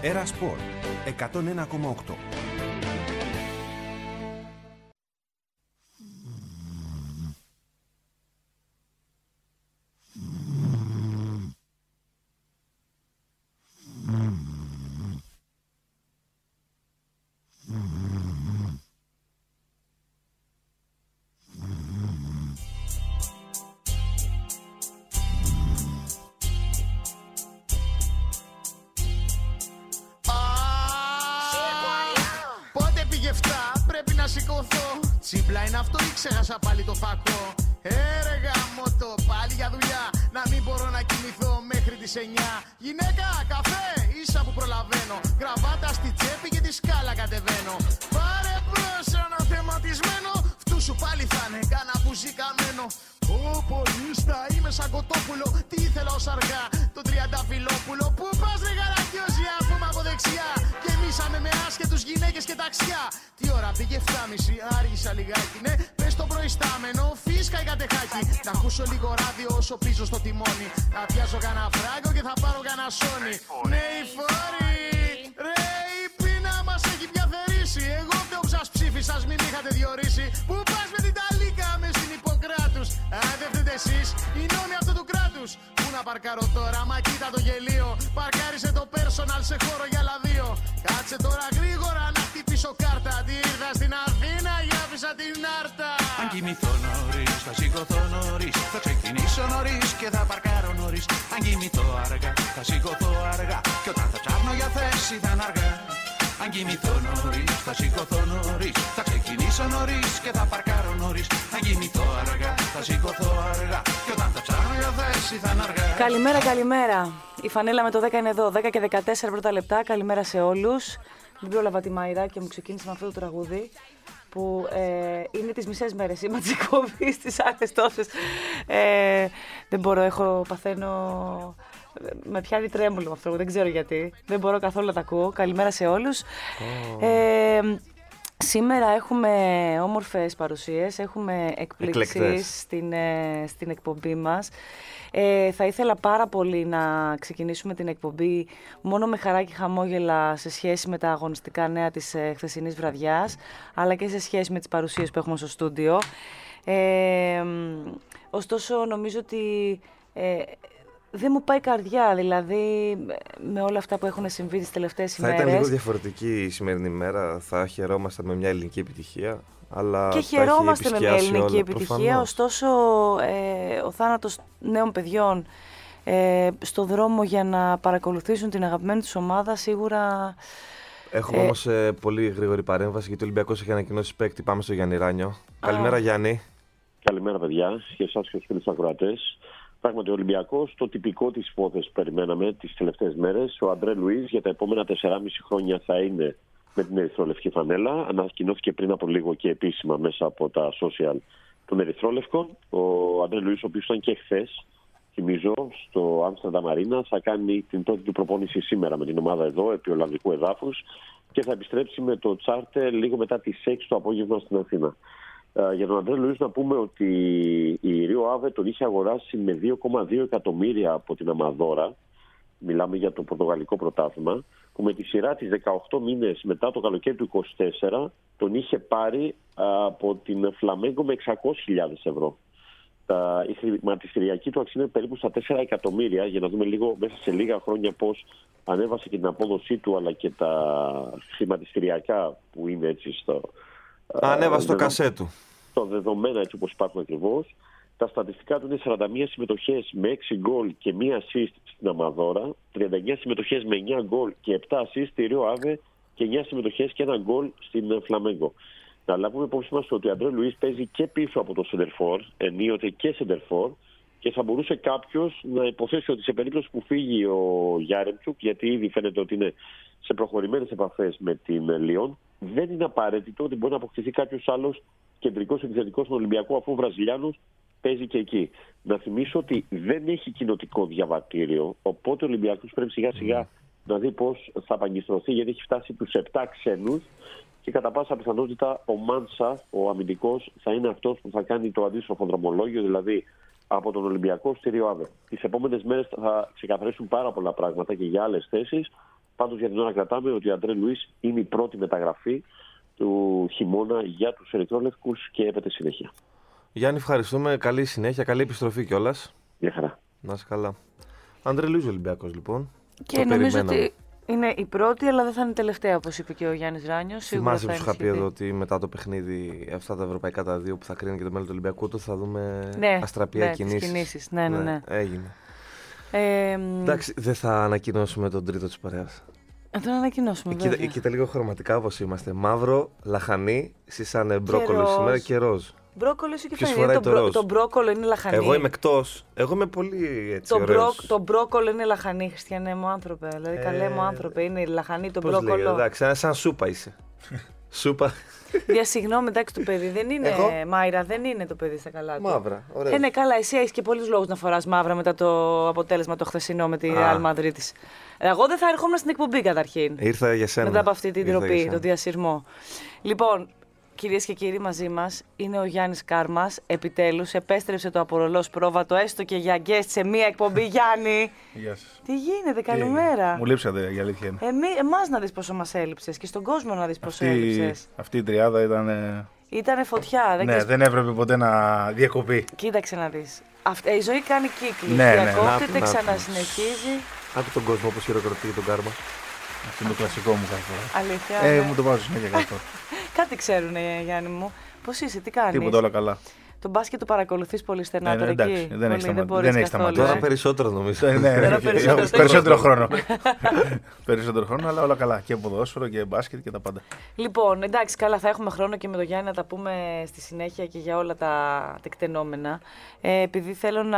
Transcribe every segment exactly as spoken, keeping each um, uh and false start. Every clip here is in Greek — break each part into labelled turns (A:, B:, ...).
A: Έρα Σπορ εκατόν ένα κόμμα οκτώ.
B: Τσίπλα είναι αυτό ή ξέχασα πάλι το φακό? Έρεγα μότο πάλι για δουλειά. Να μην μπορώ να κοιμηθώ μέχρι τις εννιά. Γυναίκα, καφέ, ίσα που προλαβαίνω. Γραβάτα στη τσέπη και τη σκάλα κατεβαίνω. Πάρε μπρος ένα θεματισμένο. Φτού σου πάλι θα είναι κάνα μπουζί καμένο. Ω πολίστα, είμαι σαν κοτόπουλο. Τι ήθελα ως αργά, το τριανταφυλόπουλο. Πού πας ρε γαρακιόζια, πούμε από δεξιά. Γεμίσαμε με άσχετους γυναίκες και ταξιά. Τι ώρα πήγε εφτά και μισή, άργησα λιγάκι. Ναι, πες το προϊστάμενο, φίσκα η κατεχάκι. Να ακούσω λίγο ράδιο όσο πίσω στο τιμόνι. Να πιάσω κανένα φράγκο και θα πάρω κανένα σόνι. Ναι, η φόρη, ρε η πείνα μας έχει πια θερήσει. Εγώ φταίω που σας ψήφισα, μην είχατε διορίσει. Πού πας με την ταλίκα με στην Ιπποκράτους? Αν δεν φταίτε εσείς, οι νόμοι αυτού του κράτους. Πού να παρκάρω τώρα, μα κοίτα το γελίο. Παρκάρισε το personal σε χώρο για άλλα δύο. Κάτσε τώρα γρήγορα να χτυπήσω κάρτα. Τι ήρθα στην Αθήνα για άφησα την Άρτα.
C: Αν κοιμηθώ νωρίς, θα σηκωθώ νωρίς. Θα ξεκινήσω νωρίς και θα παρκάρω νωρίς. Αν κοιμηθώ αργά, θα σηκωθώ αργά. Και όταν θα ψάχνω για θέση θα είναι αργά. Αν κοιμηθώ νωρίς, θα σηκωθώ νωρίς. Θα ξεκινήσω νωρίς και θα παρκάρω νωρίς. Αν κοιμηθώ αργά, θα σηκωθώ αργά. Και όταν θα ψάχνω για θέση θα είναι αργά.
D: Καλημέρα, καλημέρα. Η φανέλα με το δέκα είναι εδώ. δέκα και δεκατέσσερα πρώτα λεπτά. Καλημέρα σε όλους. Δεν πρόλαβα τη Μαϊρά και μου ξεκίνησε με αυτό το τραγούδι που ε, είναι τις μισές μέρες είμαι της εκπομπής, τις άλλες τόσες. Ε, δεν μπορώ, έχω, παθαίνω... Με πιάνει τρέμουλο αυτό, δεν ξέρω γιατί. Δεν μπορώ καθόλου να τα ακούω. Καλημέρα σε όλους. Oh. Ε, σήμερα έχουμε όμορφες παρουσίες, έχουμε εκπλήξεις στην, ε, στην εκπομπή μας. Ε, θα ήθελα πάρα πολύ να ξεκινήσουμε την εκπομπή μόνο με χαρά και χαμόγελα σε σχέση με τα αγωνιστικά νέα της ε, χθεσινής βραδιάς, αλλά και σε σχέση με τις παρουσίες που έχουμε στο στούντιο. Ε, ωστόσο, νομίζω ότι... Ε, δεν μου πάει η καρδιά, δηλαδή, με όλα αυτά που έχουν συμβεί τις τελευταίες ημέρες.
E: Θα ήταν λίγο διαφορετική η σημερινή μέρα, θα χαιρόμαστε με μια ελληνική επιτυχία. Αλλά
D: και χαιρόμαστε με μια ελληνική
E: όλα,
D: επιτυχία,
E: προφανώς.
D: Ωστόσο ε, ο θάνατος νέων παιδιών ε, στο δρόμο για να παρακολουθήσουν την αγαπημένη τους ομάδα σίγουρα...
E: Έχουμε ε, όμως ε, πολύ γρήγορη παρέμβαση γιατί ο Ολυμπιακός έχει ανακοινώσει παίκτη. Πάμε στο Γιάννη Ράνιο. Καλημέρα Γιάννη.
F: Καλημέρα παιδιά και εσάς και στους φίλους ακροατές. Πράγματι, ο Ολυμπιακός, το τυπικό της υπόθεσης περιμέναμε τις τελευταίες μέρες. Ο Αντρέ Λουίς για τα επόμενα τεσσεράμισι χρόνια θα είναι με την ερυθρόλευκη φανέλα. Ανακοινώθηκε πριν από λίγο και επίσημα μέσα από τα social των ερυθρόλευκων. Ο Αντρέ Λουίς, ο οποίος ήταν και χθες, θυμίζω, στο Άμστερνταμ Αρίνα, θα κάνει την πρώτη του προπόνηση σήμερα με την ομάδα εδώ, επί Ολλανδικού εδάφους, και θα επιστρέψει με το τσάρτερ λίγο μετά τις έξι το απόγευμα στην Αθήνα. Uh, για τον Αντρέ Λουίς να πούμε ότι η Ρίο Άβε τον είχε αγοράσει με δύο κόμμα δύο εκατομμύρια από την Αμαδόρα. Μιλάμε για το πορτογαλικό πρωτάθλημα, που με τη σειρά της δεκαοκτώ μήνες μετά το καλοκαίρι του είκοσι τέσσερα τον είχε πάρει uh, από την Φλαμέγκο με εξακόσιες χιλιάδες ευρώ. Uh, η χρηματιστηριακή του αξία είναι περίπου στα τέσσερα εκατομμύρια, για να δούμε λίγο μέσα σε λίγα χρόνια πώς ανέβασε και την απόδοσή του, αλλά και τα χρηματιστηριακά που είναι έτσι στο...
E: Ανέβασε το κασέ του.
F: Το δεδομένα έτσι όπως υπάρχουν ακριβώς. Τα στατιστικά του είναι σαράντα μία συμμετοχές με έξι γκολ και μία assist στην Αμαδόρα, τριάντα εννιά συμμετοχές με εννιά γκολ και επτά assist στη Ρίο Άβε και εννιά συμμετοχές και ένα γκολ στην Φλαμέγκο. Να λάβουμε υπόψη μας ότι ο Αντρέ Λουίς παίζει και πίσω από το σεντερφόρ, ενίοτε και σεντερφόρ, και θα μπορούσε κάποιος να υποθέσει ότι σε περίπτωση που φύγει ο Γιάρεμτσουκ, γιατί ήδη φαίνεται ότι είναι σε προχωρημένες επαφές με την Λιόν, δεν είναι απαραίτητο ότι μπορεί να αποκτηθεί κάποιος άλλος κεντρικός επιθετικός στον Ολυμπιακό, αφού ο Βραζιλιάνος παίζει και εκεί. Να θυμίσω ότι δεν έχει κοινοτικό διαβατήριο, οπότε ο Ολυμπιακός πρέπει σιγά σιγά να δει πώς θα απαγκιστρωθεί, γιατί έχει φτάσει τους επτά ξένους και κατά πάσα πιθανότητα ο Μάνσα, ο αμυντικός, θα είναι αυτός που θα κάνει το αντίστροφο δρομολόγιο, δηλαδή από τον Ολυμπιακό στη Ρίο Άβε. Τις επόμενες μέρες θα ξεκαθαρίσουν πάρα πολλά πράγματα και για άλλες θέσεις. Πάντως για την ώρα κρατάμε ότι ο Αντρέ Λουίς είναι η πρώτη μεταγραφή του χειμώνα για τους ερυθρόλευκους και έπεται συνέχεια.
E: Γιάννη, ευχαριστούμε. Καλή συνέχεια, καλή επιστροφή κιόλας.
F: Γεια χαρά.
E: Να είσαι καλά. Αντρέ Λουίς Ολυμπιακός λοιπόν.
D: Και το νομίζω ότι είναι η πρώτη, αλλά δεν θα είναι η τελευταία, όπως είπε και ο Γιάννης Ράνιος.
E: Θυμάσαι που σου είχα πει εδώ ότι μετά το παιχνίδι, αυτά τα ευρωπαϊκά τα δύο που θα κρίνει και το μέλλον του Ολυμπιακού, το θα δούμε
D: ναι,
E: αστραπία
D: ναι,
E: κινήσεις.
D: κινήσεις. Ναι, ναι, ναι.
E: ναι, έγινε.
D: Ε,
E: Εντάξει, δεν θα ανακοινώσουμε τον τρίτο της παρέας.
D: Να τον ανακοινώσουμε.
E: Κοίτα, κοίτα λίγο χρωματικά όπως είμαστε. Μαύρο, λαχανί, εσείς σαν μπρόκολο σήμερα και ροζ.
D: Μπρόκολο ή και φαίνεται. Το, μπρο, το μπρόκολο είναι λαχανί.
E: Εγώ είμαι εκτός. Εγώ είμαι πολύ έτσι.
D: Το, μπρο, το μπρόκολο είναι λαχανί, Χριστιανέ μου άνθρωπε. Δηλαδή, ε, καλέ μου άνθρωπε, είναι λαχανί το μπρόκολο. Λέγε,
E: εντάξει, σαν σούπα είσαι. Σούπα.
D: Για συγγνώμη, εντάξει, το παιδί δεν είναι.
E: Εγώ?
D: Μάιρα, δεν είναι το παιδί στα καλά του.
E: Μαύρα, ωραία.
D: Ε, ναι, καλά, εσύ έχεις και πολλούς λόγους να φοράς μαύρα μετά το αποτέλεσμα το χθεσινό με τη Real Madrid της. Εγώ δεν θα ερχόμουν στην εκπομπή καταρχήν.
E: Ήρθα για σένα.
D: Μετά από αυτή την τροπή, τον διασυρμό. Λοιπόν, κυρίες και κύριοι, μαζί μας είναι ο Γιάννης Κάρμας. Επιτέλους επέστρεψε το απορρολός πρόβατο, έστω και για guest σε μία εκπομπή. Γιάννη!
G: Γεια σας.
D: Τι γίνεται, καλημέρα.
G: Μου λείψατε, η αλήθεια είναι.
D: Εμεί, εμάς να δεις πόσο μας έλειψες και στον κόσμο να δεις πόσο
G: αυτή,
D: έλειψες.
G: Αυτή η τριάδα ήταν. Ε...
D: Ήτανε φωτιά. Δεν
G: ναι,
D: και...
G: δεν έπρεπε ποτέ να διακοπεί.
D: Κοίταξε να δεις. Αυτή, η ζωή κάνει κύκλους.
G: Ναι,
D: διακόπτεται,
E: ναι.
D: ξανασυνεχίζει.
E: Άκου τον κόσμο όπως χειροκροτεί τον Κάρμα.
G: Αυτό είναι το κλασικό μου κάθε φορά.
D: Αλήθεια.
G: Ε,
D: ναι.
G: μου το βάζω συνέχεια κάθε φορά.
D: Κάτι ξέρουνε, Γιάννη μου. Πώς είσαι, τι κάνεις?
G: Τίποτα, όλα καλά.
D: Τον μπάσκετ το παρακολουθείς πολύ στενά
G: ναι, ναι,
D: τώρα
G: εντάξει,
D: εκεί.
G: δεν έχει σταματήσει.
D: Δεν
G: σταματήσει.
E: Τώρα περισσότερο νομίζω.
G: ναι, ναι,
D: Τώρα
G: ναι,
D: περισσότερο,
G: περισσότερο χρόνο. Περισσότερο χρόνο, αλλά όλα καλά. Και ποδόσφαιρο και μπάσκετ και τα πάντα.
D: Λοιπόν, εντάξει, καλά, θα έχουμε χρόνο και με τον Γιάννη να τα πούμε στη συνέχεια και για όλα τα τεκτενόμενα. Ε, επειδή θέλω να.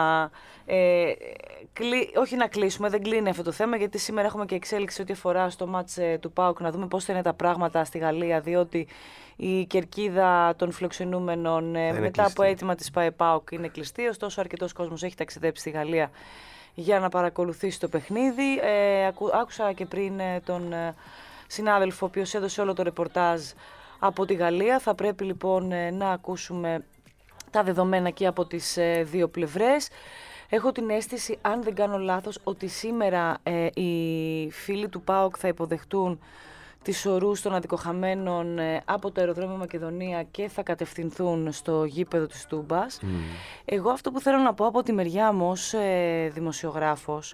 D: Ε, κλει... Όχι να κλείσουμε, δεν κλείνει αυτό το θέμα, γιατί σήμερα έχουμε και εξέλιξη ό,τι αφορά στο μάτς ε, του ΠΑΟΚ, να δούμε πώς θα είναι τα πράγματα στη Γαλλία, διότι η κερκίδα των φιλοξενούμενων ε, μετά
E: κλειστή.
D: από αίτημα της ΠΑΟΚ είναι κλειστή, ωστόσο αρκετός κόσμος έχει ταξιδέψει στη Γαλλία για να παρακολουθήσει το παιχνίδι. Ε, ακού, άκουσα και πριν ε, τον ε, συνάδελφο, ο οποίος έδωσε όλο το ρεπορτάζ από τη Γαλλία. Θα πρέπει λοιπόν ε, να ακούσουμε τα δεδομένα και από τις ε, δύο πλευρές. Έχω την αίσθηση, αν δεν κάνω λάθος, ότι σήμερα ε, οι φίλοι του ΠΑΟΚ θα υποδεχτούν τις ορούς των αδικοχαμένων ε, από το αεροδρόμιο Μακεδονία και θα κατευθυνθούν στο γήπεδο της Τούμπας. Mm. Εγώ αυτό που θέλω να πω από τη μεριά μου ως ε, δημοσιογράφος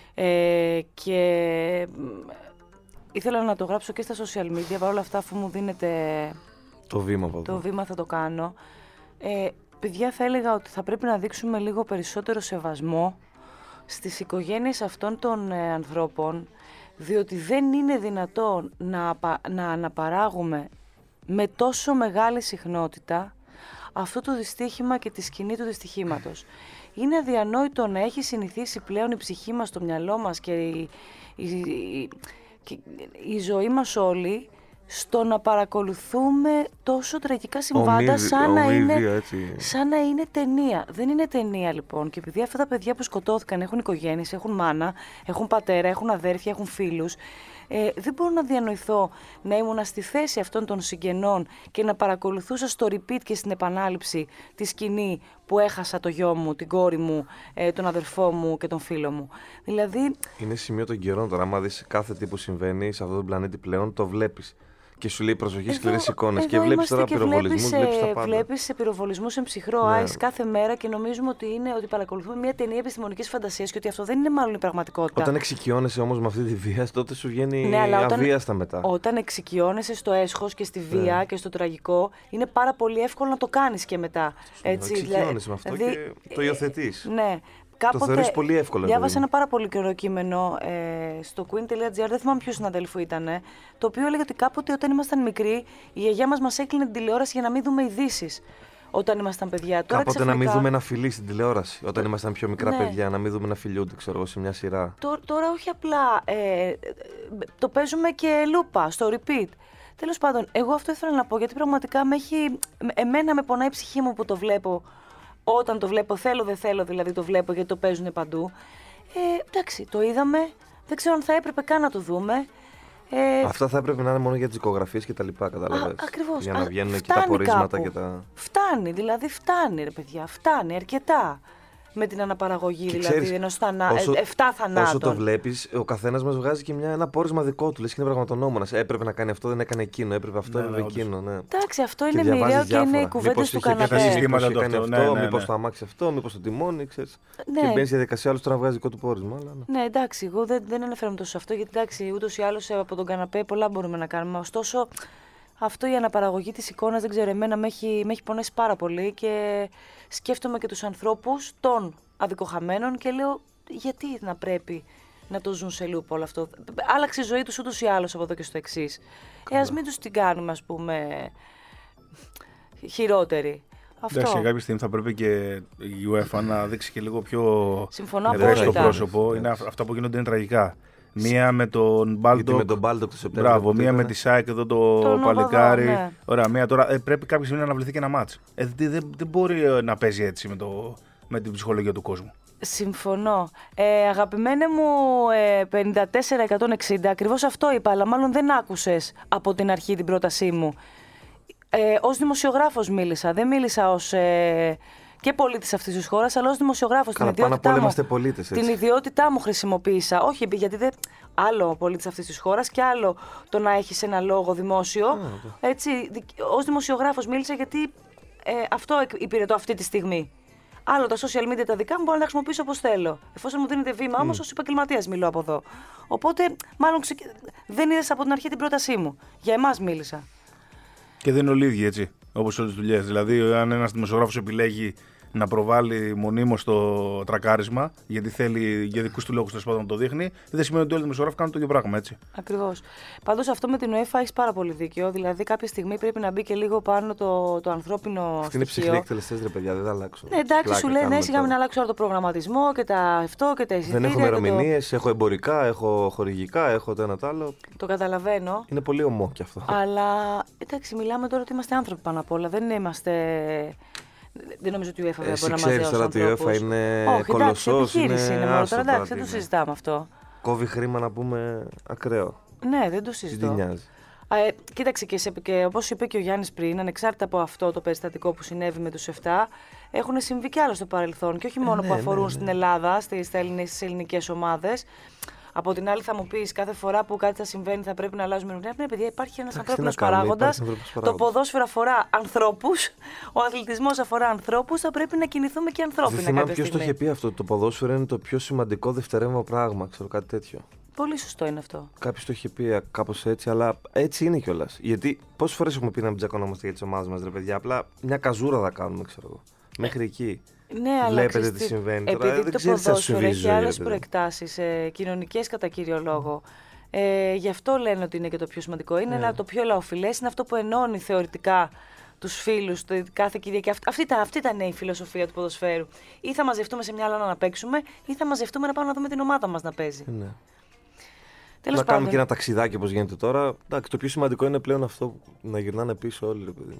D: ε, και ε, ήθελα να το γράψω και στα social media, παρόλα αυτά αφού μου δίνετε
E: το βήμα,
D: το βήμα θα το κάνω. Ε, παιδιά, θα έλεγα ότι θα πρέπει να δείξουμε λίγο περισσότερο σεβασμό στις οικογένειες αυτών των ε, ανθρώπων, διότι δεν είναι δυνατόν να, να αναπαράγουμε με τόσο μεγάλη συχνότητα αυτό το δυστύχημα και τη σκηνή του δυστυχήματος. Είναι αδιανόητο να έχει συνηθίσει πλέον η ψυχή μας, το μυαλό μας και η, η, η, η, η ζωή μας όλοι στο να παρακολουθούμε τόσο τραγικά συμβάντα ομίδι, σαν, να είναι, σαν να είναι ταινία. Δεν είναι ταινία λοιπόν, και επειδή αυτά τα παιδιά που σκοτώθηκαν έχουν οικογένειες, έχουν μάνα, έχουν πατέρα, έχουν αδέρφια, έχουν φίλους, ε, δεν μπορώ να διανοηθώ να ήμουν στη θέση αυτών των συγγενών και να παρακολουθούσα στο repeat και στην επανάληψη τη σκηνή που έχασα το γιο μου, την κόρη μου, ε, τον αδερφό μου και τον φίλο μου. Δηλαδή... Είναι
E: σημείο των καιρών τώρα, άμα δεις κάθε τι που συμβαίνει σε αυτόν τον πλανήτη πλέον, το βλέπεις. Και σου λέει προσοχή, σκληρές εικόνες. Και βλέπεις τώρα πυροβολισμούς, βλέπεις τα πάντα.
D: Βλέπεις πυροβολισμούς εν ψυχρό
E: ναι.
D: άις κάθε μέρα και νομίζουμε ότι, είναι, ότι παρακολουθούμε μια ταινία επιστημονικής φαντασίας και ότι αυτό δεν είναι μάλλον η πραγματικότητα.
E: Όταν εξοικειώνεσαι όμως με αυτή τη βία, τότε σου βγαίνει ναι, αβίαστα μετά.
D: Όταν εξοικειώνεσαι στο έσχος και στη βία ναι. και στο τραγικό, είναι πάρα πολύ εύκολο να το κάνεις και μετά. Έτσι,
E: εξοικειώνεσαι με αυτό
D: δηλαδή,
E: και το υιοθετείς.
D: Ναι. Κάποτε,
E: το θεωρείς πολύ εύκολο.
D: Διάβασα δηλαδή. ένα πάρα πολύ καιρό κείμενο ε, στο queen τελεία gr, δεν θυμάμαι ποιο συναδέλφου ήταν, το οποίο έλεγε ότι κάποτε όταν ήμασταν μικροί, η γιαγιά μας μας έκλεινε την τηλεόραση για να μην δούμε ειδήσεις. Όταν ήμασταν παιδιά. Τώρα
E: κάποτε
D: ξαφνικά...
E: να μην δούμε ένα φιλί στην τηλεόραση. Όταν ήμασταν πιο μικρά ναι. παιδιά, να μην δούμε να φιλιούνται, ξέρω εγώ, σε μια σειρά.
D: Τώρα, τώρα όχι απλά. Ε, το παίζουμε και λούπα, στο repeat. Τέλος πάντων, εγώ αυτό ήθελα να πω, γιατί πραγματικά με έχει, εμένα με πονάει η ψυχή μου που το βλέπω. Όταν το βλέπω, θέλω δεν θέλω, δηλαδή το βλέπω γιατί το παίζουν παντού. Ε, εντάξει, το είδαμε, δεν ξέρω αν θα έπρεπε καν να το δούμε. Ε,
E: Αυτά θα έπρεπε να είναι μόνο για τις δικογραφίες και τα λοιπά, κατάλαβες.
D: Ακριβώς.
E: Για να βγαίνουν εκεί τα πορίσματα και τα...
D: Φτάνει, δηλαδή φτάνει ρε παιδιά, φτάνει αρκετά. με την αναπαραγωγή,
E: και
D: δηλαδή
E: ξέρεις,
D: ενός θανά...
E: όσο,
D: εφτά θανάτων.
E: Όσο το βλέπεις, ο καθένας μας βγάζει και μια, ένα πόρισμα δικό του. Λες και είναι πραγματονόμονας. Έπρεπε να κάνει αυτό, δεν έκανε εκείνο. Έπρεπε αυτό,
G: ναι,
E: έπρεπε
G: ναι,
E: εκείνο. Ναι.
D: Εντάξει, αυτό είναι μοιραίο και είναι οι κουβέντες του καναπέ.
E: Μήπως
G: το
E: έκανε
G: αυτό,
E: αυτό,
G: ναι, ναι,
E: μήπως
G: ναι.
E: το αμάξι αυτό, μήπως το τιμόνι, ξέρεις.
D: Ναι.
E: Και μπαίνει στη διαδικασία άλλος τώρα να βγάζει δικό του πόρισμα. Αλλά, ναι.
D: Ναι, εντάξει, εγώ δεν, δεν αναφέρομαι τόσο σε αυτό, γιατί εντάξει, ούτως ή άλλως από τον καναπέ πολλά μπορούμε να κάνουμε. Ωστόσο, αυτό η αναπαραγωγή της εικόνας, δεν ξέρω, εμένα με έχει, με έχει πονέσει πάρα πολύ και σκέφτομαι και τους ανθρώπους των αδικοχαμένων και λέω γιατί να πρέπει να το ζουν σε λούπο όλο αυτό. Άλλαξε η ζωή τους ούτως ή άλλως από εδώ και στο εξής. Ε, ας μην τους την κάνουμε, ας πούμε, χειρότερη. Αυτό.
G: Εντάξει, κάποια στιγμή θα πρέπει και η UEFA να δείξει και λίγο πιο
D: ευαίσθητο
G: πρόσωπο. Είναι αυτά που γίνονται είναι τραγικά. Μία με τον Μπάλντοκ.
E: Με τον Μπάλντοκ το Σεπτέμβριο.
G: Μπράβο, μία με τη ΣΑΕΚ εδώ το
D: Τον
G: παλικάρι.
D: Οβαδό, ναι.
G: Ωραία, μία τώρα. Ε, πρέπει κάποια στιγμή να αναβληθεί και ένα μάτς. Ε, δεν, δεν, δεν μπορεί να παίζει έτσι με, το, με την ψυχολογία του κόσμου.
D: Συμφωνώ. Ε, αγαπημένε μου ε, πενήντα τέσσερα εκατόν εξήντα, ακριβώς αυτό είπα, αλλά μάλλον δεν άκουσες από την αρχή την πρότασή μου. Ε, ως δημοσιογράφος μίλησα, δεν μίλησα ως ε, και πολίτης αυτής της χώρας, αλλά ως δημοσιογράφος.
E: Καλά,
D: την
E: πάνω απ' όλα
D: μου,
E: είμαστε πολίτες, έτσι.
D: την ιδιότητά μου χρησιμοποίησα. Όχι, γιατί δεν. Άλλο ο πολίτης αυτής της χώρας και άλλο το να έχεις ένα λόγο δημόσιο.
E: Α,
D: έτσι, ως δημοσιογράφος μίλησα γιατί ε, αυτό υπηρετώ αυτή τη στιγμή. Άλλο τα social media τα δικά μου μπορώ να τα χρησιμοποιήσω όπως θέλω. Εφόσον μου δίνετε βήμα, όμως ως επαγγελματίας μιλώ από εδώ. Οπότε, μάλλον ξε... δεν είδες από την αρχή την πρότασή μου. Για εμάς μίλησα.
G: Και δεν είναι όλοι ίδιοι έτσι, όπως όλες τις δουλειές. Δηλαδή, αν ένας δημοσιογράφος επιλέγει να προβάλλει μονίμως το τρακάρισμα, γιατί θέλει για δικούς του λόγους να το δείχνει, δεν σημαίνει ότι όλοι οι δημοσιογράφοι κάνουν το ίδιο πράγμα, έτσι. Ακριβώς.
D: Πάντως, αυτό με την UEFA έχει πάρα πολύ δίκιο. Δηλαδή, κάποια στιγμή πρέπει να μπει και λίγο πάνω το, το ανθρώπινο στοιχείο.
E: Αυτή είναι ψυχροί εκτελεστές, ρε παιδιά, δεν θα αλλάξουν.
D: Ναι, εντάξει, πλάκα, σου λέει, ναι, σιγά μην αλλάξω όλο το προγραμματισμό και τα αυτό και τα εισιτήρια.
E: Δεν έχω ημερομηνίες, το... έχω εμπορικά, έχω χορηγικά, έχω το ένα το άλλο.
D: Το καταλαβαίνω.
E: Είναι πολύ ομό κι αυτό.
D: Αλλά εντάξει, μιλάμε τώρα ότι είμαστε άνθρωποι πάνω απ' όλα. Δεν είμαστε. Δεν νομίζω ότι η UEFA δεν μπορεί να μας δώσει
E: τώρα ότι η UEFA είναι κολοσσός,
D: είναι μόνο τώρα, εντάξει, δεν το συζητάμε αυτό.
E: Κόβει χρήμα να πούμε ακραίο.
D: Ναι, δεν το συζητώ. Ε, κοίταξε και, σε, και όπως είπε και ο Γιάννης πριν, ανεξάρτητα από αυτό το περιστατικό που συνέβη με τους εφτά, έχουν συμβεί κι άλλα στο παρελθόν και όχι μόνο ε, ναι, που αφορούν ναι, ναι. στην Ελλάδα, στις, στις ελληνικές ομάδες. Από την άλλη, θα μου πεις κάθε φορά που κάτι θα συμβαίνει θα πρέπει να αλλάζουμε ερμηνεία. Ναι, παιδιά, υπάρχει ένας ανθρώπινος παράγοντας. Το ποδόσφαιρο αφορά ανθρώπους, ο αθλητισμός αφορά ανθρώπους, θα πρέπει να κινηθούμε και ανθρώπινα.
E: Δεν θυμάμαι ποιος το είχε πει αυτό. Το ποδόσφαιρο είναι το πιο σημαντικό δευτερεύον πράγμα, ξέρω κάτι τέτοιο.
D: Πολύ σωστό είναι αυτό.
E: Κάποιος το είχε πει κάπως έτσι, αλλά έτσι είναι κιόλας. Γιατί πόσες φορές έχουμε πει να μην τσακωνόμαστε για τις ομάδες μας, ρε παιδιά, απλά μια καζούρα θα κάνουμε, ξέρω εγώ. Μέχρι εκεί.
D: Ναι, αλλά
E: βλέπετε τι συμβαίνει.
D: Επειδή
E: τώρα,
D: το
E: δεν
D: ποδόσφαιρο έχει άλλες προεκτάσεις, ε, κοινωνικές κατά κύριο λόγο. Ε, γι' αυτό λένε ότι είναι και το πιο σημαντικό. Είναι yeah. το πιο λαοφιλές, είναι αυτό που ενώνει θεωρητικά τους φίλους το, κάθε Κυριακή. Αυτή, αυτή, αυτή ήταν η φιλοσοφία του ποδοσφαίρου. Ή θα μαζευτούμε σε μια άλλα να παίξουμε, ή θα μαζευτούμε να πάμε να δούμε την ομάδα μας να παίζει.
E: Ναι.
D: Τέλος
E: να
D: πάντων.
E: κάνουμε και ένα ταξιδάκι όπως γίνεται τώρα. Εντάξει, το πιο σημαντικό είναι πλέον αυτό, να γυρνάνε πίσω όλοι, ρε παιδί.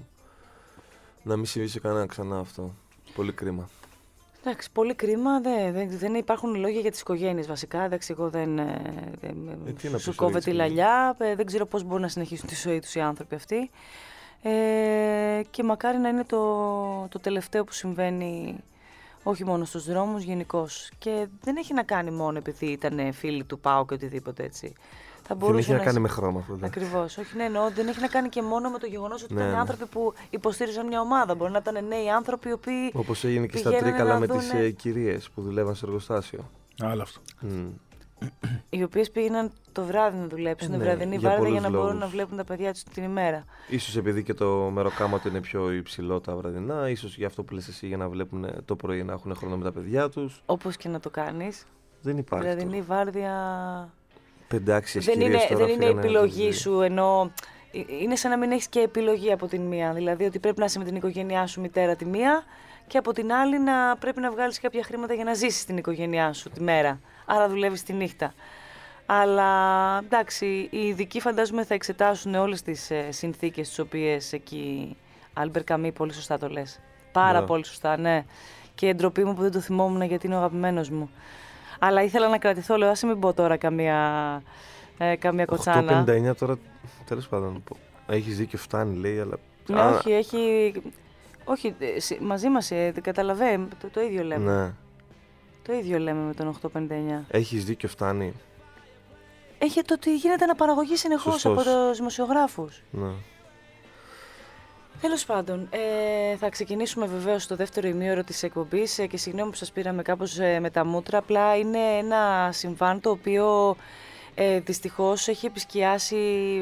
E: Να μην συμβεί σε κανένα ξανά αυτό. Πολύ κρίμα.
D: Εντάξει, πολύ κρίμα. Δεν, δεν, δεν υπάρχουν λόγια για τις οικογένειες βασικά. Εντάξει, εγώ δεν. δεν
E: ε,
D: σου κόβε τη λαλιά. Ε, δεν ξέρω πώς μπορούν να συνεχίσουν τη ζωή τους οι άνθρωποι αυτοί. Ε, και μακάρι να είναι το, το τελευταίο που συμβαίνει όχι μόνο στους δρόμους, γενικώς. Και δεν έχει να κάνει μόνο επειδή ήταν φίλοι του ΠΑΟ και οτιδήποτε έτσι. Θα
E: δεν έχει να, να κάνει
D: σ...
E: με χρώμα αυτό.
D: Ακριβώς. Όχι, ναι, εννοώ. Δεν έχει να κάνει και μόνο με το γεγονός ότι
E: ναι,
D: ήταν
E: ναι.
D: άνθρωποι που υποστήριζαν μια ομάδα. Μπορεί να ήταν νέοι άνθρωποι οι οποίοι.
E: Όπως έγινε και στα Τρίκαλα με δούνε... τις ε, κυρίες που δουλεύαν σε εργοστάσιο.
G: Άλλο αυτό.
E: Mm.
D: Οι οποίες πήγαιναν το βράδυ να δουλέψουν,
E: ε, ναι,
D: βραδινή βάρδια για να
E: λόγους.
D: μπορούν να βλέπουν τα παιδιά τους την ημέρα.
E: Ίσως επειδή και το μεροκάματο είναι πιο υψηλό τα βραδινά, ίσως για αυτό που λες εσύ για να βλέπουν το πρωί να έχουν χρόνο με τα παιδιά τους.
D: Όπως και να το κάνεις.
E: Δεν υπάρχει.
D: Βραδινή βάρδια.
E: Πεντάξιες
D: δεν είναι,
E: τώρα
D: δεν είναι η επιλογή
E: δηλαδή.
D: σου, ενώ είναι σαν να μην έχεις και επιλογή από την μία. Δηλαδή ότι πρέπει να είσαι με την οικογένειά σου μητέρα τη μία και από την άλλη να πρέπει να βγάλεις κάποια χρήματα για να ζήσεις την οικογένειά σου τη μέρα. Άρα δουλεύεις τη νύχτα. Αλλά εντάξει, οι ειδικοί φαντάζομαι θα εξετάσουν όλες τις ε, συνθήκες τις οποίες εκεί. Άλμπερ Καμί, πολύ σωστά το λες. Πάρα yeah. πολύ σωστά, ναι. Και ντροπή μου που δεν το θυμόμουν γιατί είναι ο αγαπημένος μου. Αλλά ήθελα να κρατηθώ, λέω, άσε μην πω τώρα καμία, ε, καμία κοτσάνα.
E: οκτώ πενήντα εννιά τώρα, τέλος πάντων, έχεις δίκιο, φτάνει λέει, αλλά...
D: Ναι, όχι, έχει... Όχι, μαζί μας, ε, καταλαβαίνω, το, το ίδιο λέμε.
E: Ναι.
D: Το ίδιο λέμε με τον οκτώ πενήντα εννιά.
E: Έχεις δίκιο, φτάνει.
D: Έχει το ότι γίνεται αναπαραγωγή συνεχώς από τους δημοσιογράφους.
E: Ναι.
D: Τέλος πάντων, ε, θα ξεκινήσουμε βεβαίως στο δεύτερο ημίωρο της εκπομπής ε, και συγγνώμη που σας πήραμε κάπως ε, με τα μούτρα, απλά είναι ένα συμβάν το οποίο ε, δυστυχώς έχει επισκιάσει,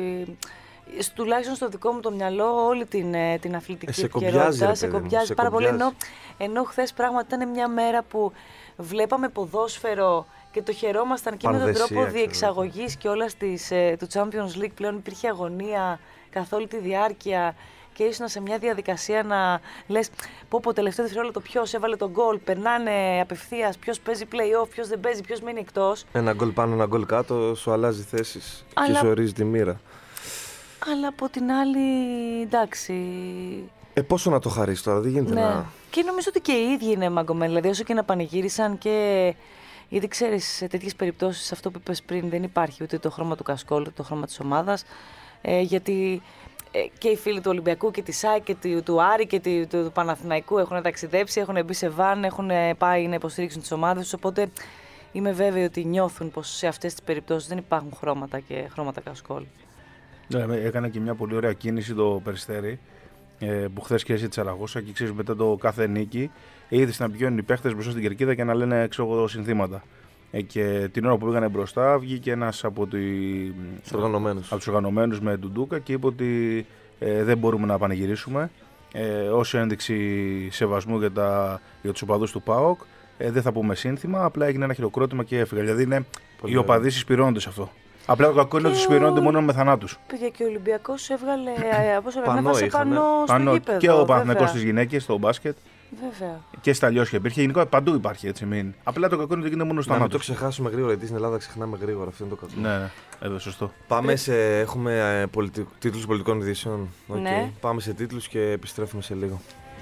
D: τουλάχιστον στο δικό μου το μυαλό, όλη την, ε, την αθλητική
E: ε,
D: επικαιρότητα. Σε κομπιάζει πάρα πολύ, ενώ, ενώ χθες πράγματι ήταν μια μέρα που βλέπαμε ποδόσφαιρο και το χαιρόμασταν και Πανδεσία, με τον τρόπο διεξαγωγής και όλας της, ε, του Champions League. Πλέον υπήρχε αγωνία καθ' όλη τη διάρκεια και ήσουν σε μια διαδικασία να λες πω πω τελευταίο δευτερόλεπτο ποιος έβαλε τον γκολ, περνάνε απευθείας, ποιος παίζει play-off, ποιος δεν παίζει, ποιος μένει εκτός.
E: Ένα γκολ πάνω, ένα γκολ κάτω, σου αλλάζει θέσεις Αλλά... και σου ορίζει τη μοίρα.
D: Αλλά από την άλλη, εντάξει...
E: Ε, πόσο να το χαρείς τώρα, δεν γίνεται
D: ναι.
E: να...
D: Και νομίζω ότι και οι ίδιοι είναι μαγκωμένοι, δηλαδή όσο και να πανηγύρισαν και... Γιατί ξέρεις, σε τέτοιες περιπτώσεις, αυτό που είπες πριν, δεν υπάρχει ούτε το χρώμα του κασκόλ, ούτε το χρώμα της ομάδας, ε, γιατί... Και οι φίλοι του Ολυμπιακού και της ΣΑΕ και του Άρη και του, του Παναθηναϊκού έχουν ταξιδέψει, έχουν μπει σε βαν, έχουν πάει να υποστηρίξουν τις ομάδες τους. Οπότε είμαι βέβαιη ότι νιώθουν πως σε αυτές τις περιπτώσεις δεν υπάρχουν χρώματα και χρώματα κασκόλ.
G: Ναι, έκανε και μια πολύ ωραία κίνηση το Περιστέρι που χθες και εσύ τη Σαραγώσα και ξέρεις μετά το κάθε νίκη είδες να πηγαίνουν οι παίχτες μπροστά στην κερκίδα και να λένε ξέρω, συνθήματα. Και την ώρα που πήγανε μπροστά βγήκε ένας από, τη... από τους οργανωμένους με Ντουντούκα και είπε ότι ε, δεν μπορούμε να πανηγυρίσουμε. Ε, ως ένδειξη σεβασμού για, τα... για τους οπαδούς του ΠΑΟΚ ε, δεν θα πούμε σύνθημα, απλά έγινε ένα χειροκρότημα και έφυγε. Δηλαδή είναι... οι οπαδοί συσπηρώνονται σε αυτό. Απλά το κακό είναι ότι συσπηρώνονται μόνο με θανάτους.
D: Πήγε και ο Ολυμπιακός έβγαλε πανό, πανό στο γήπεδο.
G: Και ο Παναθηναϊκός στις γυναίκες, στο μπάσκετ.
D: Βέβαια.
G: Και στα Λιώσια υπήρχε, γενικότερα παντού υπάρχει έτσι. Μην... Απλά το κακό είναι ότι γίνεται μόνο στο
E: να
G: θανάτους.
E: Να μην το ξεχάσουμε γρήγορα, γιατί στην Ελλάδα ξεχνάμε γρήγορα. Αυτό είναι το κακό.
G: Ναι, ναι, εδώ σωστό.
E: Πάμε σε. Έχουμε ε, πολιτι... τίτλους πολιτικών ειδήσεων. Okay.
D: Ναι.
E: Πάμε σε τίτλους και επιστρέφουμε σε λίγο.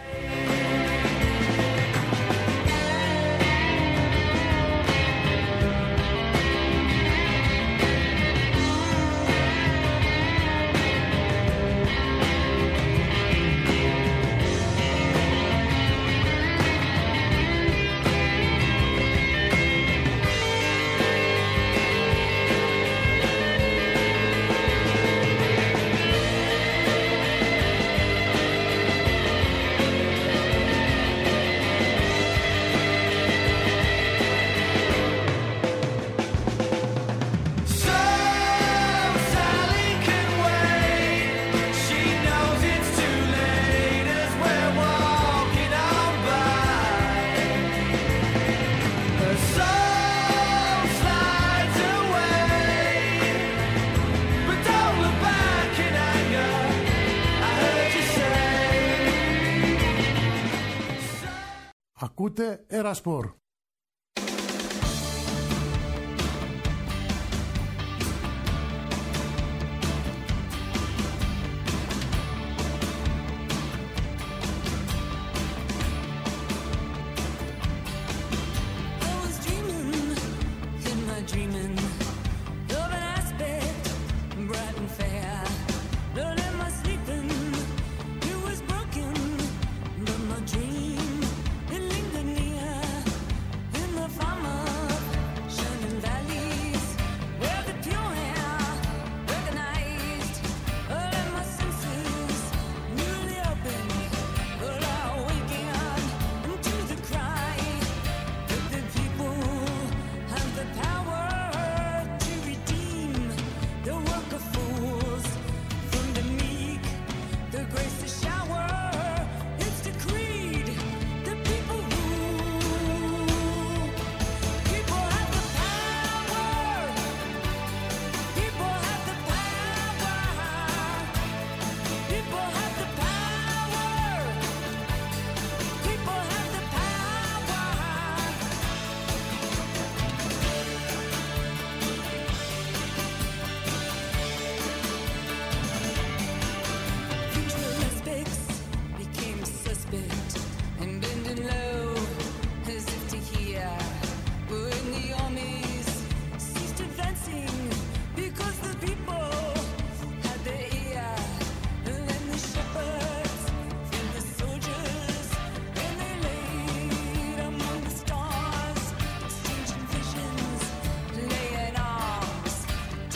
H: Ακούτε Ερασπορ.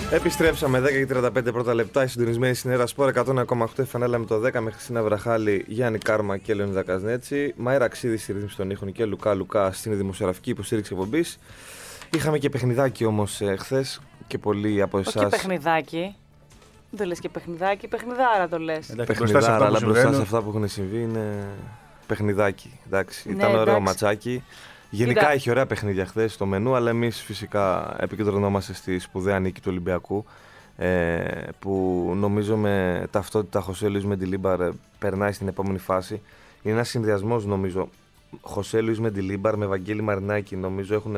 E: Επιστρέψαμε δέκα και τριάντα πέντε πρώτα λεπτά. Η συντονισμένη στην Έρα Σπορ εκατό ένα κόμμα οκτώ. Φανέλα με το δέκα με Χριστίνα Βραχάλη, Γιάννη Κάρμα και Λεωνίδα Καζνέτσι. Μάιρα Ξίδη στη ρύθμιση των ήχων και Λουκά Λουκά στην δημοσιογραφική υποστήριξη εκπομπής. Είχαμε και παιχνιδάκι όμως χθες και πολλοί από εσάς.
D: Όχι παιχνιδάκι. Δεν το λες και παιχνιδάκι, παιχνιδάρα το λες.
E: Παιχνιδάρα, αλλά μπροστά σε αυτά που έχουν συμβεί είναι παιχνιδάκι. Εντάξει,
D: ναι,
E: ήταν ωραίο
D: εντάξει.
E: ματσάκι. Γενικά
D: Κοίτα.
E: έχει ωραία παιχνίδια χθες στο μενού, αλλά εμείς φυσικά επικεντρωνόμαστε στη σπουδαία νίκη του Ολυμπιακού. Ε, που νομίζω με ταυτότητα Χωσέ Λουίς Μεντιλίμπαρ ε, περνάει στην επόμενη φάση. Είναι ένας συνδυασμός, νομίζω. Χωσέ Λουίς Μεντιλίμπαρ με Βαγγέλη Μαρινάκη, νομίζω έχουν,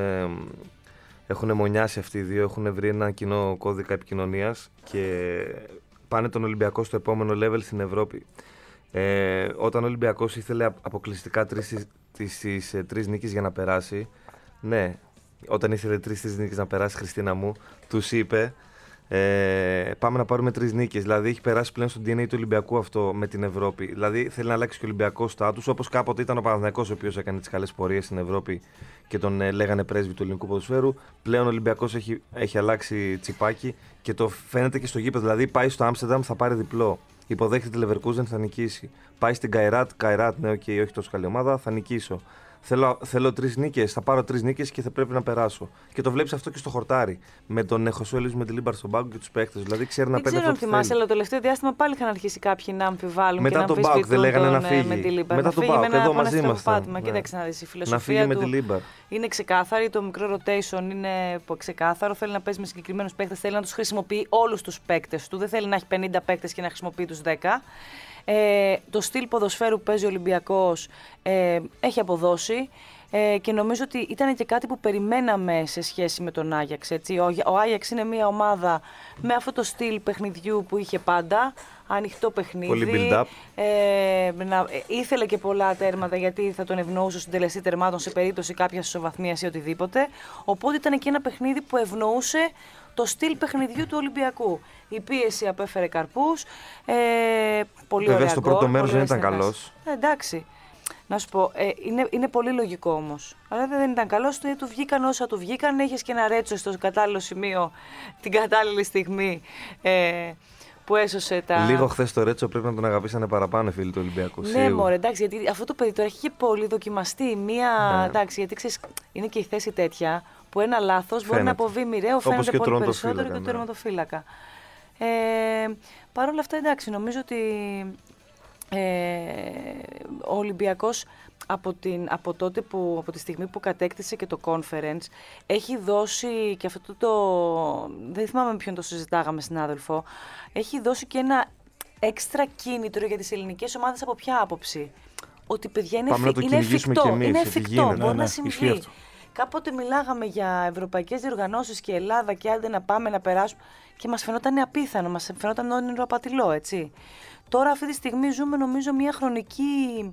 E: έχουν μονιάσει αυτοί οι δύο, έχουν βρει ένα κοινό κώδικα επικοινωνίας και πάνε τον Ολυμπιακό στο επόμενο level στην Ευρώπη. Ε, όταν ο Ολυμπιακός ήθελε αποκλειστικά τρεις, τις, τις, ε, τρεις νίκες για να περάσει, ναι, όταν ήθελε τρεις τις νίκες να περάσει, Χριστίνα μου, τους είπε ε, πάμε να πάρουμε τρεις νίκες. Δηλαδή έχει περάσει πλέον στο ντι εν έι του Ολυμπιακού αυτό με την Ευρώπη. Δηλαδή θέλει να αλλάξει και ο Ολυμπιακός στάτους, όπως κάποτε ήταν ο Παναθηναϊκός, ο οποίος έκανε τις καλές πορείες στην Ευρώπη και τον ε, λέγανε πρέσβη του ελληνικού ποδοσφαίρου. Πλέον ο Ολυμπιακός έχει, έχει αλλάξει τσιπάκι και το φαίνεται και στο γήπεδο. Δηλαδή πάει στο Άμστερνταμ, θα πάρει διπλό. Υποδέχεται τη Leverkusen, θα νικήσει. Πάει στην Καϊράτ, Καϊράτ, ναι, okay, όχι τόσο καλή ομάδα, θα νικήσω. Θέλω, θέλω τρεις νίκες, θα πάρω τρεις νίκες και θα πρέπει να περάσω. Και το βλέπεις αυτό και στο χορτάρι. Με τον Χωσέ Λουίς Μεντιλίμπαρ στον πάγκο και τους παίκτες. Δηλαδή ξέρει να παίρνει αυτό.
D: Δεν ξέρω αν θυμάσαι, αλλά το τελευταίο διάστημα πάλι είχαν αρχίσει κάποιοι να αμφιβάλλουν.
E: Μετά
D: και
E: τον
D: να
E: Μπάουκ δεν λέγανε να φύγει.
D: Μεντιλίμπαρ.
E: Μετά τον Μπάουκ, εδώ μαζί μας.
D: Ναι. Κοίταξε να δεις, η
E: να φύγει
D: φιλοσοφία
E: με
D: του
E: τη Λίμπαρ.
D: είναι ξεκάθαρη. Το μικρό rotation είναι ξεκάθαρο. Θέλει να παίζει με συγκεκριμένους παίκτες. Θέλει να τους χρησιμοποιεί όλους τους παίκτες του. Δεν θέλει να έχει πενήντα παίκτες και να χρησιμοποιεί τους δέκα. Ε, το στυλ ποδοσφαίρου που παίζει ο Ολυμπιακός ε, έχει αποδώσει. Ε, και νομίζω ότι ήταν και κάτι που περιμέναμε σε σχέση με τον Άγιαξ. Έτσι. Ο, ο Άγιαξ είναι μια ομάδα με αυτό το στυλ παιχνιδιού που είχε πάντα. Ανοιχτό παιχνίδι.
E: Πολύ build-up.
D: Ε, να, ε, ήθελε και πολλά τέρματα γιατί θα τον ευνοούσε ο συντελεστή τερμάτων σε περίπτωση κάποια ισοβαθμίας ή οτιδήποτε. Οπότε ήταν και ένα παιχνίδι που ευνοούσε το στυλ παιχνιδιού του Ολυμπιακού. Η πίεση απέφερε καρπούς. Ε, πολύ
E: Βέβαια
D: ωραία
E: στο
D: γκολ,
E: πρώτο μέρος δεν
D: πολύ
E: ήταν
D: ωραίες
E: καλός.
D: Ε, εντάξει. Να σου πω, ε, είναι, είναι πολύ λογικό όμως. Αλλά δεν ήταν καλός, του, του βγήκαν όσα του βγήκαν. Έχεις και ένα Ρέτσο στο κατάλληλο σημείο, την κατάλληλη στιγμή ε, που έσωσε τα.
E: Λίγο χθες το Ρέτσο πρέπει να τον αγαπήσανε παραπάνω, φίλοι του Ολυμπιακού.
D: Ναι, μωρέ, εντάξει, γιατί αυτό το παιδί τώρα έχει και πολύ δοκιμαστεί. Μία.
E: Ναι.
D: Εντάξει, γιατί ξέρεις, είναι και η θέση τέτοια που ένα λάθος μπορεί να αποβεί μοιραίο, φαίνεται
E: και
D: πολύ περισσότερο και το
E: ναι.
D: τερματοφύλακα. Ε, Παρ' όλα αυτά, εντάξει, νομίζω ότι. Ε, ο Ολυμπιακός από, την, από τότε που, από τη στιγμή που κατέκτησε και το conference έχει δώσει και αυτό το, δεν θυμάμαι με ποιον το συζητάγαμε συνάδελφο, έχει δώσει και ένα έξτρα κίνητρο για τις ελληνικές ομάδες. Από ποια άποψη? Ότι παιδιά είναι, εφι, είναι εφικτό,
E: εμείς,
D: είναι εφικτό,
E: γίνεται,
D: μπορεί
G: ναι,
D: να
G: ναι,
D: συμβεί. Κάποτε μιλάγαμε για ευρωπαϊκές διοργανώσεις και Ελλάδα και άντε να πάμε να περάσουμε και μας φαινόταν απίθανο, μας φαινόταν όνειρο απατηλό, έτσι. Τώρα αυτή τη στιγμή ζούμε νομίζω μια χρονική,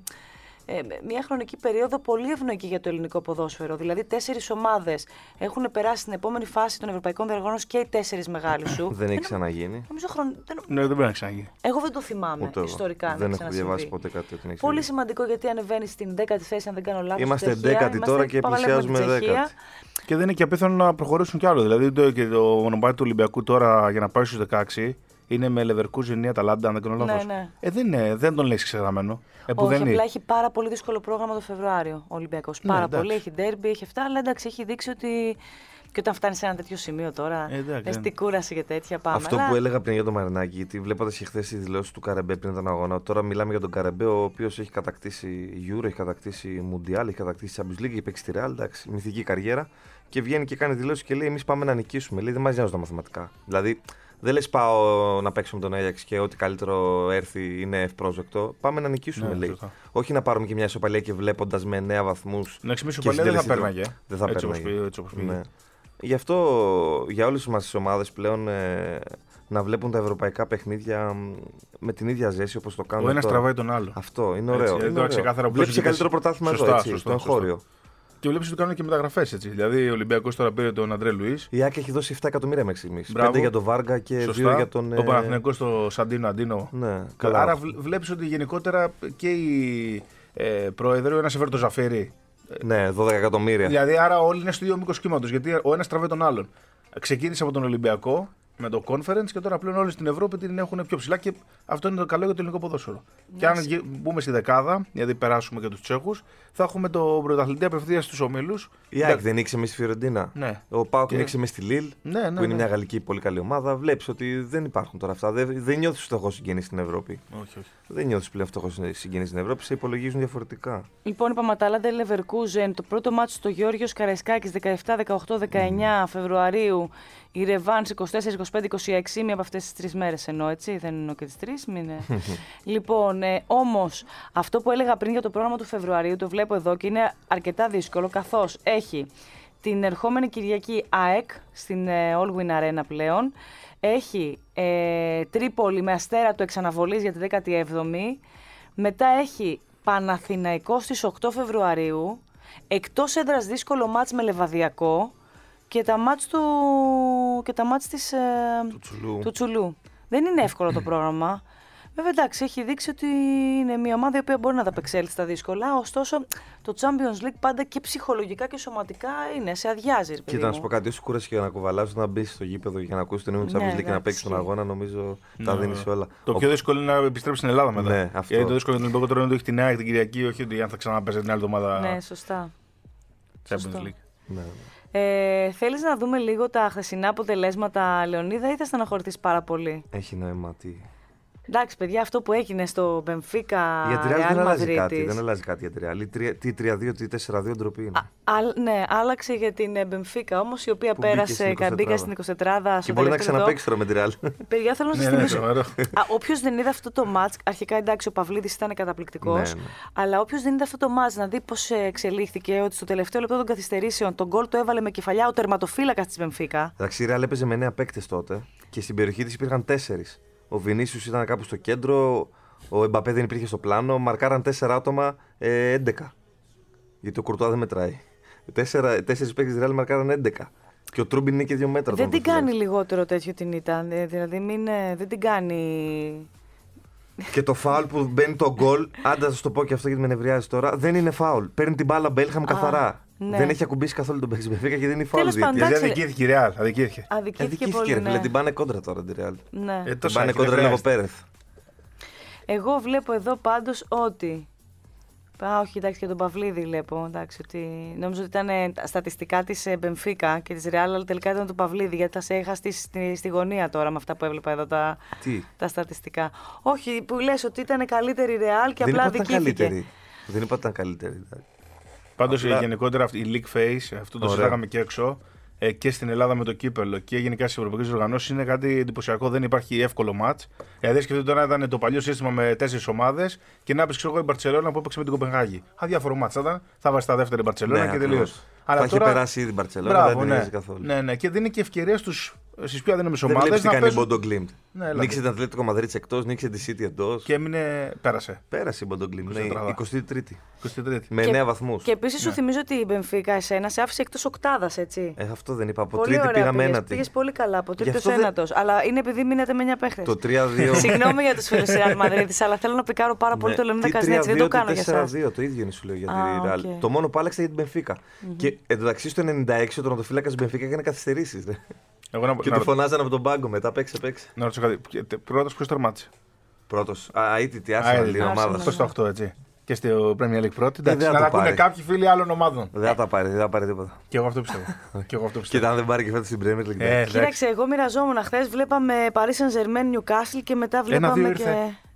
D: ε, μια χρονική περίοδο πολύ ευνοϊκή για το ελληνικό ποδόσφαιρο. Δηλαδή τέσσερις ομάδες έχουν περάσει στην επόμενη φάση των ευρωπαϊκών διοργανώσεων και οι τέσσερις μεγάλοι σου.
E: Δεν έχει ξαναγίνει.
D: Νομίζω χρον... δεν...
G: Ναι, δεν πρέπει να ξαναγίνει.
D: Εγώ δεν το θυμάμαι
E: Ούτε
D: ιστορικά.
E: Δεν έχω
D: ξανασυμβεί.
E: διαβάσει ποτέ κάτι τέτοιο.
D: Πολύ σημαντικό γιατί ανεβαίνει στην δέκατη θέση, αν δεν κάνω λάθος.
E: Είμαστε
D: Τσεχία.
E: δέκατη τώρα και πλησιάζουμε δέκατη.
G: Και δεν είναι και απίθανο να προχωρήσουν κι άλλο. Δηλαδή το, και το μονοπάτι του Ολυμπιακού τώρα για να πάει στους δεκαέξι είναι με Leverkusen ή Αταλάντα, αν δεν κάνω λάθος.
D: Ναι, ναι.
G: Ε, δεν, είναι, δεν τον λες ξεγραμμένο. Ε,
D: Όχι,
G: δεν
D: απλά έχει πάρα πολύ δύσκολο πρόγραμμα το Φεβρουάριο ο Ολυμπιακός.
G: Ναι,
D: Πάρα
G: εντάξει.
D: πολύ. Έχει ντέρμπι, έχει αυτά, αλλά εντάξει, έχει δείξει ότι. Και όταν φτάνει σε ένα τέτοιο σημείο τώρα.
G: Ε, εντάξει,
D: λες τι κούραση και τέτοια πάμε.
E: Αυτό
D: αλλά...
E: που έλεγα πριν για τον Μαρινάκη, γιατί βλέποντα και χθε τη δηλώση του Καρεμπέ πριν τον αγώνα, τώρα μιλάμε για τον Καρεμπέ, ο οποίο έχει κατακτήσει Euro, έχει κατακτήσει Mundial, έχει κατακτήσει Champions League, έχει παίξει τη Real, εντάξει, μυθική καριέρα. Και βγαίνει και κάνει δηλώσει και λέει: εμείς πάμε να νικήσουμε. Λέει: δεν μας νοιάζουν τα μαθηματικά. Δηλαδή, δεν λες πάω να παίξουμε τον Ajax και ό,τι καλύτερο έρθει είναι ευπρόσδεκτο. Πάμε να νικήσουμε,
G: Ναι,
E: λέει.
G: σωστά.
E: Όχι να πάρουμε και μια ισοπαλία και βλέποντας με εννέα βαθμούς.
G: Να ξυμίσω παλιά δεν θα πέρναγε.
E: Δεν θα
G: έτσι όπως
E: πέρναγε.
G: πει- έτσι όπως πήγε.
E: Ναι. Γι' αυτό για όλες μας τις ομάδες πλέον ε, να βλέπουν τα ευρωπαϊκά παιχνίδια μ, με την ίδια ζέση όπως το κάνουν.
G: Ο ένας
E: τώρα.
G: τραβάει τον άλλο.
E: Αυτό είναι
G: Έτσι,
E: ωραίο.
G: εδώ
E: είναι ωραίο.
G: ξεκάθαρα που
E: Βλέπεις και
G: λες ότι
E: καλύτερο πρωτάθλημα
G: σωστά,
E: εδώ, έτσι,
G: σωστά,
E: το
G: σωστά.
E: εγχώριο.
G: Και βλέπει ότι κάνουν και μεταγραφές έτσι. Δηλαδή ο Ολυμπιακός τώρα πήρε τον Αντρέ Λουίς.
E: Η Άκη έχει δώσει επτά εκατομμύρια μέχρι στιγμής.
G: Μπράβο.
E: πέντε για τον Βάργα και
G: Σωστά.
E: δύο για τον.
G: Ο Παναθηναϊκός στο Σαντίνο Αντίνο.
E: Ναι, καλά.
G: Άρα βλέπει ότι γενικότερα και οι ε, πρόεδροι, ο ένας έφερε το Ζαφέρι.
E: Ναι, δώδεκα εκατομμύρια.
G: Δηλαδή άρα όλοι είναι στο ίδιο μήκος κύματος. Γιατί ο ένας τραβάει τον άλλον. Ξεκίνησε από τον Ολυμπιακό με το Conference και τώρα πλέον όλοι στην Ευρώπη την έχουν πιο ψηλά και αυτό είναι το καλό για το ελληνικό ποδόσφαιρο. Yes. Και αν μπούμε στη δεκάδα, δηλαδή περάσουμε και τους Τσέχους, θα έχουμε το πρωταθλητή απευθείας στους ομίλους.
E: Η ΑΕΚ δεν νίκησε μες στη Φιωρεντίνα.
G: Ναι.
E: Ο ΠΑΟΚ
G: και...
E: νίκησε μες στη Λίλ,
G: ναι, ναι,
E: που είναι
G: ναι.
E: μια γαλλική πολύ καλή ομάδα. Βλέπεις ότι δεν υπάρχουν τώρα αυτά. Δεν, δεν νιώθεις φτωχός συγγενής στην Ευρώπη.
G: Όχι, όχι.
E: Δεν νιώθεις πλέον φτωχός συγγενής στην Ευρώπη, σε υπολογίζουν διαφορετικά.
D: Λοιπόν, είπαμε Αταλάντα Leverkusen, το πρώτο μάτσο στο Γιώργος Καραϊσκάκης δεκαεπτά, δεκαοκτώ, δεκαεννιά mm. Φεβρουαρίου. Η Ρεβάνς είκοσι τέσσερα, είκοσι πέντε, είκοσι έξι, μία από αυτές τις τρεις μέρες εννοώ, έτσι, δεν εννοώ και τις τρεις, μην Λοιπόν, ε, όμως, αυτό που έλεγα πριν για το πρόγραμμα του Φεβρουαρίου, το βλέπω εδώ και είναι αρκετά δύσκολο, καθώς έχει την ερχόμενη Κυριακή ΑΕΚ στην ε, Allwyn Arena πλέον, έχει ε, Τρίπολη με Αστέρα του εξαναβολής για τη δέκατη έβδομη, μετά έχει Παναθηναϊκό στις οκτώ Φεβρουαρίου, εκτός έδρας δύσκολο μάτς με Λεβαδιακό, και τα μάτς του... και τα μάτς της...
E: του, Τσουλού.
D: του Τσουλού. Δεν είναι εύκολο το πρόγραμμα. Βέβαια, εντάξει, έχει δείξει ότι είναι μια ομάδα η οποία μπορεί να ανταπεξέλθει στα δύσκολα. Ωστόσο, το Champions League πάντα και ψυχολογικά και σωματικά είναι, σε αδειάζει.
E: Κοίτα, να σου πω κάτι, όσο κούρασε και να κουβαλάς, να μπει στο γήπεδο για να ακούσει το νέο του Champions League και να παίξει τον αγώνα, νομίζω
G: ναι,
E: τα δίνει όλα.
G: Το πιο δύσκολο είναι να επιστρέψει στην Ελλάδα μετά.
E: Ναι, αυτό.
G: Γιατί το δύσκολο είναι το Ολυμπιακό τώρα είναι ότι έχει την ΑΕΚ την Κυριακή, όχι ότι αν θα ξαναπέσει την άλλη εβδομάδα.
D: Ναι, σωστά.
G: Champions League.
E: Ναι.
D: Ε, θέλεις να δούμε λίγο τα χθεσινά αποτελέσματα, Λεωνίδα, ή θα στεναχωρηθείς πάρα πολύ?
E: Έχει νόημα, τι.
D: Εντάξει, παιδιά, αυτό που έγινε στο Μπενφίκα,
E: Για τη Real δεν αλλάζει κάτι.
D: Madrid.
E: Δεν αλλάζει κάτι για τη Real. Τι τρία δύο, τι τέσσερα δύο ντροπή είναι.
D: Α, α, ναι, άλλαξε για την Μπενφίκα όμως, η οποία
E: που
D: πέρασε, μπήκα στην εικοσιτετράδα.
E: Και μπορεί να ξαναπαίξει τώρα με τη Real.
D: Παιδιά, θέλω να σας
G: ναι,
D: θυμίσω. Όποιος δεν είδε αυτό το μάτς, αρχικά εντάξει, ο Παυλίδης ήταν καταπληκτικός. Ναι, ναι. Αλλά όποιος δεν είδε αυτό το μάτς, να δει πώς εξελίχθηκε, ότι στο τελευταίο λεπτό των καθυστερήσεων τον γκολ το έβαλε με κεφαλιά ο τερματοφύλακας της Μπενφίκα.
E: Εντάξει, η Real έπαιζε με νέα παίκτες τότε και στην περιοχή της υπήρχαν τέσσερις. Ο Βινίσιους ήταν κάπου στο κέντρο, ο Εμπαπέ δεν υπήρχε στο πλάνο, μαρκάραν τέσσερα άτομα, ε, έντεκα. Γιατί ο Κουρτουά δεν μετράει. Τέσσερα, τέσσερις παίκτες της Real μαρκάραν έντεκα. Και ο Τρούμπιν είναι και δύο μέτρα.
D: Δεν την κάνει λιγότερο τέτοιο την ήττα. Δηλαδή μην, δεν την κάνει.
E: Και το φάουλ που μπαίνει το γκολ, άντε θα σου το πω και αυτό γιατί με νευριάζει τώρα, δεν είναι φάουλ. Παίρνει την μπάλα Μπέλχαμ καθαρά. Ναι. Δεν έχει ακουμπήσει καθόλου τον παίκτη Μπενφίκα και δεν είναι φάουλ.
G: Γιατί αδικήθηκε η Real. Αδικήθηκε.
D: Αδικήθηκε πολύ, ρε,
E: ναι. Την πάνε κόντρα τώρα την Real.
D: Ναι.
E: Ε, την πάνε κόντρα λίγο Πέρεθ.
D: Εγώ βλέπω εδώ πάντως ότι. Α, όχι, εντάξει, και τον Παυλίδη βλέπω. Εντάξει, ότι... Νόμιζα ότι ήταν τα στατιστικά της Μπενφίκα και της Real, αλλά τελικά ήταν του Παυλίδη, γιατί θα σε είχα στη, στη, στη γωνία τώρα με αυτά που έβλεπα εδώ τα, τα στατιστικά. Όχι, που λες ότι ήταν καλύτερη η Real και
E: δεν
D: απλά αδικήθηκε.
E: Δεν είπα ότι ήταν καλύτερη.
G: Πάντως απλά... γενικότερα η League Face, αυτό το συζητάγαμε και έξω, ε, και στην Ελλάδα με το κύπελο και γενικά στις ευρωπαϊκές οργανώσεις είναι κάτι εντυπωσιακό. Δεν υπάρχει εύκολο μάτς. Δηλαδή, σκεφτείτε τώρα ήταν το παλιό σύστημα με τέσσερις ομάδες και να παίξει εγώ η Μπαρτσελόνα που έπαιξε με την Κοπενχάγη. Αδιάφορο μάτς θα ήταν. Θα βάζει τα δεύτερη Μπαρτσελόνα
E: ναι,
G: και τελείως.
E: Αλλά θα τώρα... έχει περάσει ήδη η Μπαρτσελόνα, δεν την καθόλου.
G: Ναι, ναι, και δίνει και ευκαιρία στους. Στις πιο αδύναμες ομάδες.
E: Δεν βλέπεις τι κάνει η
G: παίζουν...
E: Bodo Glimt. Ναι, νίξε την Ατλέτικο Μαδρίτης εκτός, νίξε τη City εντός.
G: Και έμεινε. Πέρασε.
E: Πέρασε η Bodo Glimt. Ναι, εικοστή τρίτη.
G: εικοστή τρίτη.
E: Με εννέα βαθμούς.
D: Και επίσης ναι. σου θυμίζω ότι η Μπενφίκα εσένα σε άφησε εκτός οκτάδας, έτσι.
E: Ε, αυτό δεν είπα. Από πολύ τρίτη πήγαμε ένατη.
D: Πήγες πολύ καλά. Από τρίτος ένατος. Δεν... Αλλά είναι επειδή μείνατε με εννέα παίχτες.
E: Το τρία δύο.
D: Συγγνώμη για τους φίλους της Real Madrid, αλλά θέλω να πικάρω πάρα πολύ το Λεωνίδα Καζνέτση. Δεν το κάνω για εσάς.
E: τέσσερα δύο, το ίδιο είναι σου λέω για τη Real. Το μόνο που άλλαξε για την Μπενφίκα. Και εντωμεταξύ στο ενενήντα έξι ο τερματοφύλακας της Μπενφίκα έκανε καθυστερήσεις. Εγώ να... Και να... του φωνάζανε από τον πάγκο μετά, παίξε, παίξε.
G: Να ρωτήσω κάτι. Πρώτος ποιος τερμάτισε?
E: Πρώτος. Αίτητη, Arsenal η ομάδα.
G: Αυτό στο οκτώ, έτσι. Και στο Premier League πρώτη. Εντάξει, να ακούνε κάποιοι φίλοι άλλων ομάδων.
E: Δεν θα τα πάρει, δεν θα πάρει τίποτα.
G: Και εγώ αυτό πιστεύω. Και εγώ αυτό πιστεύω.
E: Και αν δεν πάρει και φέτος στην Premier League.
D: Κοίταξε, εγώ μοιραζόμουν χθες. Βλέπαμε Paris Saint-Germain, Newcastle και μετά βλέπαμε και.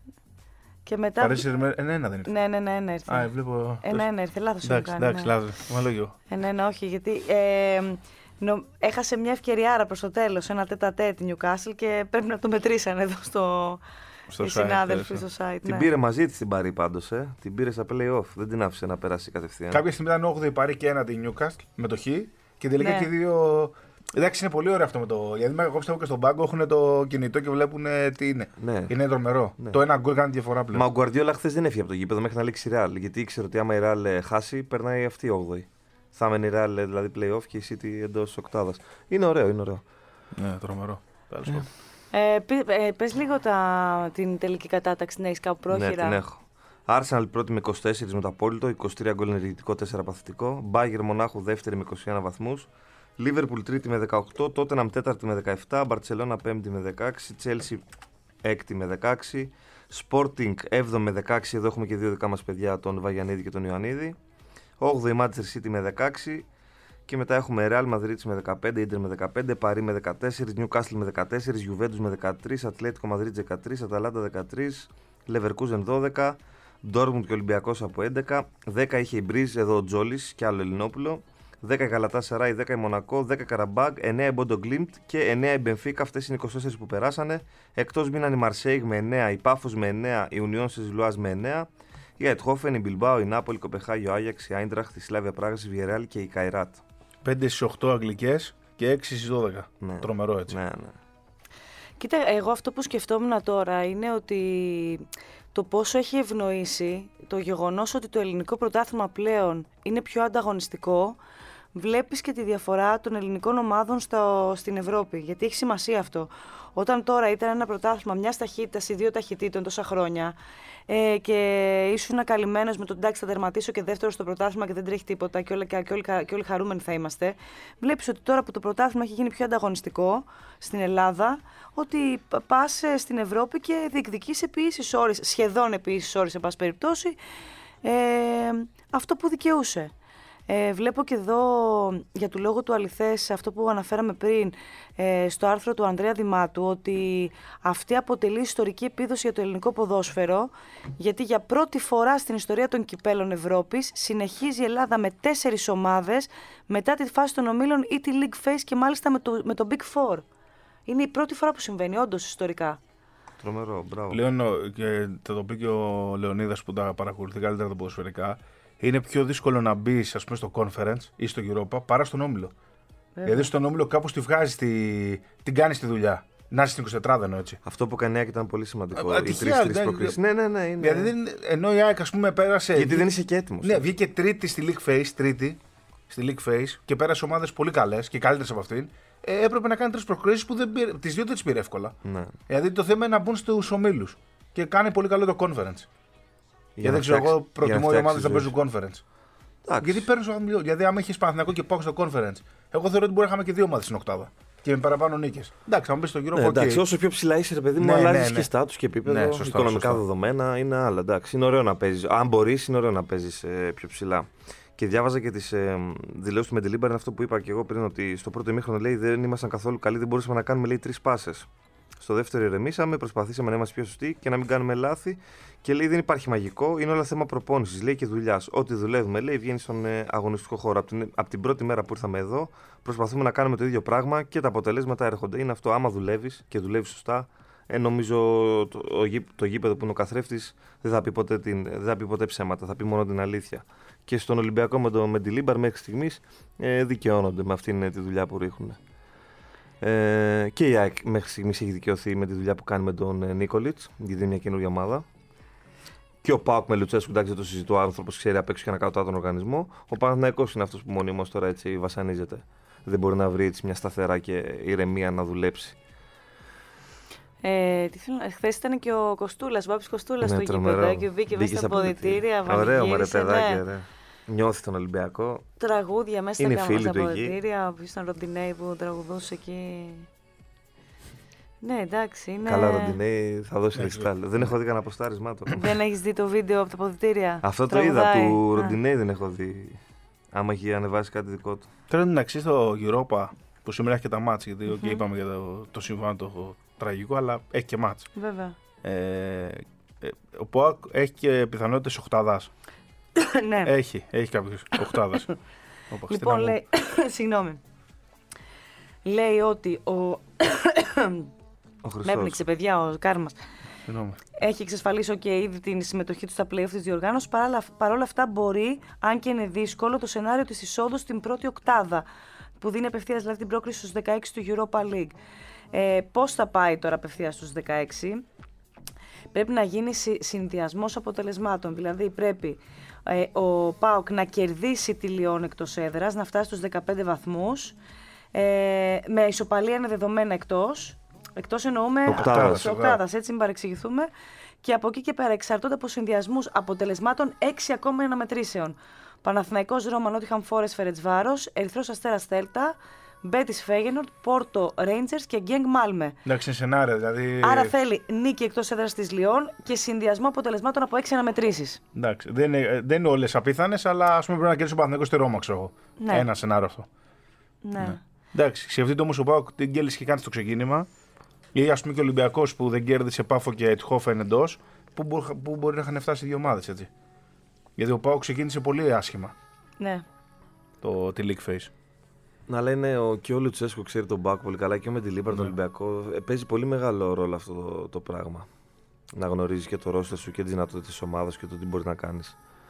D: Και μετά.
G: Paris Saint-Germain, ένα δεν ήρθε.
D: Ναι, ναι, ναι, ένα ήρθε.
G: Α, βλέπω.
D: Ένα, ένα ήρθε. Λάθος μου κάνει.
G: Εντάξει, λάθος. Μαλόγιο.
D: Ένα, όχι, γιατί. Νο... Έχασε μια ευκαιριάρα προς το τέλος, ένα τέτα-τέτ τη Newcastle και πρέπει να το μετρήσανε εδώ στο,
G: στο
D: οι
G: site,
D: συνάδελφοι στο site.
E: Την
D: ναι.
E: πήρε μαζί της την Παρί πάντως, ε. Την πήρε στα play-off, δεν την άφησε να περάσει κατευθείαν.
G: Κάποια στιγμή ήταν όγδοη η Παρί και ένα την Newcastle με το Χ και τελικά ναι. και δύο... Εντάξει, είναι πολύ ωραίο αυτό με το. Γιατί εγώ πιστεύω και στον πάγκο έχουν το κινητό και βλέπουν τι είναι.
E: Ναι.
G: Είναι τρομερό. Ναι. Το ένα γκολ κάνει διαφορά πλέον.
E: Μα ο Γκουαρντιόλα χθες δεν έφυγε από το γήπεδο μέχρι να λήξει η Real. Γιατί ήξερε ότι άμα η Real χάσει, περνάει αυτή η όγδοη. Θα έμενε η Real δηλαδή play-off και η City εντός οκτάδας. Είναι ωραίο, είναι ωραίο.
G: Ναι, τρομερό.
D: Ε, ε, πες λίγο τα, την τελική κατάταξη, την έχεις κάπου πρόχειρα?
E: Ναι, την έχω. Arsenal πρώτη με είκοσι τέσσερα με το απόλυτο, είκοσι τρία γκολ ενεργητικό, τέσσερα παθητικό. Bayern Μονάχου δεύτερη με είκοσι ένα βαθμούς. Λίβερπουλ τρίτη με δεκαοκτώ, Τότεναμ τέταρτη με δεκαεπτά, Μπαρτσελώνα πέμπτη με δεκαέξι, Τσέλσι έκτη με δεκαέξι, Sporting έβδομη με δεκαέξι, εδώ έχουμε και δύο δικά μας παιδιά, τον Βαγιανίδη και τον Ιωαννίδη, όγδοη Manchester City με δεκαέξι και μετά έχουμε Real Madrid με δεκαπέντε, Inter με δεκαπέντε, Παρί με δεκατέσσερα, Newcastle με δεκατέσσερα, Juventus με δεκατρία, Ατλέτικο Μαδρίτης δεκατρία, Αταλάντα δεκατρία, Leverkusen δώδεκα, Dortmund και Ολυμπιακός από έντεκα, δέκα είχε η Μπρίζ, εδώ ο Τζόλης και άλλο Ελληνόπουλο, δέκα η Γαλατάσαράι, δέκα η Μονακό, δέκα η Καραμπάγκ, εννέα η Μπόντο Γκλίμπτ και εννέα η Μπενφίκα. Αυτές είναι οι είκοσι τέσσερις που περάσανε. Εκτός μείναν η Μαρσέιγ με εννέα, η Πάφος με εννέα, η Ουνιόν Σεζιλουάζ με εννέα, η Αιτχόφεν, η Μπιλμπάο, η Νάπολη, η Κοπεχάγη, ο Άγιαξ, η Άιντραχτ, η Σλάβια Πράγας, η Βιερεάλ και η Καϊράτ.
G: πέντε στις οκτώ αγγλικές και έξι στις δώδεκα.
E: Ναι.
G: Τρομερό έτσι.
E: Ναι, ναι.
D: Κοίτα, εγώ αυτό που σκεφτόμουν τώρα είναι ότι το πόσο έχει ευνοήσει το γεγονός ότι το ελληνικό πρωτάθλημα πλέον είναι πιο ανταγωνιστικό. Βλέπεις και τη διαφορά των ελληνικών ομάδων στο, στην Ευρώπη, γιατί έχει σημασία αυτό. Όταν τώρα ήταν ένα πρωτάθλημα μιας ταχύτητας ή δύο ταχυτήτων τόσα χρόνια ε, και ήσουν καλυμμένος με τον εντάξει θα τερματίσω και δεύτερο στο πρωτάθλημα και δεν τρέχει τίποτα και όλοι, και, όλοι, και όλοι χαρούμενοι θα είμαστε, βλέπεις ότι τώρα που το πρωτάθλημα έχει γίνει πιο ανταγωνιστικό στην Ελλάδα, ότι πας στην Ευρώπη και διεκδικείς επί ίσης ώρες, σχεδόν επί ίσης ώρες, σε πάση περιπτώσει, ε, αυτό που δικαιούσε. Ε, βλέπω και εδώ για του λόγου του αληθές αυτό που αναφέραμε πριν ε, στο άρθρο του Ανδρέα Δημάτου, ότι αυτή αποτελεί ιστορική επίδοση για το ελληνικό ποδόσφαιρο, γιατί για πρώτη φορά στην ιστορία των κυπέλων Ευρώπης συνεχίζει η Ελλάδα με τέσσερις ομάδες μετά τη φάση των ομίλων ή τη League Phase και μάλιστα με το, με το Big Four. Είναι η πρώτη φορά που συμβαίνει όντως ιστορικά.
E: Τρομερό, μπράβο.
G: Πλέον, και θα το πει και ο Λεωνίδας που τα παρακολουθεί καλύτερα τα ποδοσφαιρικά, είναι πιο δύσκολο να μπει, ας πούμε, στο conference ή στο Europa παρά στον όμιλο. Βέβαια. Γιατί στον όμιλο κάπως τη βγάζει, τη... την κάνει τη δουλειά. Να είσαι στην εικοσιτετράδα εννοώ έτσι.
E: Αυτό που κάνει η ΑΕΚ ήταν πολύ σημαντικό.
G: Α,
E: οι τρεις-τρεις προκρίσεις. Ναι, ναι, ναι. Είναι...
G: Δηλαδή, δεν... ενώ η ΑΕΚ, ας πούμε, πέρασε.
E: Γιατί δεν είσαι και έτοιμος.
G: Ναι, βγήκε τρίτη στη League Phase, τρίτη στη League Phase και πέρασε ομάδες πολύ καλές και καλύτερες από αυτήν. Ε, έπρεπε να κάνει τρεις προκρίσεις που δεν πήρε... τις δύο δεν τις πήρε εύκολα.
E: Ναι.
G: Δηλαδή το θέμα είναι να μπουν στους ομίλους και κάνει πολύ καλό το conference. Γιατί δεν ξέρω, εγώ προτιμώ οι ομάδες να παίζουν conference.
E: Εντάξει.
G: Γιατί παίρνει στο χαμηλό. Γιατί άμα έχει Παναθηναϊκό και πάω στο conference, εγώ θεωρώ ότι μπορεί να είχαμε και δύο ομάδες στην οκτάδα. Και με παραπάνω νίκες. Εντάξει, θα μου πει στο γύρο
E: ναι,
G: από
E: εντάξει,
G: εκεί.
E: Όσο πιο ψηλά είσαι, ρε παιδί μου,
G: ναι,
E: αλλάζει
G: ναι, ναι.
E: και στάτους και επίπεδο.
G: Ναι, σωστά,
E: οικονομικά
G: σωστά.
E: δεδομένα είναι άλλα. Εντάξει, είναι ωραίο να παίζει. Αν μπορεί, είναι ωραίο να παίζει ε, πιο ψηλά. Και διάβαζα και τι ε, δηλώσεις του Μεντιλίμπαρ, είναι αυτό που είπα και εγώ πριν, ότι στο πρώτο ημίχρονο λέει δεν ήμασταν καθόλου καλοί, δεν μπορούσαμε να κάνουμε τρεις πάσες. Στο δεύτερο ηρεμήσαμε, προσπαθήσαμε να είμαστε πιο σωστοί και να μην κάνουμε λάθη. Και λέει δεν υπάρχει μαγικό, είναι όλα θέμα προπόνησης, λέει, και δουλειάς. Ό,τι δουλεύουμε, λέει, βγαίνει στον ε, αγωνιστικό χώρο. Από την, από την πρώτη μέρα που ήρθαμε εδώ, προσπαθούμε να κάνουμε το ίδιο πράγμα και τα αποτελέσματα έρχονται. Είναι αυτό, άμα δουλεύεις και δουλεύεις σωστά, ε, νομίζω το, το, το γήπεδο που είναι ο καθρέφτης δεν θα πει ποτέ, την, δεν θα πει ποτέ ψέματα, θα πει μόνο την αλήθεια. Και στον Ολυμπιακό με τον Μεντιλίμπαρ μέχρι στιγμής ε, δικαιώνονται με αυτήν τη δουλειά που ρίχνουν. Ε, και η ΑΕΚ μέχρι στιγμής έχει δικαιωθεί με τη δουλειά που κάνει με τον ε, Νίκολιτς, γιατί είναι μια καινούργια ομάδα. Και ο ΠΑΟΚ με Λουτσέσκου, εντάξει, δεν το συζητώ, ο άνθρωπος ξέρει απ' έξω και να κρατά τον οργανισμό. Ο Παναθηναϊκός είναι αυτός που μονίμως τώρα έτσι βασανίζεται. Δεν μπορεί να βρει έτσι μια σταθερά και ηρεμία να δουλέψει.
D: Ε, Χθες ήταν και ο Κοστούλας, ο Πάπης Κοστούλας,
E: Ναι,
D: στο γήπεδο και μπήκε μέσα στα ποδητήρια.
E: Ωραίο μωρέ
D: πανηγύρισε,
E: παιδάκι,
D: ναι.
E: ωραία. Νιώθει τον Ολυμπιακό.
D: Τραγούδια μέσα
E: Είναι
D: στα,
E: φίλοι
D: στα
E: του εκεί.
D: ποδητήρια. Ο ήταν Ροντινέη που τραγουδούσε εκεί. Ναι, εντάξει. Είναι...
E: Καλά, Ροντινέη, θα δώσει ρεστάλ. Δεν έχω δει κανένα αποστάρισμά του.
D: Δεν έχεις δει το βίντεο από τα ποδητήρια?
E: Αυτό το είδα του Ροντινέη, δεν έχω δει. Άμα έχει ανεβάσει κάτι δικό του.
G: Τώρα είναι αξίζει στο Europa που σήμερα έχει και τα μάτς. Γιατί
D: Mm-hmm.
G: okay, είπαμε για το, το συμβάν το τραγικό, αλλά έχει και μάτς.
D: Βέβαια.
G: Ε, ε, ο ΠΟΑΚ έχει και πιθανότητες οχτάδας.
D: Ναι.
G: Έχει, έχει κάποιες οχτάδας.
D: Λοιπόν, λέει, συγγνώμη. Λέει ότι ο...
E: ο
D: με έπνιξε, παιδιά, ο Κάρμας.
G: Συγγνώμη.
D: Έχει εξασφαλίσει και ήδη την συμμετοχή του στα play-off της διοργάνωσης. Παρ' όλα αυτά μπορεί, αν και είναι δύσκολο, το σενάριο της εισόδου στην πρώτη οκτάδα, που δίνει απευθείας δηλαδή την πρόκριση στους δεκαέξι του Europa League. Ε, πώς θα πάει τώρα απευθείας στους δεκαέξι? Πρέπει να γίνει συνδυασμός αποτελεσμάτων. Δηλαδή πρέπει ε, ο ΠΑΟΚ να κερδίσει τη Λιόν εκτός έδρας, να φτάσει στους δεκαπέντε βαθμούς, ε, με ισοπαλία είναι δεδομένα εκτός. Εκτός εννοούμε
E: οκτάδας,
D: οκτάδας, έτσι μην παρεξηγηθούμε. Και από εκεί και πέρα εξαρτώνται από συνδυασμούς αποτελεσμάτων έξι ακόμα αναμετρήσεων. Παναθηναϊκός Ρώμα, Νότιχαμ Φόρεστ Φερετσβάρος, Ερυθρός Αστέρας Θέλτα, Μπέτις Φέγενορντ, Πόρτο Ρέιντζερς και Γκένγκ Μάλμε.
G: Εντάξει, είναι σενάρια δηλαδή.
D: Άρα θέλει νίκη εκτός έδρας της Λιόν και συνδυασμό αποτελεσμάτων από έξι αναμετρήσεις.
G: Εντάξει, δεν είναι, δεν είναι όλες απίθανες, αλλά ας πούμε πρέπει να κερδίσει ο Παναθηναϊκός στη Ρώμα, ξέρω εγώ.
D: Ναι.
G: Ένα σενάριο αυτό.
D: Ναι.
G: Ναι. Εντάξει, σκεφτείτε όμως ο ΠΑΟΚ την κέλυσε και κάνει στο ξεκίνημα. Ή ας πούμε και ο Ολυμπιακός που δεν κέρδισε Πάφο και Ετχόφεν εντός, που, μπο, που μπορεί να είχαν φτάσει οι δύο ομάδες έτσι. Γιατί ο ΠΑΟΚ ξεκίνησε πολύ άσχημα.
D: Ναι.
G: Το, τη League Phase.
E: Να λένε ο, και ο Λουτσέσκο ξέρει τον ΠΑΟΚ πολύ καλά και ο Μεντιλίμπαρ, τον Ολυμπιακό. Ε, παίζει πολύ μεγάλο ρόλο αυτό το, το πράγμα. Να γνωρίζει και το ρόστερ σου και τι δυνατότητες της ομάδας και το τι μπορεί να κάνει.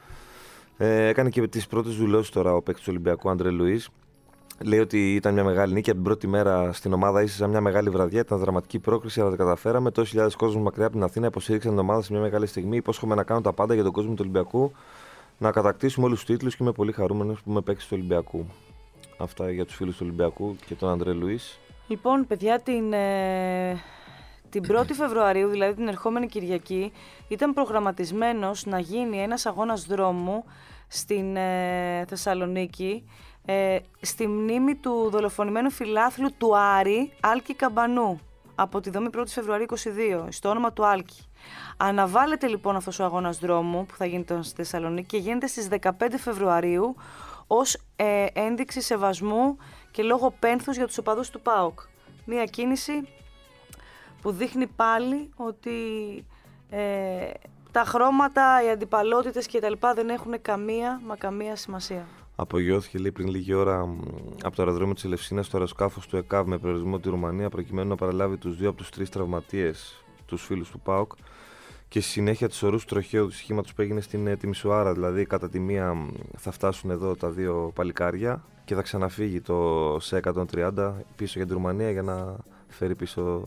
E: Ε, έκανε και τις πρώτες δηλώσεις τώρα ο παίκτης του Ολυμπιακού, Αντρέ Λουίς. Λέει ότι ήταν μια μεγάλη νίκη από την πρώτη μέρα στην ομάδα. Ίσως μια μεγάλη βραδιά. Ήταν δραματική πρόκριση, αλλά τα καταφέραμε. Τόσοι χιλιάδες κόσμος μακριά από την Αθήνα υποστήριξαν την ομάδα σε μια μεγάλη στιγμή. Υπόσχομαι να κάνω τα πάντα για τον κόσμο του Ολυμπιακού, να κατακτήσουμε όλους τους τίτλους και είμαι πολύ χαρούμενος που είμαι παίκτης του Ολυμπιακού. Αυτά για τους φίλους του Ολυμπιακού και τον Αντρέ Λουίς.
D: Λοιπόν, παιδιά, την, ε, την πρώτη Φεβρουαρίου, δηλαδή την ερχόμενη Κυριακή, ήταν προγραμματισμένος να γίνει ένας αγώνας δρόμου στην ε, Θεσσαλονίκη, ε, στη μνήμη του δολοφονημένου φιλάθλου του Άρη, Άλκη Καμπανού, από τη δομή πρώτη Φεβρουαρίου είκοσι δύο, στο όνομα του Άλκη. Αναβάλλεται λοιπόν αυτός ο αγώνας δρόμου που θα γίνεται στη Θεσσαλονίκη και γίνεται στις δεκαπέντε Φεβρουαρίου ως ε, ένδειξη σεβασμού και λόγω πένθους για τους οπαδούς του ΠΑΟΚ. Μία κίνηση που δείχνει πάλι ότι ε, τα χρώματα, οι αντιπαλότητες και τα λοιπά δεν έχουν καμία μα καμία σημασία.
E: Απογειώθηκε λέει πριν λίγη ώρα από το αεροδρόμιο της Ελευσίνας στο αεροσκάφος του ΕΚΑΒ με προορισμό τη Ρουμανία προκειμένου να παραλάβει τους δύο από τους τρεις τραυματίες, τους φίλους του ΠΑΟΚ, και στη συνέχεια της ορούς του τροχαίου του σχήματος που έγινε στην Τιμισοάρα. Δηλαδή κατά τη μία θα φτάσουν εδώ τα δύο παλικάρια και θα ξαναφύγει το ΣΕ εκατόν τριάντα πίσω για την Ρουμανία για να φέρει πίσω,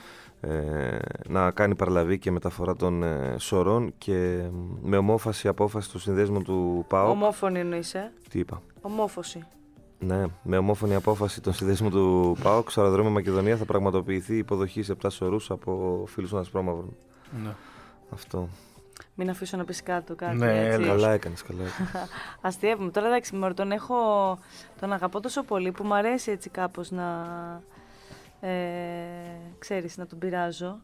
E: ε, να κάνει παραλαβή και μεταφορά των ε, σωρών, και με ομόφαση απόφαση του συνδέσμου του ΠΑΟΚ.
D: Ομόφωνη εννοείς, ε?
E: Τι είπα?
D: Ομόφωση.
E: Ναι, με ομόφωνη απόφαση των συνδέσμων του ΠΑΟΚ στο αεροδρόμιο Μακεδονία θα πραγματοποιηθεί υποδοχή σε επτά σωρούς από φίλους των Ασπρόμαυρων.
G: Ναι.
E: Αυτό.
D: Μην αφήσω να πεις κάτω κάτι.
G: Ναι,
D: έτσι.
E: Καλά έκανες, καλά έκανες.
D: Αστειεύομαι. Τώρα εντάξει, μωρέ, τον έχω, τον αγαπώ τόσο πολύ που μου αρέσει έτσι κάπως να, ε, ξέρεις, να τον πειράζω.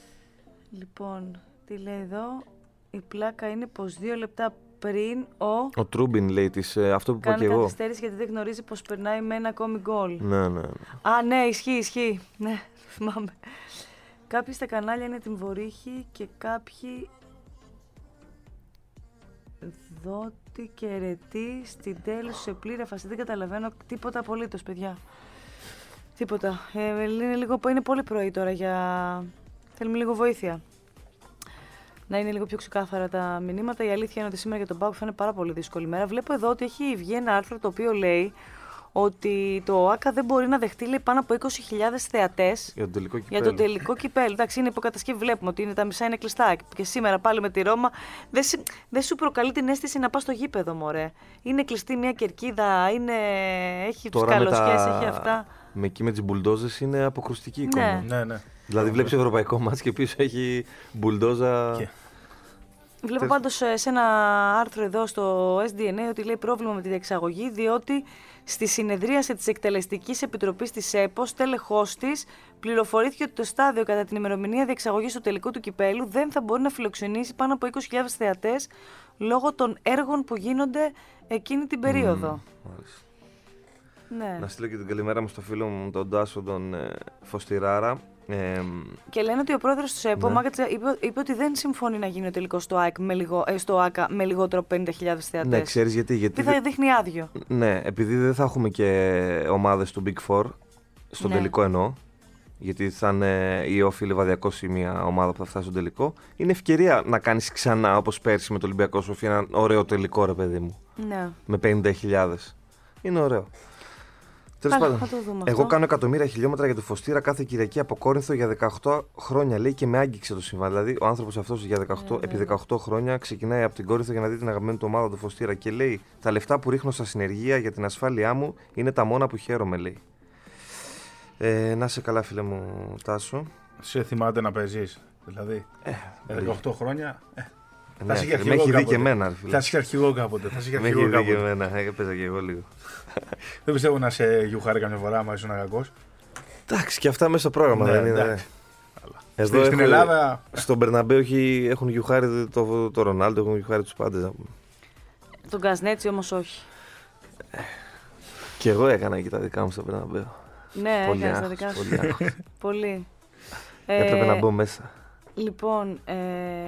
D: Λοιπόν, τι λέει εδώ, η πλάκα είναι πως δύο λεπτά πριν ο...
E: Ο Τρούμπιν λέει της, ε, αυτό που είπα και
D: κάνει
E: εγώ.
D: καθυστέρηση γιατί δεν γνωρίζει πως περνάει με ένα ακόμη γκολ.
E: Ναι, ναι, ναι.
D: Α, ναι, ισχύει, ισχύει. Ναι, θυμάμαι. Κάποιοι στα κανάλια είναι την Βορύχη και κάποιοι δότη και ρετή στην τέλος σε πλήρη αφασί. Δεν καταλαβαίνω τίποτα απολύτως, παιδιά. Τίποτα. Ε, είναι, λίγο, είναι πολύ πρωί τώρα για... Θέλουμε λίγο βοήθεια. Να είναι λίγο πιο ξεκάθαρα τα μηνύματα. Η αλήθεια είναι ότι σήμερα για τον ΠΑΟΚ θα είναι πάρα πολύ δύσκολη μέρα. Βλέπω εδώ ότι έχει βγει ένα άρθρο το οποίο λέει ότι το ΟΑΚΑ δεν μπορεί να δεχτεί λέει, πάνω από είκοσι χιλιάδες θεατές
E: για τον τελικό κυπέλλο.
D: Για τον τελικό κυπέλλο. Εντάξει, είναι υποκατασκευή, βλέπουμε ότι είναι, τα μισά είναι κλειστά. Και σήμερα πάλι με τη Ρώμα δεν, δεν σου προκαλεί την αίσθηση να πας στο γήπεδο, μωρέ. Είναι κλειστή μια κερκίδα, είναι... έχει τους καλοσκές, τα... έχει αυτά.
E: Με εκεί με τις μπουλντόζες είναι αποκρουστική εικόνα.
G: Ναι, ναι.
E: Δηλαδή βλέπεις ευρωπαϊκό μάτς και πίσω έχει μπουλντόζα. Και...
D: Βλέπω Θες... πάντως σε ένα άρθρο εδώ στο ες ντι εν έι ότι λέει πρόβλημα με τη διεξαγωγή, διότι στη συνεδρίαση της Εκτελεστικής Επιτροπής της ΕΠΟ, τέλεχός της, πληροφορήθηκε ότι το στάδιο κατά την ημερομηνία διεξαγωγής του τελικού του κυπέλου δεν θα μπορεί να φιλοξενήσει πάνω από είκοσι χιλιάδες θεατές λόγω των έργων που γίνονται εκείνη την περίοδο.
E: Mm,
D: ναι.
E: Να στείλω και την καλημέρα μου στο φίλο μου τον Τάσο, τον ε, Φωστηράρα. Ε,
D: και λένε ότι ο πρόεδρος του ΣΕΠΟ ναι. είπε, είπε ότι δεν συμφωνεί να γίνει ο τελικός στο ΆΚΑ με, λιγο, ε, στο ΆΚΑ με λιγότερο από πενήντα χιλιάδες θεατές.
E: Ναι, ξέρεις γιατί. Γιατί
D: θα δείχνει άδειο.
E: Ναι, επειδή δεν θα έχουμε και ομάδες του Big Four στον ναι. τελικό εννοώ. Γιατί θα είναι η Όφη Λιβαδιακός ή μια ομάδα που θα φτάσει στον τελικό. Είναι ευκαιρία να κάνεις ξανά όπως πέρσι με το Ολυμπιακό Σοφή ένα ωραίο τελικό, ρε παιδί μου.
D: Ναι.
E: Με πενήντα χιλιάδες. Είναι ωραίο. Τέλος πάντων, εγώ αυτό. κάνω εκατομμύρια χιλιόμετρα για το Φωστήρα κάθε Κυριακή από Κόρινθο για δεκαοκτώ χρόνια, λέει, και με άγγιξε το συμβάν. Δηλαδή, ο άνθρωπος αυτός για δεκαοκτώ, yeah, επί δεκαοκτώ χρόνια ξεκινάει από την Κόρινθο για να δει την αγαπημένη του ομάδα του Φωστήρα και λέει: τα λεφτά που ρίχνω στα συνεργεία για την ασφάλειά μου είναι τα μόνα που χαίρομαι, λέει. Ε, να σε καλά, φίλε μου Τάσο.
G: Σε θυμάται να παίζεις, δηλαδή. Ε, δεκαοκτώ χρόνια. Ε. Θα σε είχε
E: με έχει δει και εμένα.
G: Θα σε είχε αρχηγό κάποτε. Θα σε είχε
E: με έχει
G: αρχηγό
E: δει και
G: κάποτε.
E: εμένα. Έπαιζα και εγώ λίγο.
G: Δεν πιστεύω να σε γιουχάρει καμιά φορά, άμα ήσουν κακός.
E: Εντάξει, και αυτά μέσα στο πρόγραμμα
G: Ναι,
E: δεν είναι.
G: εντάξει.
E: Εδώ
G: Στην
E: έχω,
G: Ελλάδα.
E: Στον Μπερναμπέου έχουν γιουχάρει το, το Ρονάλντο, έχουν γιουχάρει τους πάντες.
D: Τον Καζνέτσι όμως όχι.
E: Και εγώ έκανα και τα δικά μου στον Μπερναμπέου.
D: Ναι,
E: Πολύ
D: έκανες τα
E: άγχος,
D: δικά σου.
E: πολύ άγχος.
D: Πολύ.
E: Έπρεπε
D: Ε,
E: να μπω μέσα.
D: Λοιπόν, ε,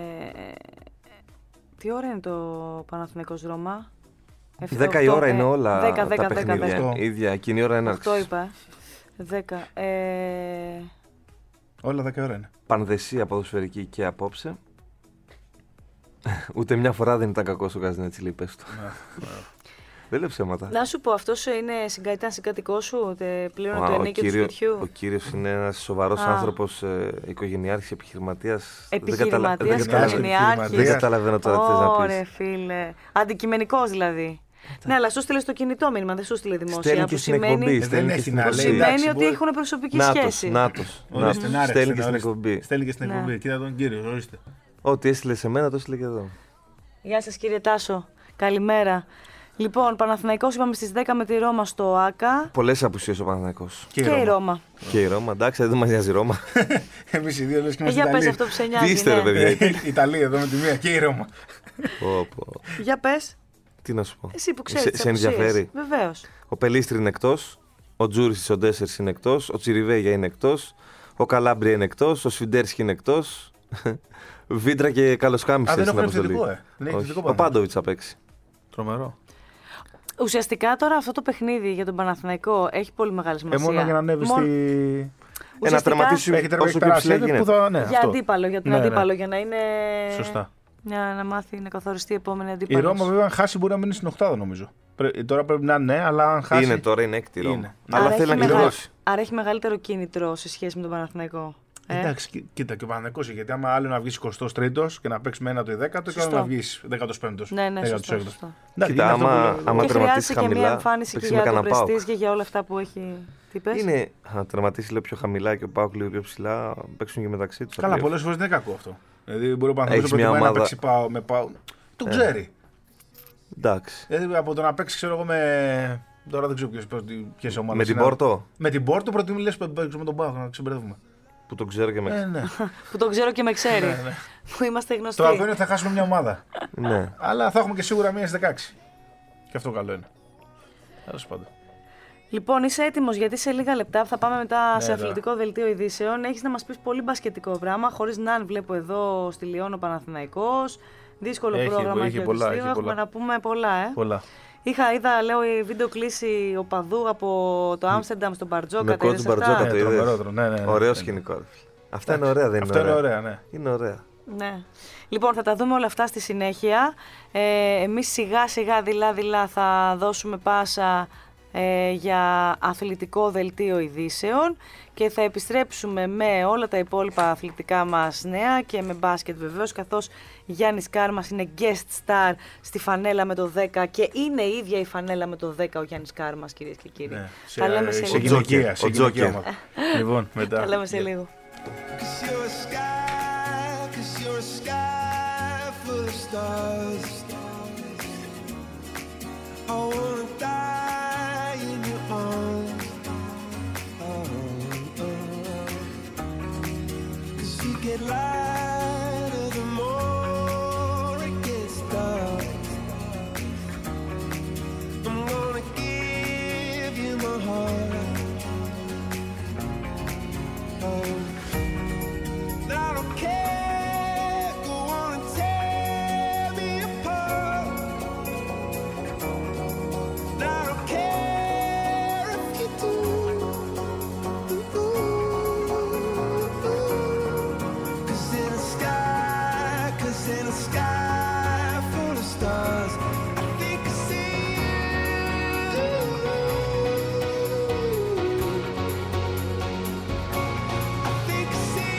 D: τι ώρα είναι το Παναθηναϊκός Ρώμα?
E: Δέκα η ώρα είναι όλα
D: δέκα, δέκα,
E: τα
D: δέκα,
E: παιχνίδια.
G: δέκα.
E: Ίδια, εκείνη η ώρα έναρξης.
D: οκτώ είπα. ε. δέκα. Ε,
G: Όλα δέκα ώρα είναι.
E: Πανδεσία ποδοσφαιρική και απόψε. Ούτε μια φορά δεν ήταν κακός ο Καζνέτσι, λέει, πες του. Δεν λέω ψέματα.
D: να σου πω, αυτός είναι συγκα... ήταν συγκατοικός σου, τε... πλήρωνε
E: Α,
D: το
E: ο,
D: ενίκιο του
E: κύριο,
D: σπιτιού.
E: ο κύριος είναι ένας σοβαρός
D: Α.
E: άνθρωπος, ε, οικογενειάρχης, επιχειρηματίας.
D: Επιχειρηματίας,
E: δεν, καταλα...
D: οικογενειάρχης.
E: δεν καταλαβαίνω τώρα τι θες να
D: Ωρε
E: πεις.
D: φίλε. Αντικειμενικός δηλαδή. Ναι, αλλά σου στείλε στο κινητό μήνυμα, δεν σου στείλε δημόσια.
E: Στέλνει
D: που
E: και στην
D: σημαίνει,
E: εκπομπή.
G: Ε,
E: στέλνει
G: δεν
E: και
G: έχει
E: στην
G: να
E: εκπομπή.
G: λέει.
D: σημαίνει
G: εντάξει,
D: ότι
G: μπορεί-
D: έχουν προσωπική
E: Νάτος,
D: σχέση.
E: νάτος,
G: Ορίστε,
E: νάτος.
G: να ρε,
E: Στέλνει και στην
G: ορίστε.
E: εκπομπή.
G: Στέλνει και στην
D: Ναι.
G: εκπομπή. Κοίτα τον κύριο, ορίστε.
E: Ό,τι έστειλε σε μένα το έστειλε και εδώ.
D: Γεια σας κύριε Τάσο. Καλημέρα. Λοιπόν, Παναθηναϊκός είπαμε στις δέκα με τη Ρώμα στο ΆΚΑ
E: Πολλές απουσίες ο Παναθηναϊκός.
D: και, η Ρώμα.
E: Και η Ρώμα, εντάξει, δεν μας νοιάζει η Ρώμα.
G: Εμείς οι δύο λες και
D: Ε,
G: είμαστε
D: για πες
G: Ιταλοί.
D: αυτό που σε
E: Τι
D: νοιάζει.
E: είστε, ρε
D: ναι.
E: παιδιά.
G: Ε, Ιταλία εδώ με τη μία και η Ρώμα.
E: Πω, πω.
D: Για πες,
E: Τι να σου πω.
D: εσύ που ξέρεις
E: Σε,
D: τις
E: σε
D: απουσίες.
E: ενδιαφέρει.
D: Βεβαίως.
E: Ο Πελίστρη είναι εκτός. Ο Τζούρις, ο Ντέσσερς είναι εκτός. Ο Τσιριβέγια είναι εκτός. Ο Καλάμπρια είναι εκτός. Ο Σφιντέρσκι είναι εκτός. Βίντρα και
G: Α,
E: Καλοσκάμισες
G: δεν
E: στην
G: έχουν
E: αποστολή.
G: επιθετικό, ε. Δεν έχει
E: Όχι.
G: επιθετικό
E: Ο
G: Παναθηναϊκός.
E: Πάντοβιτς θα παίξει.
G: Τρομερό.
D: Ουσιαστικά τώρα αυτό το παιχνίδι για τον Παναθηναϊκό έχει πολύ μεγάλη
G: Ε,
D: σημασία.
G: μόνο για να ανέβει
D: Μόνο-
G: στη.
E: Ε, να
D: Ουσιαστικά,
E: τερματίσει
G: Έχει τερμα-
E: όσο
G: έχει
E: πιο ψηλά
G: περάσει,
E: γίνεται.
G: που θα- ναι,
D: για
G: αυτό.
D: αντίπαλο, για τον
G: Ναι, ναι.
D: αντίπαλο, για να είναι.
G: Σωστά.
D: Για να μάθει να καθοριστεί η επόμενη
G: Η
D: αντίπαλος.
G: Ρώμα, βέβαια, αν χάσει, μπορεί να μείνει στην οκτάδα, νομίζω. Πρέ- Τώρα πρέπει να είναι, ναι, αλλά αν χάσει.
E: Είναι τώρα, είναι έκτη η Ρώμα.
G: Είναι.
E: Αλλά
D: Άρα
E: θέλει να
D: έχει μεγα-
E: κλειδώσει.
D: Άρα έχει μεγαλύτερο κίνητρο σε σχέση με τον Παναθηναϊκό. Ε?
G: Εντάξει, κοί- κοίτα και ο Παναθηναϊκός, γιατί άμα άλλο να βγει εικοστός τρίτος και να παίξει με ένα το δέκατο και άλλο
D: Σωστό.
G: να βγει δέκατος πέμπτος.
D: Ναι, ναι, σωστό,
G: δέκατος έκτος.
D: σωστό.
G: Εντάξει,
E: Κοίτα,
G: είναι αυτό
E: άμα-
G: που-
E: άμα
D: Και
E: τερματίσει
D: χρειάζεται και
E: χαμηλά,
D: μια εμφάνιση και
E: παίξει
D: για
E: με
D: το
E: κανένα ΠΑΟΚ.
D: Prestige και για όλα αυτά που έχει. Τι πες?
E: Είναι να τερματίσει λίγο πιο χαμηλά και ο Πάουκ λίγο πιο ψηλά, παίξουν και μεταξύ του.
G: Καλά, πολλές φορές δεν είναι κακό αυτό. Δηλαδή μπορεί ο Παναθηναϊκός
E: Έχεις
G: να
E: μια
G: προτιμάει να
E: ομάδα-
G: παίξει πάω με πάω. Το
E: Ε.
G: ξέρει.
E: Εντάξει.
G: Δηλαδή από το να παίξει, ξέρω εγώ, με. Τώρα δεν ξέρω ποιε ομάδε.
E: Με την Πόρτο,
G: Με την Πόρτο προτιμεί λες να παίξουμε τον Πάο, να ξεμπερδεύουμε.
E: που το ξέρω και
G: Ε,
E: με.
G: ναι.
D: Που τον ξέρω και με ξέρει.
G: Ναι, ναι.
D: Που είμαστε γνωστοί.
G: Το κακό είναι ότι θα χάσουμε μια ομάδα.
E: Ναι.
G: Αλλά θα έχουμε και σίγουρα μία στις δεκαέξι. Και αυτό καλό είναι. Τέλος πάντων.
D: Λοιπόν, είσαι έτοιμος γιατί σε λίγα λεπτά θα πάμε μετά
G: Ναι,
D: σε
G: τώρα.
D: αθλητικό δελτίο ειδήσεων. Έχεις να μας πεις πολύ μπασκετικό πράγμα. Χωρίς να αν βλέπω εδώ στη Λιόν ο Παναθηναϊκός. Δύσκολο
G: Έχει,
D: πρόγραμμα
G: έχει
D: και
G: πολλά,
D: τους δύο.
G: έχει
D: Έχουμε
G: πολλά.
D: να πούμε πολλά, ε.
G: Πολλά.
D: Είχα, είδα, λέω, η βίντεο κλήση ο Παδού από το Άμστερνταμ στον Μπαρτζόκα.
E: Με
D: τα είδες
E: κότσου Μπαρτζόκα
D: αυτά?
E: το
G: Ε,
E: είδες.
G: τρομερό, τρο- ναι, ναι, ναι.
E: Ωραίο
G: Ναι.
E: σκηνικό. ρε φίλε. Αυτά είναι ωραία, δεν είναι
G: Αυτό είναι
E: ωραία.
G: ωραία, ναι.
E: Είναι ωραία.
D: Ναι. Λοιπόν, θα τα δούμε όλα αυτά στη συνέχεια. Ε, εμείς σιγά σιγά δειλά δειλά θα δώσουμε πάσα ε, για αθλητικό δελτίο ειδήσεων και θα επιστρέψουμε με όλα τα υπόλοιπα αθλητικά μας νέα και με μπάσκετ βεβαίως, καθώς Γιάννης Κάρμας είναι guest star στη φανέλα με το δέκα και είναι η ίδια η φανέλα με το δέκα ο Γιάννης Κάρμας, κυρίες και κύριοι.
G: Ναι.
D: Τα λέμε σε
G: σε
D: λίγο.
G: γυναικεία, σε
E: Ο
G: γυναικεία
E: Τζόκερ.
G: ομάδα. Λοιπόν, μετά.
D: Τα λέμε σε λίγο.
I: Cause you're a sky, cause you're a sky full of stars. I wanna die in your arms. Oh, oh. Cause you get lighter the more it gets dark. I'm gonna give you my heart. Oh. I don't care, go on and tear me apart. I don't care if you do. Cause in a sky, cause in a sky full of stars, I think I see you. I think I see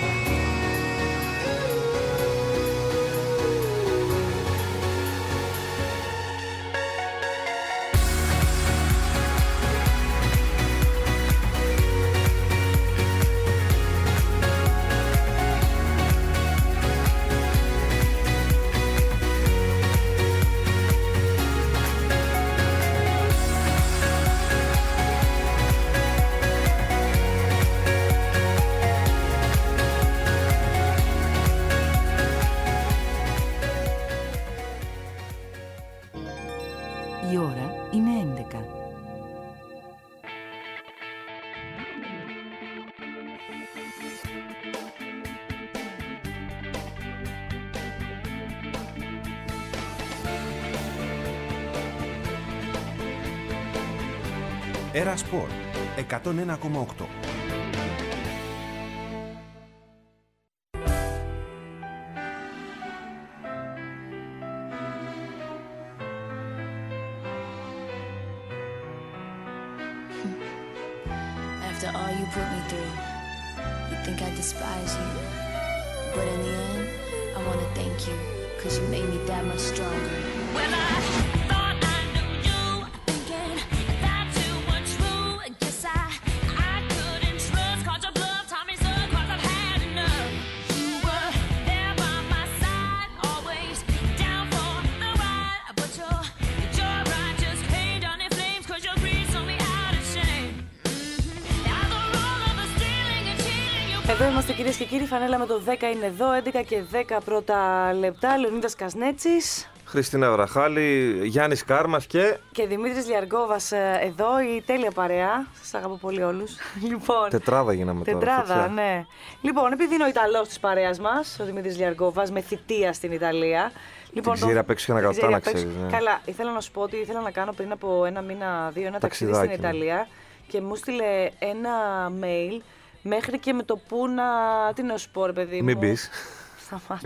A: Έρα Σπορ εκατόν ένα κόμμα οκτώ.
J: After all you put me through, you think I despise you. But in the end, I want to thank you, cause you made me that much stronger. Well, I thought I knew you, thinking that you were true. Guess I, I couldn't trust, cause your love taught me so, cause I've had enough. You were there by my side, always down for the ride. But your, your ride just came down in flames, cause your greed sold me out of shame.
D: Εδώ είμαστε κυρίες και κύριοι, φανέλα με το δέκα είναι εδώ, έντεκα και δέκα πρώτα λεπτά, Λεωνίδας Κασνέτσης.
E: Χριστίνα Βραχάλη, Γιάννης Κάρμας και...
D: Και Δημήτρης Λιαργόβας εδώ, η τέλεια παρέα. Σας αγαπώ πολύ όλους. Λοιπόν,
E: τετράδα γίναμε τώρα.
D: Τετράδα, ναι. Λοιπόν, επειδή είναι ο Ιταλός της παρέας μας, ο Δημήτρης Λιαργόβας, με θητεία στην Ιταλία.
E: Λοιπόν, την ξέρει απ' έξω και να κρατά, να ξέρεις. Ναι.
D: Καλά, ήθελα να σου πω ότι ήθελα να κάνω πριν από ένα μήνα, δύο, ένα ταξίδι στην Ιταλία ναι. Και μου στείλε ένα mail μέχρι και με το που να... Τι να σου πω, ρε παιδί μου.
E: Μην πεις.
D: Σταμάτα.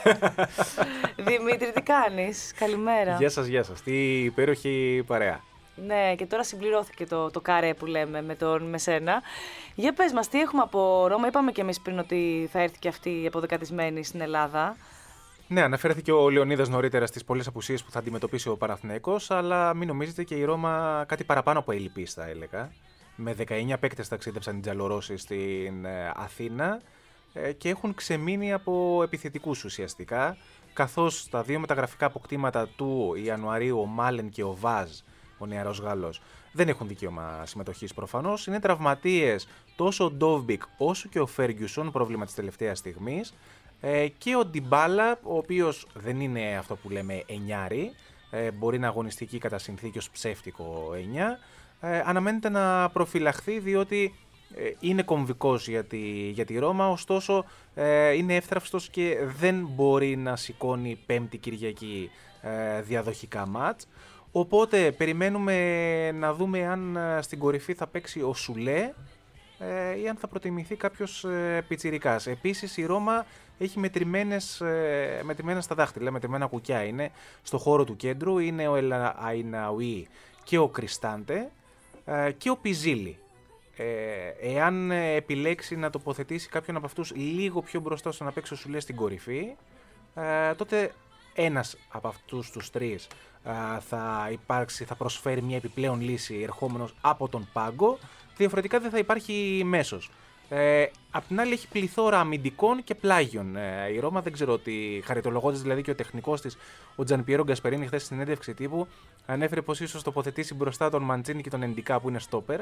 D: Δημήτρη, τι κάνεις? Καλημέρα.
K: Γεια σας, γεια σας. Τι υπέροχη παρέα.
D: Ναι, και τώρα συμπληρώθηκε το, το καρέ που λέμε με, τον, με σένα. Για πες μας, τι έχουμε από Ρώμα? Είπαμε και εμείς πριν ότι θα έρθει και αυτή η αποδεκατισμένη στην Ελλάδα.
K: Ναι, αναφέρθηκε ο Λεωνίδας νωρίτερα στις πολλές απουσίες που θα αντιμετωπίσει ο Παναθηναϊκός, αλλά μην νομίζετε και η Ρώμα κάτι παραπάνω από ελλειπής, θα έλεγα. Με δεκαεννιά παίκτες ταξίδεψαν οι Τζαλορώσοι στην Αθήνα και έχουν ξεμείνει από επιθετικούς ουσιαστικά, καθώς τα δύο μεταγραφικά αποκτήματα του Ιανουαρίου, ο Μάλεν και ο Βάζ, ο νεαρός Γάλλος, δεν έχουν δικαίωμα συμμετοχής προφανώς. Είναι τραυματίες τόσο ο Ντόβμπικ όσο και ο Φέργιουσον, πρόβλημα της τελευταίας στιγμής, και ο Ντιμπάλα, ο οποίος δεν είναι αυτό που λέμε εννιάρη, μπορεί να αγωνιστεί εκεί κατά συνθήκη ως ψεύτικο εννιά. Ε, αναμένεται να προφυλαχθεί διότι ε, είναι κομβικός για τη, για τη Ρώμα, ωστόσο ε, είναι εύθραυστος και δεν μπορεί να σηκώνει Πέμπτη Κυριακή ε, διαδοχικά μάτς. Οπότε περιμένουμε να δούμε αν στην κορυφή θα παίξει ο Σουλέ ε, ή αν θα προτιμηθεί κάποιος ε, πιτσιρικάς. Επίσης η Ρώμα έχει μετρημένες, ε, μετρημένα στα δάχτυλα, μετρημένα κουκιά είναι στο χώρο του κέντρου, είναι ο Ελα Αϊναουί και ο Κριστάντε και ο Πιζίλη. Ε, εάν επιλέξει να τοποθετήσει κάποιον από αυτούς λίγο πιο μπροστά στο να παίξει ο Σουλέ στην κορυφή, ε, τότε ένας από αυτούς τους τρεις ε, θα υπάρξει, θα προσφέρει μια επιπλέον λύση ερχόμενος από τον πάγκο, διαφορετικά δεν θα υπάρχει μέσος. Ε, απ' την άλλη έχει πληθώρα αμυντικών και πλάγιων. Ε, η Ρώμα δεν ξέρω ότι χαριτολογώντας δηλαδή και ο τεχνικός της, ο Τζανπιέρο Γκασπερίνη, χθες στην συνέντευξη τύπου, ανέφερε πως ίσως τοποθετήσει μπροστά τον Μαντζίνη και τον Εντικά που είναι στόπερ, ε,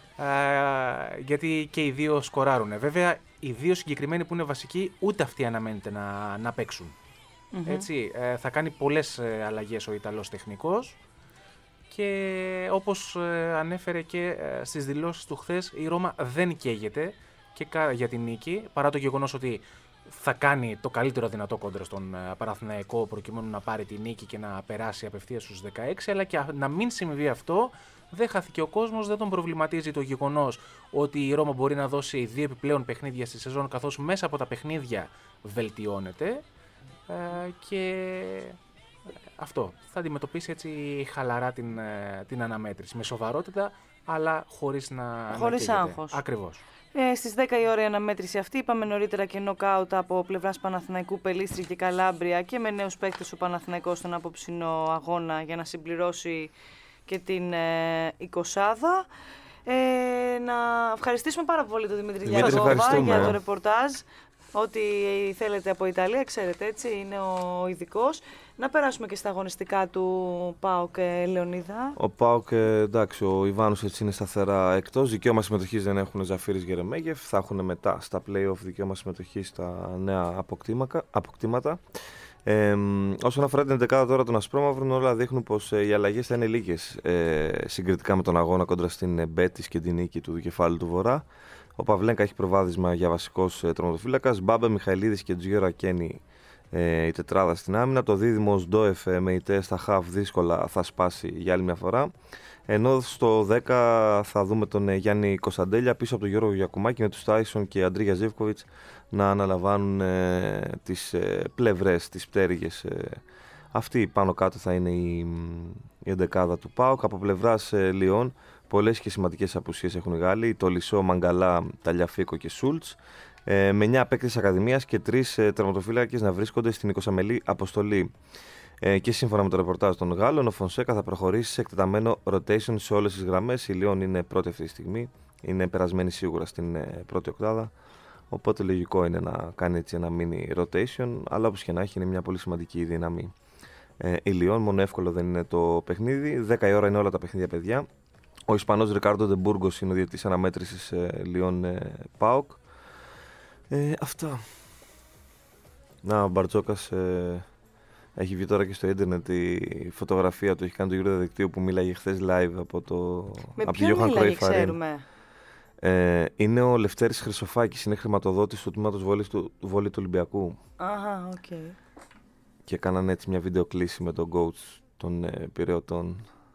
K: γιατί και οι δύο σκοράρουν. Βέβαια, οι δύο συγκεκριμένοι που είναι βασικοί, ούτε αυτοί αναμένεται να, να παίξουν. Mm-hmm. Έτσι, ε, θα κάνει πολλές ε, αλλαγές ο Ιταλός τεχνικός. Και όπως ε, ανέφερε και ε, στις δηλώσεις του χθες, η Ρώμα δεν καίγεται και κα, για την νίκη, παρά το γεγονός ότι θα κάνει το καλύτερο δυνατό κόντρα στον ε, Παναθηναϊκό προκειμένου να πάρει τη νίκη και να περάσει απευθείας στους δεκαέξι, αλλά και να μην συμβεί αυτό, δεν χάθηκε ο κόσμος, δεν τον προβληματίζει το γεγονός ότι η Ρώμα μπορεί να δώσει δύο επιπλέον παιχνίδια στη σεζόν, καθώς μέσα από τα παιχνίδια βελτιώνεται ε, και... Αυτό. Θα αντιμετωπίσει έτσι χαλαρά την, την αναμέτρηση. Με σοβαρότητα, αλλά χωρίς να.
D: Χωρίς
K: να
D: άγχος.
K: Ακριβώς.
D: Ε, στις δέκα η ώρα η αναμέτρηση αυτή. Είπαμε νωρίτερα και νοκάουτ από πλευράς Παναθηναϊκού, Πελίστρη και Καλάμπρια και με νέους παίκτες ο Παναθηναϊκός στον απόψινο αγώνα για να συμπληρώσει και την ε, εικοσάδα. Ε, να ευχαριστήσουμε πάρα πολύ τον Δημήτρη Λιαργόβα για το ρεπορτάζ. Ό,τι θέλετε από Ιταλία, ξέρετε, έτσι, είναι ο ειδικός. Να περάσουμε και στα αγωνιστικά του ΠΑΟΚ, Λεωνίδα.
E: Ο ΠΑΟΚ, εντάξει, ο Ιβάνος έτσι είναι σταθερά εκτός. Δικαίωμα συμμετοχής δεν έχουν Ζαφίρης Γερεμέγεφ. Θα έχουν μετά στα play-off δικαίωμα συμμετοχής στα νέα αποκτήματα. Ε, όσον αφορά την εντεκάδα τώρα των Ασπρόμαυρων, όλα δείχνουν πως ε, οι αλλαγές θα είναι λίγες ε, συγκριτικά με τον αγώνα κόντρα στην Μπέτις και την νίκη του κεφάλου του Βορρά. Ο Παυλένκα έχει προβάδισμα για βασικός ε, τερματοφύλακας. Μπάμπε, Μιχαηλίδης και Τζιόρα Κένι ε, η τετράδα στην άμυνα. Το δίδυμο Σντόεφ με ηττές στα χαφ δύσκολα θα σπάσει για άλλη μια φορά. Ενώ στο δέκα θα δούμε τον Γιάννη Κωνσταντέλια πίσω από τον Γιώργο Γιακουμάκη με τους Τάισον και Αντρίγια Ζίβκοβιτς να αναλαμβάνουν ε, τις ε, πλευρές, τις πτέρυγες. Ε. Αυτή πάνω κάτω θα είναι η, η εντεκάδα του ΠΑΟΚ. Από πλευράς ε, Λιών, πολλές και σημαντικές απουσίες έχουν οι Γάλλοι. Το Λισό, Μαγκαλά, Ταλιαφίκο και Σούλτς. Ε, με εννιά παίκτες ακαδημίας και τρεις ε, τερματοφύλακες να βρίσκονται στην εικοσαμελή αποστολή. Ε, και σύμφωνα με το ρεπορτάζ των Γάλλων, ο Φονσέκα θα προχωρήσει σε εκτεταμένο rotation σε όλες τις γραμμές. Η Λιόν είναι πρώτη αυτή τη στιγμή. Είναι περασμένη σίγουρα στην ε, πρώτη οκτάδα. Οπότε λογικό είναι να κάνει έτσι ένα mini rotation. Αλλά όπως και να έχει, είναι μια πολύ σημαντική δύναμη ε, η Λιόν. Μόνο εύκολο δεν είναι το παιχνίδι. δέκα η ώρα είναι όλα τα παιχνίδια, παιδιά. Ο Ισπανός Ρικάρντο Ντεμπούργος είναι ο διαιτητής αναμέτρησης ε, Λιόν ε, ΠΑΟΚ. Ε, αυτά. Να, ο Μπαρτζόκας ε, έχει βγει τώρα και στο ίντερνετ η φωτογραφία του. Έχει κάνει το γύρο διαδικτύου που μίλαγε χθες live από το.
D: Με
E: από
D: ποιον μίλαγε, ξέρουμε.
E: Ε, είναι ο Λευτέρης Χρυσοφάκης, είναι χρηματοδότης του τμήματος βόλης του, του βόλη του Ολυμπιακού.
D: Αχα, οκ. Okay.
E: Και κάνανε έτσι μια βίντεο κλήση με τον coach των ε, Πειραιωτών.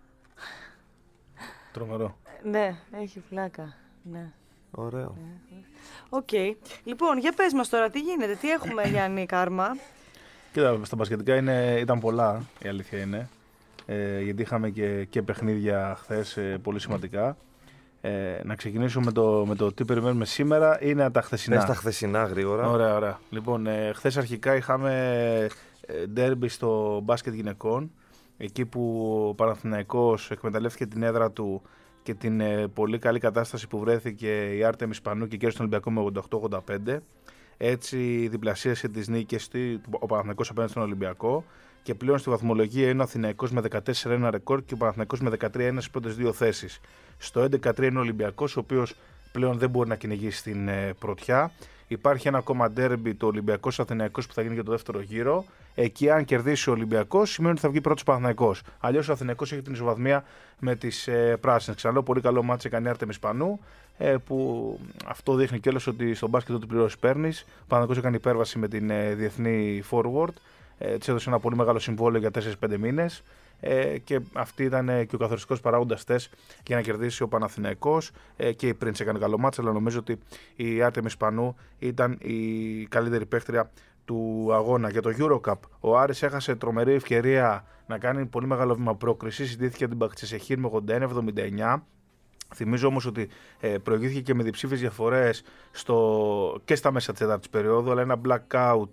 G: Τρομερό.
D: Ναι, έχει φλάκα. Ναι.
E: Ωραίο.
D: Οκ. Okay. Λοιπόν, για πες μας τώρα, τι γίνεται, τι έχουμε Γιάννη Κάρμα.
G: Κοίτα, στα μπασκετικά είναι, ήταν πολλά, η αλήθεια είναι. Ε, γιατί είχαμε και, και παιχνίδια χθες ε, πολύ σημαντικά. Ε, να ξεκινήσω με το, με το τι περιμένουμε σήμερα. Είναι τα χθεσινά.
E: Πες τα χθεσινά γρήγορα.
G: Ωραία, ωραία. Λοιπόν, ε, χθες αρχικά είχαμε ντέρμπι στο μπάσκετ γυναικών. Εκεί που ο Παναθηναϊκός εκμεταλλεύτηκε την έδρα του και την ε, πολύ καλή κατάσταση που βρέθηκε η Άρτεμις Σπανού και κέρδισε τον Ολυμπιακό με ογδόντα οκτώ ογδόντα πέντε. Έτσι διπλασίασε τις νίκες του ο Παναθηναϊκός απέναντι στον Ολυμπιακό και πλέον στη βαθμολογία είναι ο Αθηναϊκός με δεκατέσσερα ένα ρεκόρ και ο Παναθηναϊκός με δεκατρία ένα στις πρώτες δύο θέσεις. Στο έντεκα τρία είναι ο Ολυμπιακός, ο οποίος πλέον δεν μπορεί να κυνηγήσει την ε, πρωτιά. Υπάρχει ένα ακόμα ντέρμπι, το Ολυμπιακός Αθηναϊκός, που θα γίνει για το δεύτερο γύρο. Εκεί, αν κερδίσει ο Ολυμπιακός, σημαίνει ότι θα βγει πρώτος Παναθηναϊκός. Αλλιώς ο Αθηναϊκός έχει την ισοβαθμία με τις ε, πράσινες. Ξαναλέω, πολύ καλό μάτς έκανε η Άρτεμις Σπανού, ε, που αυτό δείχνει κιόλας ότι στο μπάσκετ ό,τι πληρώσεις παίρνεις. Ο Παναθηναϊκός έκανε υπέρβαση με την ε, διεθνή forward. Ε, της έδωσε ένα πολύ μεγάλο συμβόλαιο για τέσσερα πέντε μήνες. Ε, και αυτή ήταν ε, και ο καθοριστικός παράγοντας τεστ για να κερδίσει ο Παναθηναϊκός. Ε, και η Prince έκανε καλό μάτς, αλλά νομίζω ότι η Άρτεμις Σπανού ήταν η καλύτερη παίκτρια του αγώνα. Για το EuroCup, ο Άρης έχασε τρομερή ευκαιρία να κάνει πολύ μεγάλο βήμα πρόκρισης. Συντήθηκε την Μπαχτσεσεχήρ με ογδόντα ένα εβδομήντα εννιά. Θυμίζω όμως ότι ε, προηγήθηκε και με διψήφιες διαφορές στο, και στα μέσα της τέταρτης περίοδου, αλλά ένα blackout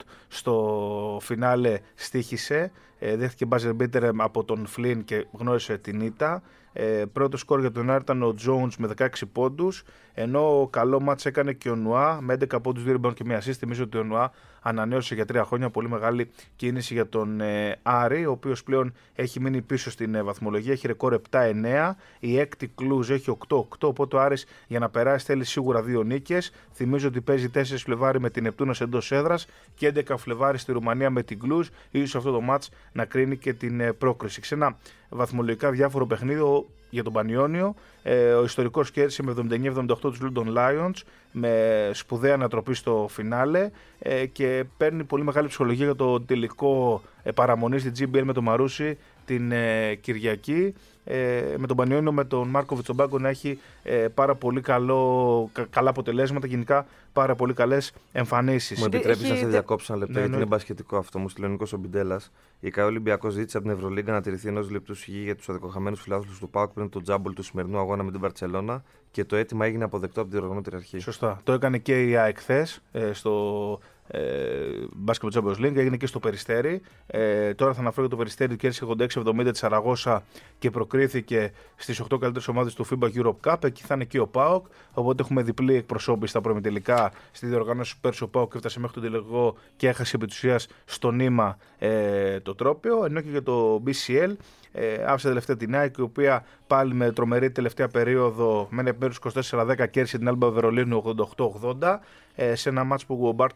G: στο φινάλε στοίχησε. Ε, δέχτηκε buzzer beater από τον Φλίν και γνώρισε την ήττα. Ε, πρώτο σκορ για τον Άρη ήταν ο Jones με δεκαέξι πόντους, ενώ καλό μάτς έκανε και ο Νουά με έντεκα πόντους, δύο rebound και μία assist. Θυμίζω ότι ο Νουά ανανέωσε για τρία χρόνια, πολύ μεγάλη κίνηση για τον ε, Άρη, ο οποίος πλέον έχει μείνει πίσω στην ε, βαθμολογία, έχει ρεκόρ επτά εννέα, η έκτη Κλούζ έχει οκτώ οκτώ, οπότε ο Άρης για να περάσει θέλει σίγουρα δύο νίκες. Θυμίζω ότι παίζει τέσσερα Φλεβάρι με την Νεπτούνας εντός έδρας και έντεκα Φλεβάρι στη Ρουμανία με την Κλούζ, ίσως αυτό το μάτς να κρίνει και την ε, πρόκριση. Ξένα βαθμολογικά διάφορο παιχνίδι για τον Πανιόνιο. Ε, ο ιστορικός κέρδισε με εβδομήντα εννέα εβδομήντα οκτώ τους London Lions με σπουδαία ανατροπή στο φινάλε ε, και παίρνει πολύ μεγάλη ψυχολογία για το τελικό ε, παραμονή στη τζι μπι ελ με τον Μαρούσι την ε, Κυριακή. Ε, με τον Πανιόνιο, με τον Μάρκοβιτς τον πάγκο να έχει ε, πάρα πολύ καλό, κα, καλά αποτελέσματα, γενικά πάρα πολύ καλές εμφανίσεις.
E: Μου επιτρέπεις να σε διακόψω ένα λεπτό,
G: ναι,
E: γιατί
G: ναι.
E: είναι μπασκετικό αυτό. Μου στείλει ο Νίκος ο Μπιντέλλας. Η ΚΑΕ Ολυμπιακός ζήτησε από την Ευρωλίγκα να τηρηθεί ενός λεπτού σιγή για τους αδικοχαμένους φιλάθλους του ΠΑΟΚ πριν το τζάμπολ του σημερινού αγώνα με την Μπαρτσελώνα και το αίτημα έγινε αποδεκτό από την διοργανώτρια αρχή.
G: Σωστά. Το έκανε και η ΑΕΚ χθες ε, στο Basketball Champions League, έγινε και στο Περιστέρι. Ε, τώρα θα αναφέρω για το Περιστέρι, κέρδισε ογδόντα έξι εβδομήντα τη Σαραγώσα και προκρίθηκε στις οκτώ καλύτερες ομάδες του φίμπα Europe Cup. Εκεί θα είναι και ο ΠΑΟΚ. Οπότε έχουμε διπλή εκπροσώπηση στα προημιτελικά. Στη διοργάνωση πέρσι ο ΠΑΟΚ έφτασε μέχρι τον τελικό και έχασε επί της ουσίας στο νήμα ε, το τρόπαιο. Ενώ και για το μπι σι ελ ε, άφησε τελευταία την ΑΕΚ, η οποία πάλι με τρομερή τελευταία περίοδο με ένα επιμέρους είκοσι τέσσερα δέκα κέρδισε την Άλμπα Βερολίνου ογδόντα οκτώ ογδόντα. Σε ένα μάτς που ο Μπάρτλ είχε είκοσι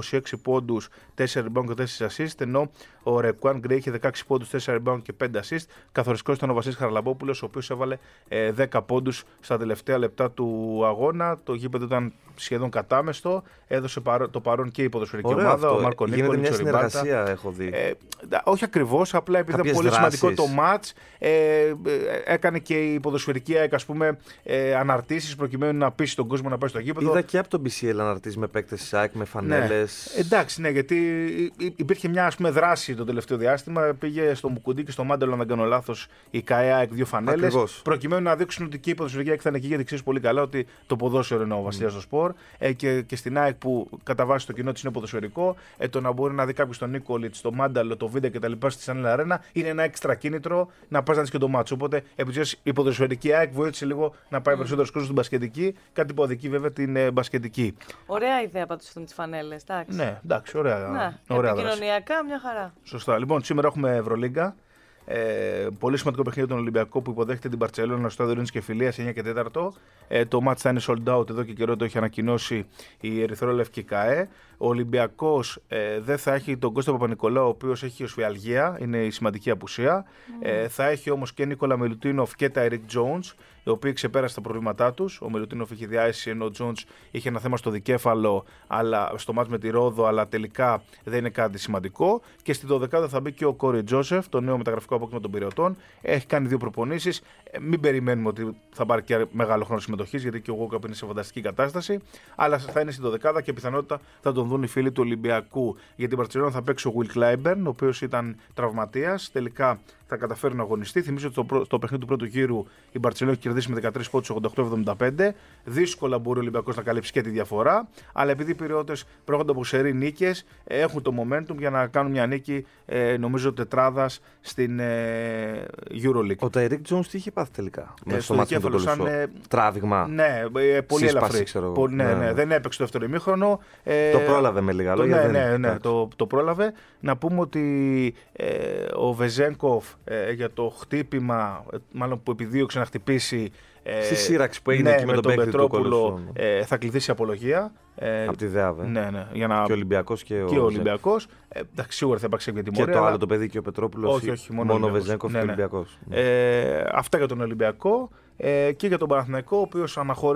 G: είκοσι έξι πόντους, τέσσερα rebound και τέσσερα assist, ενώ ο Ρεκουάν Γκρέι είχε δεκαέξι πόντους, τέσσερα rebound και πέντε assist. Καθοριστικός ήταν ο Βασίλης Χαραλαμπόπουλος, ο οποίος έβαλε ε, δέκα πόντους στα τελευταία λεπτά του αγώνα. Το γήπεδο ήταν σχεδόν κατάμεστο, έδωσε παρό, το παρόν και η ποδοσφαιρική
E: Ωραίο
G: ομάδα.
E: Αυτό.
G: Ο Μάρκο
E: Γίνεται
G: Νίκολιτς,
E: μια
G: ο Ριμπάτα.
E: συνεργασία, έχω δει.
G: Ε, όχι ακριβώς, απλά επειδή
E: Κάποιες
G: ήταν πολύ
E: δράσεις.
G: σημαντικό το μάτς, ε, ε, έκανε και η ποδοσφαιρική ΑΕΚ, ας πούμε, ε, αναρτήσεις προκειμένου να πείσει τον κόσμο να πάει στο γήπεδο.
E: Είδα και από τον μπι σι ελ αναρτήσεις με παίκτες της ΑΕΚ, με φανέλες.
G: Ναι. Εντάξει, ναι, γιατί υπήρχε μια, ας πούμε, δράση το τελευταίο διάστημα. Πήγε στο Μουκουντί και στο Μάντελο, αν δεν κάνω λάθος, η ΚΑΕΑ δύο φανέλες. Προκειμένου να δείξουν ότι και η ποδοσφαιρική ΑΕΚ θα είναι εκεί, γιατί ξέρει πολύ καλά ότι το ποδόσφαιρο είναι ο βασιλιάς στο σπορ. Ε, και, και στην ΑΕΚ που κατά βάση το κοινό της είναι ποδοσφαιρικό, ε, το να μπορεί να δει κάποιο τον Νίκολιτς, το Μάνταλο, το Βίντα κτλ. Στη Σανέλ Αρένα είναι ένα έξτρα κίνητρο να πας να δεις και το μάτσο. Οπότε επειδή η ποδοσφαιρική ΑΕΚ βοήθησε λίγο να πάει mm. περισσότερο κόσμο στην μπασκετική, κάτι που οδηγεί βέβαια την ε, μπασκετική.
D: Ωραία ιδέα πάντως αυτό με τις φανέλες.
G: Ναι, εντάξει, ωραία.
D: Ναι,
G: ωραία
D: επικοινωνιακά μια χαρά.
G: Σωστά. Λοιπόν, σήμερα έχουμε Ευρωλίγκα. Ε, πολύ σημαντικό παιχνίδι τον Ολυμπιακό που υποδέχεται την Μπαρτσελόνα στο στάδιο Ειρήνης και Φιλίας εννιά και τέσσερα. Ε, το μάτς θα είναι sold out εδώ και καιρό, το έχει ανακοινώσει η Ερυθρόλευκη ΚΑΕ. Ο Ολυμπιακός ε, δεν θα έχει τον Κώστα Παπα-Νικολάου, ο οποίος έχει οσφιαλγία, είναι η σημαντική απουσία. Mm. Ε, θα έχει όμως και Νίκολα Μιλουτίνοφ και Ταϊρίκ Τζόουνς, οι οποίοι ξεπέρασαν τα προβλήματά τους. Ο Μιλουτίνοφ είχε διάσει, ενώ ο Τζόουνς είχε ένα θέμα στο δικέφαλο, αλλά, στο μάτς με τη Ρόδο, αλλά τελικά δεν είναι κάτι σημαντικό. Και στη δωδεκάδα θα μπει και ο Κόρι Τζόσεφ, το νέο μεταγραφικό απόκτημα των Πειραιωτών. Έχει κάνει δύο προπονήσεις. Ε, μην περιμένουμε ότι θα πάρει και μεγάλο χρόνο συμμετοχής, γιατί και ο Γόκαπ είναι σε φανταστική κατάσταση. Αλλά θα είναι στη δωδεκάδα και πιθανότητα θα τον δουν οι φίλοι του Ολυμπιακού. Για την Μπαρτσελόνα θα παίξει ο Will Clyburn, ο οποίος ήταν τραυματίας. Τελικά θα καταφέρει να αγωνιστεί. Θυμίζω ότι στο, στο παιχνίδι του πρώτου γύρου η Μπαρτσελόνα έχει κερδίσει με δεκατρείς πόντους ογδόντα οκτώ εβδομήντα πέντε. Δύσκολα μπορεί ο Ολυμπιακός να καλύψει και τη διαφορά. Αλλά επειδή οι Πειραιώτες προέρχονται από σερί νίκες, έχουν το momentum για να κάνουν μια νίκη, ε, νομίζω, τετράδας στην ε, EuroLeague.
E: Ο Ταϊρίκ Τζόουνς τι είχε πάθει τελικά?
G: Ε, με στο δικέφαλο, σαν ε,
E: τράβηγμα.
G: Ναι, ε, πολύ ελαφρύ. Πολύ, ναι, ναι, ναι. Δεν έπαιξε το δεύτερο ημίχρονο. Ε,
E: το πρόλαβε με λίγα λόγια.
G: Ναι, ναι, ναι, το, το πρόλαβε. Να πούμε ότι ε, ο Βεζένκοφ ε, για το χτύπημα, μάλλον που επιδίωξε να χτυπήσει. Ε,
E: Στη σύραξη που έγινε
G: ναι,
E: εκεί με,
G: με
E: τον,
G: τον
E: Πετρόπουλο,
G: ε, θα κληθεί απολογία. Ε,
E: από τη ΔΕΑΒ.
G: Ναι, ναι, για να...
E: Και ο Ολυμπιακός και,
G: και ο Ολυμπιακός. Ε, εντάξει, σίγουρα θα υπάρξει για τιμωρία.
E: Και το
G: αλλά...
E: άλλο το παιδί και ο Πετρόπουλος.
G: Όχι, όχι, μόνο,
E: μόνο ο Βεζένκοφ
G: ναι,
E: και ο
G: ναι.
E: Ολυμπιακός.
G: Ε, αυτά για τον Ολυμπιακό. Ε, και για τον Παναθηναϊκό, ο οποίος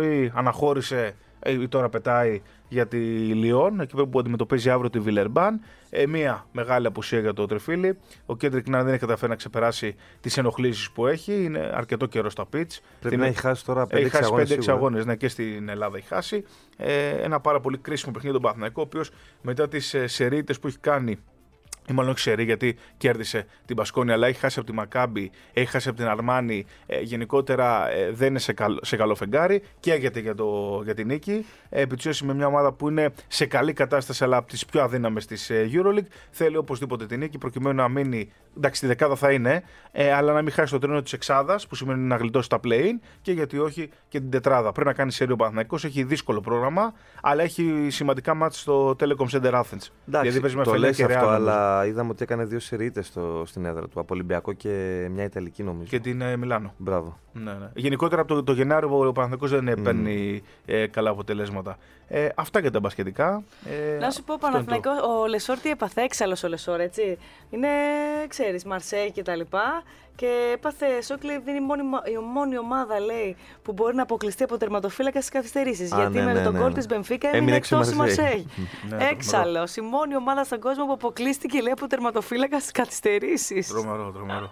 G: αναχώρησε ή τώρα πετάει για τη Λιόν, εκεί που αντιμετωπίζει αύριο τη Βιλερμπάν. Ε, μία μεγάλη απουσία για το Τριφύλι. Ο Κέντρικ Νάν δεν έχει καταφέρει να ξεπεράσει τις ενοχλήσεις που έχει. Είναι αρκετό καιρό στα πιτς.
E: Πρέπει να έχει χάσει τώρα πέντε έξι
G: αγώνες. Ναι, και στην Ελλάδα έχει χάσει. Ε, ένα πάρα πολύ κρίσιμο παιχνίδι τον Παναθηναϊκό, ο οποίος μετά τις ε, σερίτες που έχει κάνει, ή μάλλον όχι σερί, γιατί κέρδισε την Μπασκόνια, αλλά έχει χάσει από τη Μακάμπι, έχει χάσει από την Αρμάνι. Ε, γενικότερα ε, δεν είναι σε, καλ, σε καλό φεγγάρι. Καίγεται για, το, για την νίκη. Ε, Επιτσιώσει με μια ομάδα που είναι σε καλή κατάσταση, αλλά από τις πιο αδύναμες της ε, EuroLeague. Θέλει οπωσδήποτε την νίκη, προκειμένου να μείνει. Εντάξει, στη δεκάδα θα είναι, ε, αλλά να μην χάσει το τρένο της εξάδας, που σημαίνει να γλιτώσει τα play-in, και γιατί όχι και την τετράδα. Πρέπει να κάνει σερί ο Παναθηναϊκός. Έχει δύσκολο πρόγραμμα, αλλά έχει σημαντικά μάτς στο Telecom Center Athens.
E: Εντάξει, το λες αυτό, αλλά είδαμε ότι έκανε δύο σερίτες στην έδρα του. Από Ολυμπιακό και μια Ιταλική, νομίζω.
G: Και την ε, Μιλάνο.
E: Μπράβο.
G: Ναι, ναι. Γενικότερα από το, το Γενάριο ο Παναθηναϊκός δεν mm. παίρνει ε, καλά αποτελέσματα. Ε, αυτά για τα μπασκετικά. Ε,
D: να σου πω, Παναθηναϊκό, ο Λεσόρ τι έπαθε, έξαλλος ο Λεσόρ, έτσι. Είναι, ξέρεις, Μαρσέη και τα λοιπά. Και έπαθε σοκ, λέει, είναι η μόνη, η μόνη ομάδα, λέει, που μπορεί να αποκλειστεί από τερματοφύλακα στις καθυστερήσεις. Γιατί
E: ναι,
D: με
E: ναι,
D: τον
E: ναι,
D: γκολ
E: ναι.
D: της Μπενφίκα έμεινε εκτός η Μαρσέη.
G: Ναι,
D: έξαλλος. Η μόνη ομάδα στον κόσμο που αποκλείστηκε, λέει, από τερματοφύλακα στις καθυστερήσεις.
G: Τρομερό, τρομερό.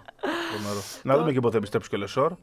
G: Να δούμε και πότε επιστρέψει και ο Λεσόρ.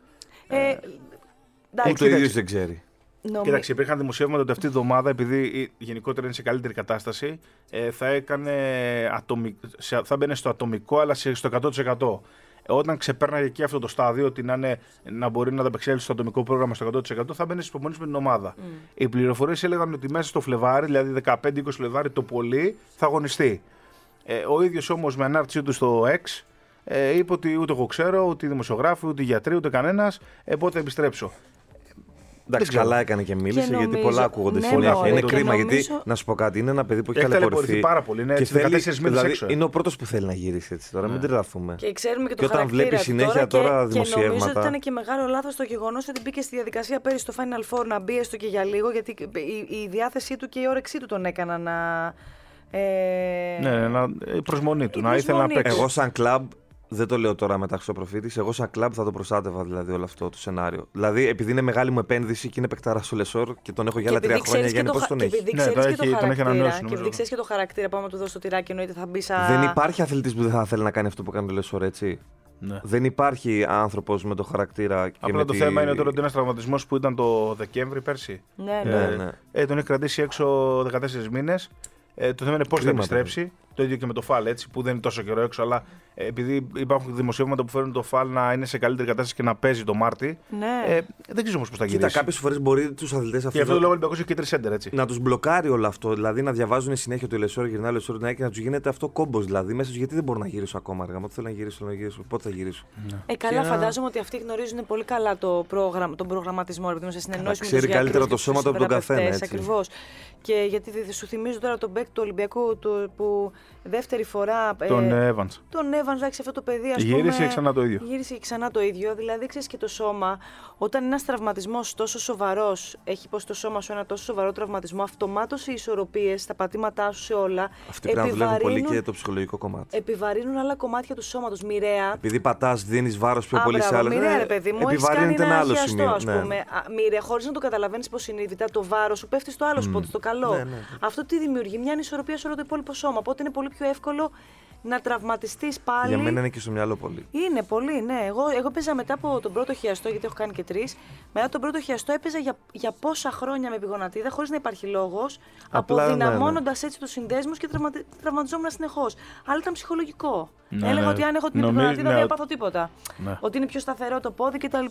E: Ούτε ο ίδιος δεν ξέρει.
G: Νομι... Κοίταξε, υπήρχαν δημοσιεύματα ότι αυτή η εβδομάδα, επειδή γενικότερα είναι σε καλύτερη κατάσταση, ε, θα, έκανε ατομικ... θα μπαίνει στο ατομικό, αλλά στο εκατό τοις εκατό. Όταν ξεπέρναγε και αυτό το στάδιο, ότι να, είναι, να μπορεί να ανταπεξέλθει στο ατομικό πρόγραμμα στο εκατό τοις εκατό, θα μπαίνει στις υπομονές με την ομάδα. Mm. Οι πληροφορίες έλεγαν ότι μέσα στο Φλεβάρι, δηλαδή δεκαπέντε είκοσι Φλεβάρι το πολύ, θα αγωνιστεί. Ε, ο ίδιος όμως με ανάρτησή του στο X ε, είπε ότι ούτε εγώ ξέρω, ούτε οι δημοσιογράφοι, ούτε οι γιατροί, ούτε κανένας, ε, πότε επιστρέψω.
E: Εντάξει, καλά έκανε και μίλησε,
D: και νομίζω,
E: γιατί πολλά ακούγονται
D: ναι,
E: συνέχεια.
D: μωρέ,
E: Είναι
D: και
E: κρίμα,
D: νομίζω...
E: γιατί να σου πω κάτι, είναι ένα παιδί που έχει
G: έχει
E: ταλαιπωρηθεί
G: πάρα πολύ. Είναι
E: και θέλει, δηλαδή,
G: έξω, ε.
E: είναι ο πρώτος που θέλει να γυρίσει έτσι τώρα, ναι. Μην τρελαθούμε.
D: Και ξέρουμε και το
E: και όταν βλέπει συνέχεια τώρα, τώρα
D: και,
E: δημοσιεύματα.
D: Και νομίζω ότι ήταν και μεγάλο λάθος το γεγονός ότι μπήκε στη διαδικασία πέρυσι στο Final Four να μπει έστω και για λίγο, γιατί η, η διάθεσή του και η όρεξή του τον έκανα να. Ε...
G: Ναι, να, η προσμονή του, η να ήθελε να παίξει.
E: Εγώ, σαν κλαμπ, δεν το λέω τώρα μετά Χρυσοπροφήτης, εγώ σαν κλαμπ θα το προστάτευα δηλαδή όλο αυτό το σενάριο. Δηλαδή, επειδή είναι μεγάλη μου επένδυση και είναι παικτάρα στο Λεσόρ και τον έχω για άλλα τρία χρόνια, Γιάννη, πώς τον έχει.
D: Και επειδή ξέρεις ναι, και, το τον έχει ανανεώσει, και επειδή ξέρεις και το χαρακτήρα, πάμε να του δώσω το τυράκι, εννοείται θα μπει σαν.
E: Δεν υπάρχει αθλητής που δεν θα θέλει να κάνει αυτό που κάνει το Λεσόρ, έτσι. Ναι. Δεν υπάρχει άνθρωπος με το χαρακτήρα. Και
G: απλά
E: με
G: το
E: τη...
G: θέμα είναι τώρα ότι ένας τραυματισμός που ήταν το Δεκέμβρη πέρσι.
D: Ναι,
E: ναι. Ε, ναι.
G: Ε, τον έχει κρατήσει έξω δεκατέσσερις μήνες. Ε, το θέμα είναι πώς θα επιστρέψει. Το ίδιο και με το Φαλ, έτσι, που δεν είναι τόσο καιρό έξω, αλλά ε, επειδή υπάρχουν δημοσιεύματα που φέρνουν το Φαλ να είναι σε καλύτερη κατάσταση και να παίζει το Μάρτι.
D: Ναι.
G: Ε, δεν ξέρω όμως πώς θα γυρίσει.
E: Κοίτα, κάποιες φορές μπορεί τους αθλητές αυτούς.
G: Και αυτό το λόγο Ολυμπιακός έχει και τρεις σέντερ, έτσι.
E: Να τους μπλοκάρει όλο αυτό. Δηλαδή να διαβάζουν συνέχεια το Λεσόρ, γυρνάει, Λεσόρ, και να τους γίνεται αυτό κόμπος. Δηλαδή μέσα τους γιατί δεν μπορώ να γυρίσω ακόμα αργά. Μα θέλω να γυρίσω, να γυρίσω. Πότε θα γυρίσω.
D: Ναι. Ε, καλά, και... φαντάζομαι ότι αυτοί γνωρίζουν πολύ καλά το πρόγραμμα, τον προγραμματισμό. Επειδή σε συνεννόηση
E: ξέρει καλύτερα το σώμα του από τον καθένα.
D: Ακριβώς. Και γιατί σου θυμίζω τώρα τον παίκτη του Ολυμπιακού που δεύτερη φορά.
G: Τον ε, Evans.
D: Τον Evans, εντάξει, αυτό το παιδί. Ας
G: γύρισε
D: πούμε,
G: ξανά το ίδιο.
D: Γύρισε ξανά το ίδιο. Δηλαδή, ξέρεις και το σώμα, όταν ένας τραυματισμός τόσο σοβαρός, έχει πως το σώμα σου ένα τόσο σοβαρό τραυματισμό, αυτομάτως οι ισορροπίες, τα πατήματά σου σε όλα.
E: Αυτοί πρέπει να δουλεύουν πολύ και το ψυχολογικό κομμάτι.
D: Επιβαρύνουν άλλα κομμάτια του σώματος. Μοιραία.
E: Επειδή πατάς, δίνεις βάρος πιο Α, πολύ
D: μπράβο,
E: σε άλλα.
D: Μοιραία, ρε παιδί μου, έχεις κάνει ένα
E: άλλο
D: χιαστό,
E: σημείο.
D: ας πούμε. Ναι. Μοιραία, χωρίς να το καταλαβαίνεις υποσυνείδητα, το βάρος σου πέφτει στο άλλο mm. σπότι, στο καλό. Ναι, ναι, ναι. Αυτό τι δημιουργεί, μια ανισορροπία σε όλο το υπόλοιπο σώμα. Οπότε είναι πολύ πιο εύκολο να τραυματιστείς πάλι.
E: Για μένα είναι και στο μυαλό πολύ.
D: Είναι πολύ, ναι. Εγώ, εγώ παίζα μετά από τον πρώτο χιαστό, γιατί έχω κάνει και τρεις. Μετά τον πρώτο χιαστό έπαιζα για, για πόσα χρόνια με πηγονατίδα, χωρίς να υπάρχει λόγος, αποδυναμώνοντας ναι, ναι. έτσι τους συνδέσμους και τραυματι, τραυματιζόμουν συνεχώς. Αλλά ήταν ψυχολογικό. Ναι, Έλεγα ναι. ότι αν έχω την πηγονατίδα ναι, δεν πάθω τίποτα. Ναι. Ότι είναι πιο σταθερό το πόδι κτλ.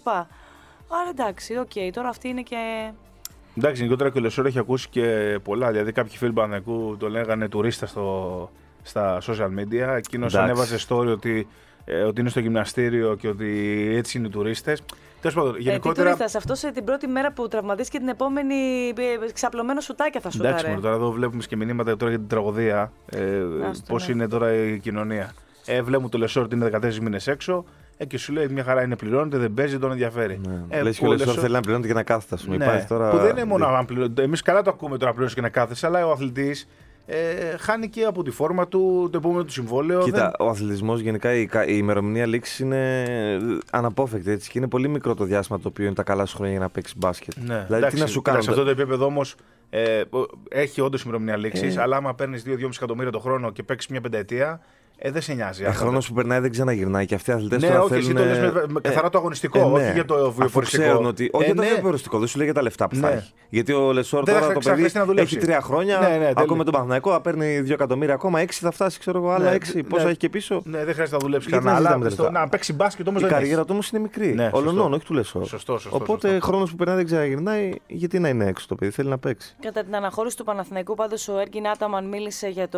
D: Άρα εντάξει, οκ, okay, τώρα αυτή είναι και.
G: Εντάξει, γενικότερα και ο Λεσόρ έχει ακούσει και πολλά. Δηλαδή, κάποιοι φίλοι Παναθηναϊκού το λέγανε τουρίστα στο, στα social media. Εκείνος ανέβαζε story ότι, ε, ότι είναι στο γυμναστήριο και ότι έτσι είναι οι τουρίστες. Τέλος πάντων, γενικότερα.
D: Ε, τι τουρίστας, αυτό την πρώτη μέρα που τραυματίστηκε την επόμενη ξαπλωμένο σουτάκια θα σουτάρε.
G: Εντάξει, τώρα εδώ βλέπουμε και μηνύματα τώρα για την τραγωδία. Ε, Πώς ναι. είναι τώρα η κοινωνία. Ε, βλέπουμε το Λεσόρ ότι είναι δεκατέσσερις μήνες έξω. Ε, και σου λέει μια χαρά είναι πληρώνεται, δεν παίζει, τον ενδιαφέρει.
E: Ναι. Ε, Λες και ο Λεσόρ θέλει να πληρώνεται και να κάθεται.
G: Ναι. Τώρα... Που δεν είναι μόνο αν πληρώνεται. Εμείς καλά το ακούμε τώρα πληρώνει και να κάθεσαι, αλλά ο αθλητής ε, χάνει και από τη φόρμα του, το επόμενο του συμβόλαιο.
E: Κοίτα,
G: δεν...
E: ο αθλητισμός γενικά η, η ημερομηνία λήξης είναι αναπόφευκτη έτσι, και είναι πολύ μικρό το διάστημα το οποίο είναι τα καλά σου χρόνια για να παίξει μπάσκετ. Ναι. Δηλαδή, εντάξει, τι να σου κάνω.
G: Σε αυτό το επίπεδο όμως ε, έχει όντως ημερομηνία λήξης, ε... αλλά άμα παίρνει δύο με δυόμισι εκατομμύρια το χρόνο και παίξει μια πενταετία. Ε, δεν σε νοιάζει.
E: Ο χρόνο που περνάει δεν ξαναγυρνάει και αυτοί οι αθλητές
G: ναι,
E: τώρα
G: όχι,
E: θέλουν.
G: Ναι, όχι, εσύ το λες με καθαρά ε, το αγωνιστικό, ε, ναι. όχι για το βιοφοριστικό.
E: Ότι, όχι ε, για το ναι. βιοφοριστικό, δεν σου λέει για τα λεφτά που ναι. θα έχει. Γιατί ο Λεσόρ τώρα το παιδί έχει τρία χρόνια, ναι, ναι, ακόμα με τον Παναθηναϊκό θα παίρνει δύο εκατομμύρια ακόμα, έξι θα φτάσει, ξέρω εγώ, άλλα έξι. Πόσα έχει και πίσω.
G: Ναι, δεν χρειάζεται να δουλέψει κανένα. Να παίξει μπάσκετ όμως
E: δεν. Η καριέρα του όμως είναι μικρή. Ολονών, όχι του Λεσόρ. Οπότε χρόνο που περνάει δεν ξαναγυρνάει, γιατί να είναι έξω το παιδί, θέλει να παίξει.
D: Κατά την αναχώρηση του Παναθηναϊκού, πάντως ο Έργκιν Άταμαν μίλησε για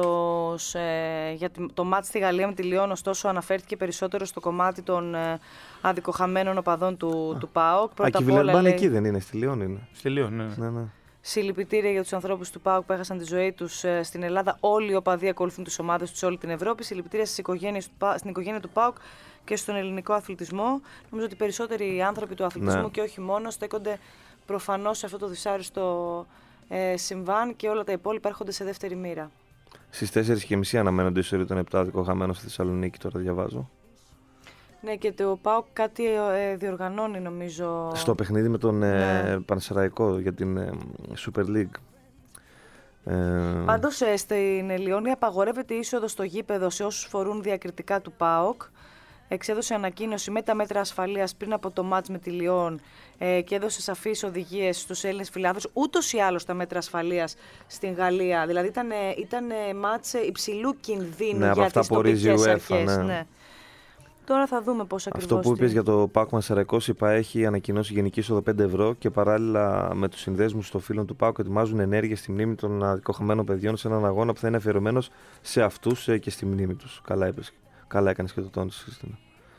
D: το μάτς στη Γαλλία με τη Λιόν. Ωστόσο, αναφέρθηκε περισσότερο στο κομμάτι των ε, αδικοχαμένων οπαδών του, του ΠΑΟΚ.
E: Πρώτα απ' όλα. Λέει... εκεί δεν είναι, στη Λιόν είναι.
G: Στη Λιόν, ναι.
E: ναι, ναι.
D: Συλληπιτήρια για τους ανθρώπους του ΠΑΟΚ που έχασαν τη ζωή τους ε, στην Ελλάδα. Όλοι οι οπαδοί ακολουθούν τις ομάδες τους σε όλη την Ευρώπη. Συλληπιτήρια στις οικογένειες του, στην οικογένεια του ΠΑΟΚ και στον ελληνικό αθλητισμό. Νομίζω ότι περισσότεροι άνθρωποι του αθλητισμού ναι. και όχι μόνο στέκονται προφανώς σε αυτό το δυσάρεστο ε, συμβάν και όλα τα υπόλοιπα έρχονται σε δεύτερη μοίρα.
E: Στις τέσσερις και μισή αναμένονται η ιστορία των επτά δικοχαμένων στη Θεσσαλονίκη, τώρα διαβάζω.
D: Ναι, και το ΠΑΟΚ κάτι ε, διοργανώνει νομίζω.
E: Στο παιχνίδι με τον ναι. ε, Πανσεραϊκό για την ε, Super League.
D: Ε... Πάντως ε, στην Λιώνη απαγορεύεται η είσοδος στο γήπεδο σε όσους φορούν διακριτικά του ΠΑΟΚ. Εξέδωσε ανακοίνωση με τα μέτρα ασφαλείας πριν από το μάτς με τη Λιόν ε, και έδωσε σαφείς οδηγίες στους Έλληνες φιλάθλους. Ούτως ή άλλως τα μέτρα ασφαλείας στην Γαλλία. Δηλαδή ήταν, ήταν μάτς υψηλού κινδύνου ναι, για τις τοπικές αρχές. Ναι. Ναι. Τώρα θα δούμε πώς ακριβώς.
E: Αυτό που είπες για το ΠΑΟΚ Πανσεραϊκός, η ΠΑΕ έχει ανακοινώσει γενική είσοδο πέντε ευρώ και παράλληλα με τους συνδέσμους των φίλων του ΠΑΟΚ ετοιμάζουν ενέργεια στη μνήμη των αδικοχαμένων παιδιών σε έναν αγώνα που θα είναι αφιερωμένος σε αυτούς και στη μνήμη τους. Καλά είπες. Καλά έκανες και το τόνισες, Χριστίνα.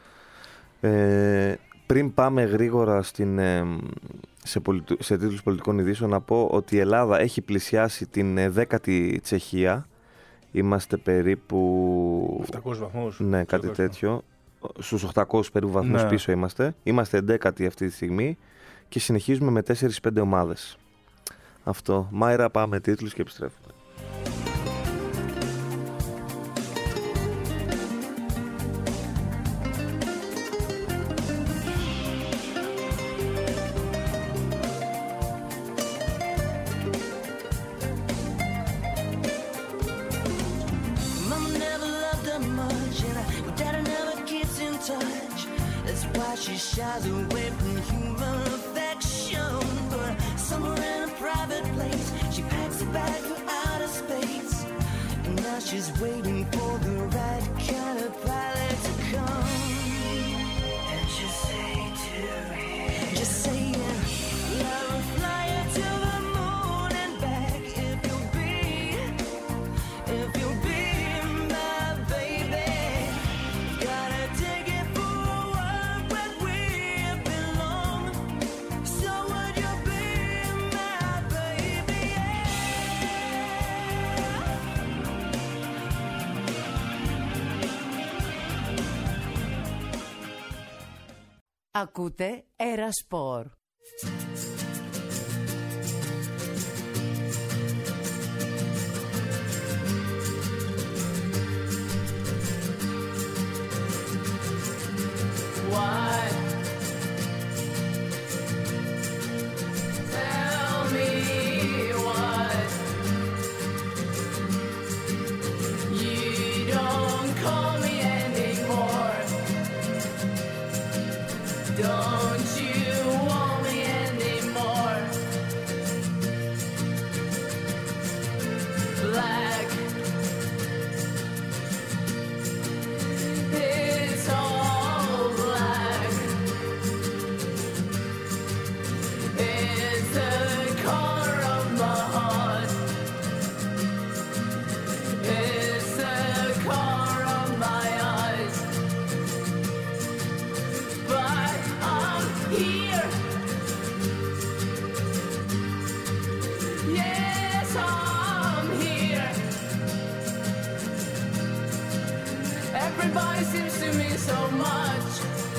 E: Ε, πριν πάμε γρήγορα στην, ε, σε, πολιτου, σε τίτλους πολιτικών ειδήσεων, να πω ότι η Ελλάδα έχει πλησιάσει την ε, δέκατη Τσεχία. Είμαστε περίπου...
G: οκτακόσιους βαθμούς.
E: Ναι, κάτι τέτοιο. Στους οκτακόσιους περίπου βαθμούς ναι. πίσω είμαστε. Είμαστε εντέκατοι αυτή τη στιγμή και συνεχίζουμε με τέσσερις πέντε ομάδες. Αυτό. Μάιρα, πάμε τίτλους και επιστρέφουμε.
I: touch. That's why she shies away from human affection. But somewhere in a private place, she packs a bag for outer space. And now she's waiting for the right kind of pilot to come. And just say to him, just say it, love will fly you to the moon and back if you'll be, if you'll be my baby. Gotta take it for a walk where we belong. So would you be my baby?
L: Ακούτε Ερασπορ.
I: What? Tell me what? You don't call me anymore. Don't you want me anymore? Black. It's all black. It's the color of my heart. It's the color of my eyes. But I'm here. Yes, I'm here. Everybody seems to me so much.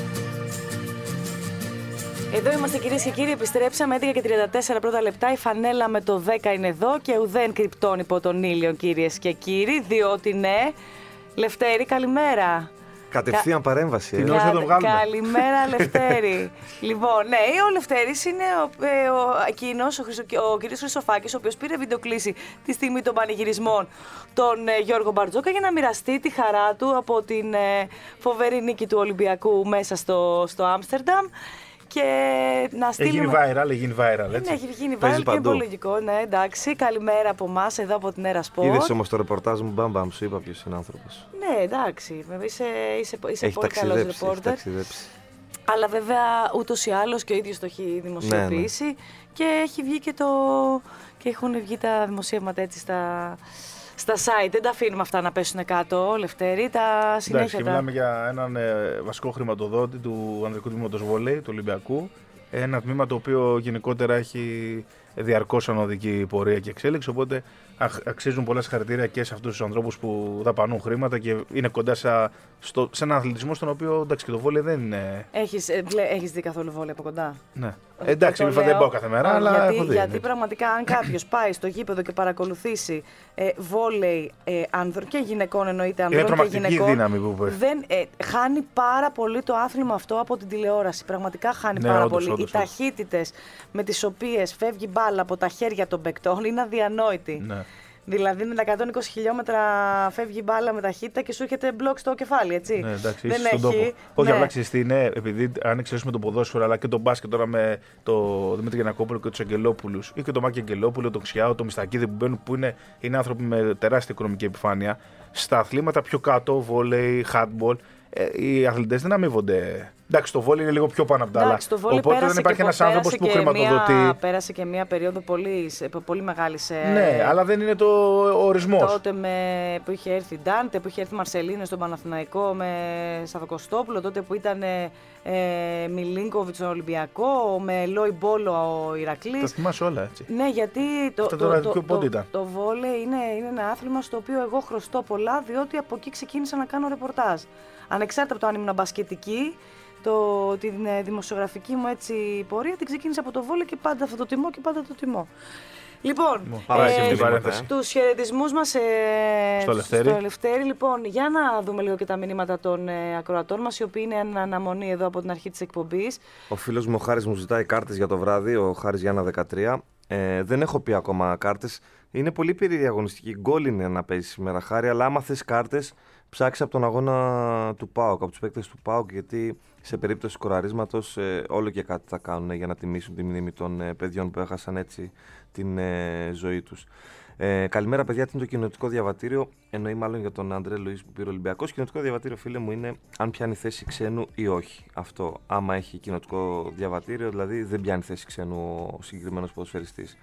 D: Εδώ είμαστε κυρίες και κύριοι, επιστρέψαμε έντεκα και τριάντα τέσσερα πρώτα λεπτά. Η φανέλα με το δέκα είναι εδώ και ουδέν κρυπτών υπό τον ήλιο, κυρίες και κύριοι, διότι ναι, Λευτέρη, καλημέρα.
E: Κατευθείαν Κα... παρέμβαση.
G: Την ώρα θα τον βγάλουμε.
D: Καλημέρα, Λευτέρη. Λοιπόν, ναι, ο Λευτέρης είναι ο, ε, ο, εκείνος, ο, Χρυσο, ο κ. Χρυσοφάκης, ο οποίος πήρε βιντεοκλήση τη στιγμή των πανηγυρισμών τον ε, Γιώργο Μπαρτζόκα για να μοιραστεί τη χαρά του από την ε, φοβερή νίκη του Ολυμπιακού μέσα στο, στο Άμστερνταμ. Και να στείλουμε...
G: Έχει γίνει viral, έχει γίνει viral, έτσι.
D: Ναι, έχει γίνει viral και είναι λογικό, ναι, εντάξει. Καλημέρα από εμάς εδώ από την Ερασπορ.
E: Είδες όμως το ρεπορτάζ μου, μπαμ μπαμ, σου είπα ποιος είναι άνθρωπος.
D: Ναι, εντάξει, είσαι, είσαι, είσαι
E: έχει
D: πολύ καλός
E: ρεπόρτερ. Έχει ταξιδέψει.
D: Αλλά βέβαια ούτως ή άλλως και ο ίδιος το έχει δημοσιοποιήσει, ναι, ναι. Και έχει βγει και το... και έχουν βγει τα δημοσίευματα έτσι στα... στα site. Δεν τα αφήνουμε αυτά να πέσουν κάτω, Λευτέρη. Τα συνέχεια.
G: Εντάξει, και μιλάμε για έναν ε, βασικό χρηματοδότη του ανδρικού τμήματος βολέι, του Ολυμπιακού. Ένα τμήμα το οποίο γενικότερα έχει διαρκώς ανωδική πορεία και εξέλιξη. Οπότε αξίζουν πολλά συγχαρητήρια και σε αυτούς τους ανθρώπους που δαπανούν χρήματα και είναι κοντά σε, στο, σε έναν αθλητισμό στον οποίο εντάξει, και το βόλεϊ δεν είναι.
D: Έχεις, έχεις δει καθόλου βόλεϊ από κοντά?
G: Ναι. Ε, εντάξει, λέω, δεν πάω κάθε μέρα, α, αλλά
D: γιατί,
G: έχω δει.
D: Γιατί πραγματικά, αν κάποιος πάει στο γήπεδο και παρακολουθήσει ε, βόλεϊ ε, ανδρών και γυναικών, εννοείται ανδρών και γυναικών.
G: Δύναμη που
D: δεν, ε, χάνει πάρα πολύ το άθλημα αυτό από την τηλεόραση. Πραγματικά χάνει ναι, πάρα όντως, πολύ. Όντως, Οι ταχύτητες με τις οποίες φεύγει μπάλα από τα χέρια των παικτών είναι αδιανόητη. Ναι. Δηλαδή με τα εκατόν είκοσι χιλιόμετρα φεύγει μπάλα με ταχύτητα και σου έρχεται μπλοκ στο κεφάλι, έτσι.
G: Ναι, εντάξει,
D: δεν
G: έχει.
D: Τόπο.
G: Όχι, απλά ξέρεις τι είναι, επειδή αν εξαιρέσουμε το ποδόσφαιρο αλλά και το μπάσκετ τώρα με το Δημήτρη Γιαννακόπουλο και του Αγγελόπουλους ή και το Μάκη Αγγελόπουλο, τον Ξιάο, τον Μιστακίδη που μπαίνουν, που είναι, είναι άνθρωποι με τεράστια οικονομική επιφάνεια, στα αθλήματα πιο κάτω, βόλεϊ, handball, ε, οι αθλητές δεν αμείβονται. Εντάξει, το βόλεϊ είναι λίγο πιο πάνω από τα άλλα. Οπότε δεν υπάρχει ένας άνθρωπος που χρηματοδοτεί.
D: Μια, πέρασε και μια περίοδο πολύ, πολύ μεγάλη.
G: Ναι, αλλά δεν είναι το ορισμός.
D: Τότε με, που είχε έρθει Ντάντε, που είχε έρθει Μαρσελίνο στον Παναθηναϊκό με Σαββακοστόπουλο, τότε που ήταν ε, Μιλίνκοβιτς στον Ολυμπιακό, με Λόι Μπόλο ο Ηρακλής.
G: Τα θυμάσαι όλα, έτσι.
D: Ναι, γιατί το,
G: το,
D: το,
G: το, το, το,
D: το βόλεϊ είναι, είναι ένα άθλημα στο οποίο εγώ χρωστώ πολλά, διότι από εκεί ξεκίνησα να κάνω ρεπορτάζ. Ανεξάρτητα από το αν ήμουν μπασκετική, το, την δημοσιογραφική μου έτσι πορεία την ξεκίνησα από το βόλεϊ και πάντα θα το τιμώ και πάντα το τιμώ. Λοιπόν, ε, τους χαιρετισμούς μας ε,
G: στο Λευτέρη.
D: στο Λευτέρη. Λοιπόν, για να δούμε λίγο και τα μηνύματα των ε, ακροατών μας, οι οποίοι είναι εν αναμονή εδώ από την αρχή της εκπομπής.
E: Ο φίλος μου ο Χάρης μου ζητάει κάρτες για το βράδυ, ο Χάρης Γιάννα δεκατρία. Ε, δεν έχω πει ακόμα κάρτες. Είναι πολύ περίεργη αγωνιστική. Γκολ είναι να παίζει σήμερα, Χάρη, αλλά άμα θες κάρτες, ψάξει από τον αγώνα του ΠΑΟΚ, από τους παίκτες του ΠΑΟΚ, γιατί σε περίπτωση σκοραρίσματος ε, όλο και κάτι θα κάνουν για να τιμήσουν τη μνήμη των ε, παιδιών που έχασαν έτσι την ε, ζωή τους. Ε, καλημέρα, παιδιά. Τι είναι το κοινοτικό διαβατήριο? Εννοεί μάλλον για τον Αντρέ Λουίς που πήρε ο Ολυμπιακός. Κοινοτικό διαβατήριο, φίλε μου, είναι αν πιάνει θέση ξένου ή όχι. Αυτό. Άμα έχει κοινοτικό διαβατήριο, δηλαδή δεν πιάνει θέση ξένου ο συγκεκριμένος ποδοσφαιριστής.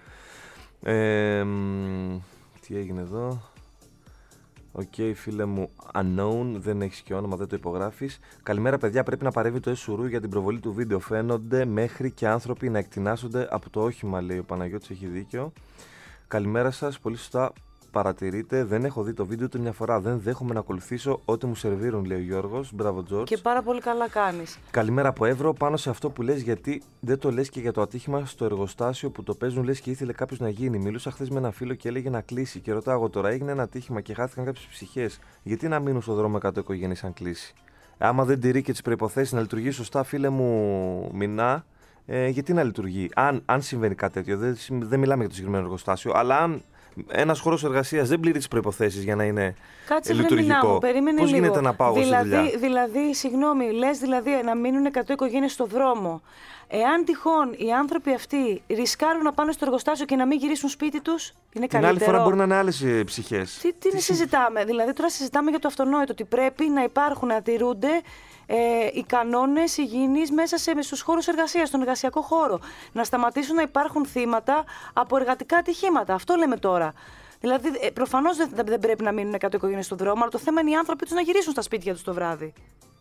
E: Ε, τι έγινε εδώ? Οκ, okay, φίλε μου, unknown, δεν έχεις και όνομα, δεν το υπογράφεις. Καλημέρα, παιδιά. Πρέπει να παρεύει το ΕΣΟΥΡΟΥ για την προβολή του βίντεο. Φαίνονται μέχρι και άνθρωποι να εκτινάσονται από το όχημα, λέει ο Παναγιώτης, έχει δίκιο. Καλημέρα σας, πολύ σωστά παρατηρείτε. Δεν έχω δει το βίντεο ούτε μια φορά. Δεν δέχομαι να ακολουθήσω ό,τι μου σερβίρουν, λέει ο Γιώργος. Μπράβο, Τζόρτζ.
D: Και πάρα πολύ καλά κάνεις.
E: Καλημέρα από Εύρο. Πάνω σε αυτό που λες, γιατί δεν το λες και για το ατύχημα στο εργοστάσιο που το παίζουν, λες και ήθελε κάποιος να γίνει. Μιλούσα χθες με ένα φίλο και έλεγε να κλείσει. Και ρωτάω εγώ τώρα, έγινε ένα ατύχημα και χάθηκαν κάποιες ψυχές. Γιατί να μείνουν στον δρόμο εκατό οικογένειες αν κλείσει? Άμα δεν τηρεί και τις προϋποθέσεις να λειτουργεί σωστά, φίλε μου, Μινά. Ε, γιατί να λειτουργεί, αν, αν συμβαίνει κάτι τέτοιο, δεν, δεν μιλάμε για το συγκεκριμένο εργοστάσιο, αλλά αν ένας χώρος εργασίας δεν πληρεί τις προϋποθέσεις για να είναι
D: Κάτσε,
E: λειτουργικό,
D: περίμενε
E: πώς
D: λίγο.
E: γίνεται να πάω
D: δηλαδή,
E: στη δουλειά?
D: Δηλαδή, συγγνώμη, λες δηλαδή να μείνουν εκατό οικογένειες στο δρόμο. Εάν τυχόν οι άνθρωποι αυτοί ρισκάρουν να πάνε στο εργοστάσιο και να μην γυρίσουν σπίτι τους, είναι καλύτερο.
E: Την άλλη φορά μπορεί να είναι άλλες ψυχές.
D: Τι, τι, τι συζητάμε, δηλαδή τώρα συζητάμε για το αυτονόητο, ότι πρέπει να υπάρχουν, να τηρούνται ε, οι κανόνες υγιεινής μέσα σε, στους χώρους εργασίας, στον εργασιακό χώρο. Να σταματήσουν να υπάρχουν θύματα από εργατικά ατυχήματα. Αυτό λέμε τώρα. Δηλαδή, ε, προφανώς δεν, δεν πρέπει να μείνουν εκατό οικογένειες στον δρόμο, αλλά το θέμα είναι οι άνθρωποι τους να γυρίσουν στα σπίτια τους το βράδυ.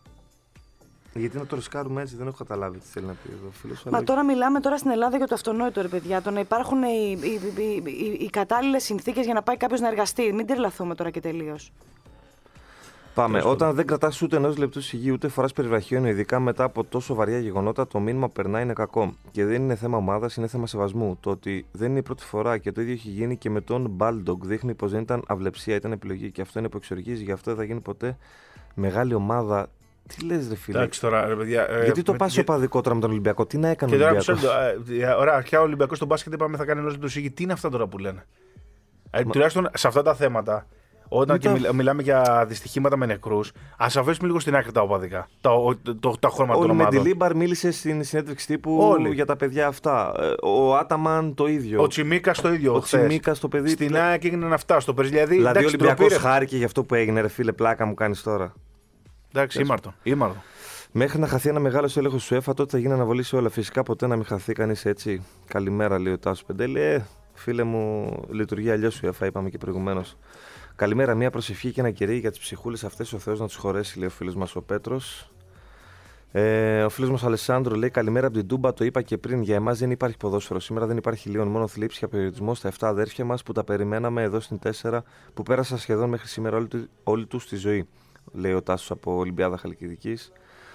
E: Γιατί να το ρισκάρουμε έτσι, δεν έχω καταλάβει τι θέλει να πει εδώ, φίλος.
D: Μα αλλά... τώρα μιλάμε τώρα στην Ελλάδα για το αυτονόητο, ρε παιδιά. Το να υπάρχουν οι, οι, οι, οι, οι κατάλληλες συνθήκες για να πάει κάποιος να εργαστεί. Μην τρελαθούμε τώρα και τελείως.
E: Πάμε. Όταν δεν κρατάς ούτε ενός λεπτού σιγή, ούτε φοράς περιβραχιόνιο, ειδικά μετά από τόσο βαριά γεγονότα, το μήνυμα που περνάει είναι κακό. Και δεν είναι θέμα ομάδας, είναι θέμα σεβασμού. Το ότι δεν είναι η πρώτη φορά και το ίδιο έχει γίνει και με τον Balldog δείχνει πως δεν ήταν αυλεψία, ήταν επιλογή. Και αυτό είναι που εξοργίζει, γι' αυτό δεν θα γίνει ποτέ μεγάλη ομάδα. Τι λες, ρε φίλε?
G: Εντάξει, τώρα, ρε, παιδιά, ε,
E: γιατί το
G: με,
E: πας
G: για...
E: οπαδικό τώρα με τον Ολυμπιακό? Τι να έκανε
G: ο
E: Ολυμπιακός?
G: Ε, ωραία, αρχαία ο Ολυμπιακός στον μπάσκετ είπαμε θα κάνει ενός λεπτού σιγή. Τι είναι αυτά τώρα που λένε? Ε, Μα... Τουλάχιστον σε αυτά τα θέματα, όταν και μιλά, μιλάμε για δυστυχήματα με νεκρούς, ας αφήσουμε λίγο στην άκρη τα οπαδικά. Τα, το, το, τα χρώματα των ομάδων.
E: Ο Μεντιλίμπαρ μίλησε στην συνέντευξη τύπου Όλοι. για τα παιδιά αυτά. Ο Άταμαν το ίδιο.
G: Ο Τσιμίκας το ίδιο.
E: Ο Τσιμίκας το παιδί.
G: Στην ΑΕΚ έγιναν αυτά. Στο Περις, δηλαδή,
E: δηλαδή ο Ολυμπιακός χάρηκε για αυτό που έγινε, ρε φίλε, πλάκα μου κάνεις τώρα.
G: Εντάξει, ήμαρτο. ήμαρτο.
E: Μέχρι να χαθεί ένα μεγάλο έλεγχο του ΕΦΑ, τότε θα γίνει αναβολή σε όλα. Φυσικά ποτέ να μην χαθεί κανείς έτσι. Καλημέρα, λέει ο Τάσος Πεντέλη. Ε, φίλε μου, λειτουργεί αλλιώς η ΕΦΑ, είπαμε και προηγουμένως. Καλημέρα, μια προσευχή και ένα κερί για τις ψυχούλες αυτές. Ο Θεός να τους χωρέσει, λέει ο φίλος μας ο Πέτρος. Ε, ο φίλος μας Αλεσάνδρου λέει: καλημέρα από την Τούμπα. Το είπα και πριν, για εμάς δεν υπάρχει ποδόσφαιρο. Σήμερα δεν υπάρχει Λίον, μόνο θλίψη και απεριορισμό στα εφτά αδέρφια μας που τα περιμέναμε εδώ στην τέσσερα που πέρασαν σχεδόν μέχρι σήμερα όλη, όλη τους τη ζωή. Λέει ο Τάσος από Ολυμπιάδα Χαλκιδικής.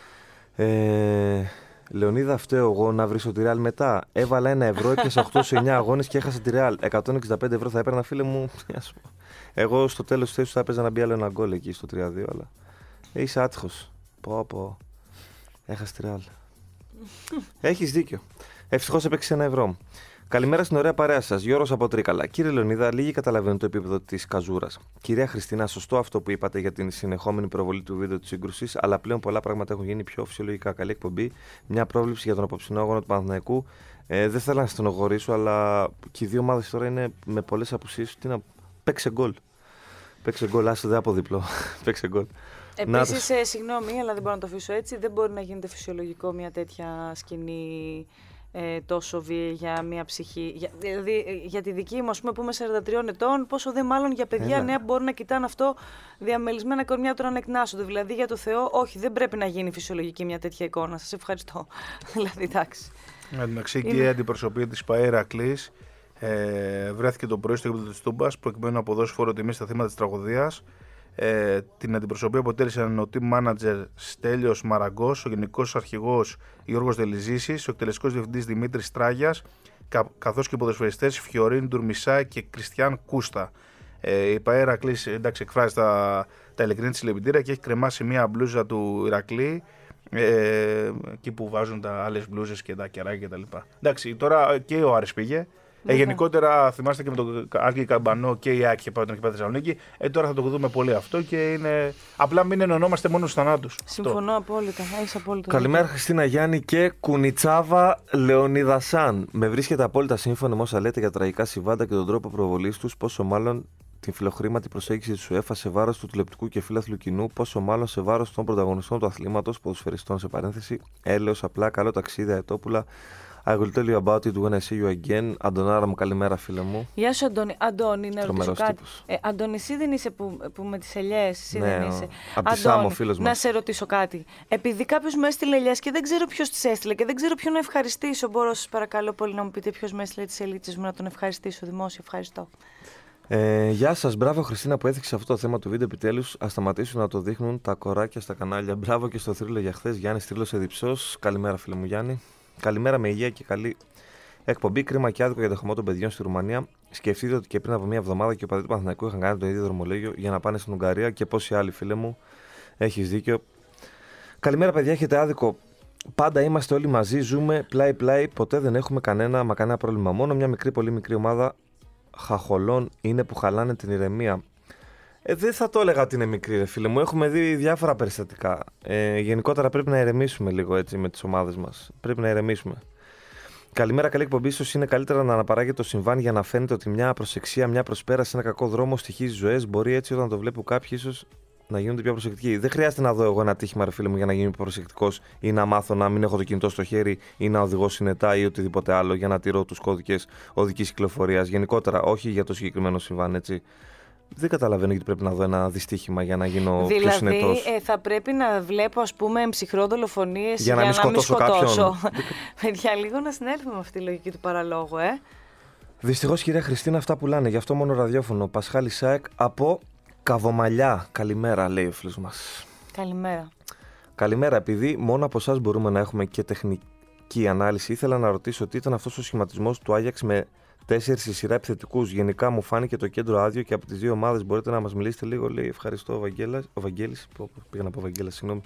E: Ε, Λεωνίδα, φταίω εγώ να βρίσω τη Ρεάλ μετά. Έβαλα ένα ευρώ, έπιασα οκτώ σε εννιά αγώνες και έχασα τη Ρεάλ. εκατόν εξήντα πέντε ευρώ θα έπαιρνα, φίλε μου. Εγώ στο τέλος της θέσης θα έπαιζα να μπει άλλο ένα γκολ εκεί στο τρία δύο, αλλά ε, είσαι άτυχος. Πω, πω. Έχασε τη Ρεάλ. Έχεις δίκιο. Ευτυχώς έπαιξε ένα ευρώ. Καλημέρα στην ωραία παρέα σας. Γιώργος από Τρίκαλα. Κύριε Λεωνίδα, λίγοι καταλαβαίνουν το επίπεδο της καζούρας. Κυρία Χριστίνα, σωστό αυτό που είπατε για την συνεχόμενη προβολή του βίντεο της σύγκρουσης, αλλά πλέον πολλά πράγματα έχουν γίνει πιο φυσιολογικά. Καλή εκπομπή. Μια πρόβλεψη για τον απόψινό αγώνα του Παναθηναϊκού. Ε, δεν θέλω να στενοχωρήσω, αλλά και οι δύο ομάδες τώρα είναι με πολλές απουσίες. Τι να. Παίξε γκολ. Παίξε γκολ, άσε δε από διπλό. Παίξε γκολ.
D: Επίσης, ε, συγγνώμη, αλλά δεν μπορώ να το αφήσω έτσι. Δεν μπορεί να γίνεται φυσιολογικό μια τέτοια σκηνή. Ε, τόσο βίαιη για μια ψυχή. Για, δηλαδή για τη δική μου, ας πούμε, που είμαι σαράντα τριών ετών, πόσο δε μάλλον για παιδιά Έλα. νέα που μπορούν να κοιτάνε αυτό διαμελισμένα κορμιά τώρα να εκνάσονται. Δηλαδή για το Θεό, όχι, δεν πρέπει να γίνει φυσιολογική μια τέτοια εικόνα. Σας ευχαριστώ. δηλαδή, εντάξει.
G: Εντάξει, και η αντιπροσωπεία της ΠΑΕ Ηρακλής ε, βρέθηκε το πρωί στο γήπεδο της Τούμπας προκειμένου να αποδώσει φόρο τιμή στα θύματα της τραγωδίας. Ε, την αντιπροσωπεία αποτέλεσαν ο team manager Στέλιος Μαραγκός, ο γενικός αρχηγός Γιώργος Δελιζήσης, ο εκτελεστικός διευθυντής Δημήτρης Τράγιας, κα, καθώς και οι ποδοσφαιριστές Φιωρίν Ντουρμισά και Κριστιαν Κούστα. Ε, η ΠΑΕ Ηρακλής, εντάξει, εκφράζει τα, τα ειλικρινή της συλληπιτήρια και έχει κρεμάσει μια μπλούζα του Ηρακλή, ε, εκεί που βάζουν τα άλλες μπλούζες και τα κεράκια κτλ. Εντάξει, τώρα και ο Άρης πήγε. Ε, γενικότερα, θυμάστε και με τον Άγγλι Καμπανό και η Άκη είχε πάει τον εκεί Θεσσαλονίκη. Ε, τώρα θα το δούμε πολύ αυτό και είναι. Απλά μην ενωνόμαστε μόνο στους θανάτους.
D: Συμφωνώ απόλυτα. Έχεις απόλυτο.
E: Καλημέρα, Χριστίνα Γιάννη και Κουνιτσάβα Λεωνίδασαν. Με βρίσκεται απόλυτα σύμφωνο με όσα λέτε για τραγικά συμβάντα και τον τρόπο προβολής τους, πόσο μάλλον την φιλοχρήματη προσέγγιση της UEFA σε βάρος του τηλεοπτικού και φιλάθλου κοινού, πόσο μάλλον σε βάρος των πρωταγωνιστών του αθλήματος, ποδοσφαιριστών σε παρένθεση. Έλεος, απλά καλό ταξίδι, Αετόπουλα. I will tell you about it when I see you again. Αντωνάρα μου, καλημέρα, φίλε μου.
D: Γεια σου, Αντώνη. Αντώνη, να ρωτήσω κάτι. Ε, Αντώνη, εσύ δεν είσαι που, που με τις ελιές, εσύ
E: ναι,
D: δεν είσαι.
E: Από τη Σάμο, φίλος μας.
D: Να σε ρωτήσω κάτι. Επειδή κάποιος μου έστειλε ελιές και δεν ξέρω ποιος τις έστειλε και δεν ξέρω ποιον να ευχαριστήσω, μπορώ σας παρακαλώ πολύ να μου πείτε ποιος με έστειλε τις ελίτσες μου να τον ευχαριστήσω δημόσια. Ευχαριστώ.
E: Ε, γεια σας, μπράβο Χριστίνα που έθιξε αυτό το θέμα του βίντεο επιτέλους. Ας σταματήσουν να το δείχνουν τα κοράκια στα κανάλια. Μπράβο και στο θρύλο για χθες. Γιάννη στρίλωσε διψός. Καλημέρα, φίλε μου Γιάννη. Καλημέρα με υγεία και καλή εκπομπή. Κρίμα και άδικο για το χωμό των παιδιών στη Ρουμανία. Σκεφτείτε ότι και πριν από μια εβδομάδα και οι οπαδοί του Παναθηναϊκού είχαν κάνει το ίδιο δρομολόγιο για να πάνε στην Ουγγαρία και πόσοι άλλοι, φίλε μου. Έχεις δίκιο. Καλημέρα, παιδιά, έχετε άδικο. Πάντα είμαστε όλοι μαζί, ζούμε πλάι-πλάι. Ποτέ δεν έχουμε κανένα, μα κανένα πρόβλημα. Μόνο μια μικρή, πολύ μικρή ομάδα χαχολών είναι που χαλάνε την ηρεμία. Ε, δεν θα το έλεγα ότι είναι μικρή, ρε φίλε μου. Έχουμε δει διάφορα περιστατικά. Ε, γενικότερα πρέπει να ηρεμήσουμε λίγο έτσι με τις ομάδες μας. Πρέπει να ηρεμήσουμε. Καλημέρα, καλή εκπομπή. Ίσως είναι καλύτερα να αναπαράγεται το συμβάν για να φαίνεται ότι μια προσεξία, μια προσπέραση, ένα κακό δρόμο στοιχίζει ζωές. Μπορεί έτσι όταν το βλέπουν κάποιοι ίσως να γίνονται πιο προσεκτικοί. Δεν χρειάζεται να δω εγώ ένα τύχημα, ρε φίλε μου, για να γίνω προσεκτικός ή να μάθω να μην έχω το κινητό στο χέρι ή να οδηγώ συνετά ή οτιδήποτε άλλο για να τηρώ τους κώδικες οδικής κυκλοφορίας. Γενικότερα, όχι για το συγκεκριμένο συμβάν, έτσι. Δεν καταλαβαίνω γιατί πρέπει να δω ένα δυστύχημα για να γίνω
D: δηλαδή,
E: πιο συνετός.
D: Δηλαδή, ε, θα πρέπει να βλέπω, ας πούμε, εμψυχρό δολοφονίες
E: για, για να, να μην σκοτώσω, σκοτώσω. κάποιον.
D: Παιδιά, λίγο να συνέλθουμε με αυτή τη λογική του παραλόγου, ε.
E: Δυστυχώς, κυρία Χριστίνα, αυτά πουλάνε. Γι' αυτό μόνο ραδιόφωνο. Πασχάλη Σάεκ από Καβομαλιά. Καλημέρα, λέει ο φίλος μας.
D: Καλημέρα.
E: Καλημέρα. Επειδή μόνο από εσάς μπορούμε να έχουμε και τεχνική ανάλυση, ήθελα να ρωτήσω τι ήταν αυτός ο σχηματισμός του Άγιαξ με τέσσερις στη σειρά επιθετικούς. Γενικά μου φάνηκε το κέντρο άδειο και από τις δύο ομάδες μπορείτε να μας μιλήσετε λίγο. Λέει ευχαριστώ, ο Βαγγέλας. Ο Βαγγέλης. Πήγα να πω Βαγγέλα, συγγνώμη.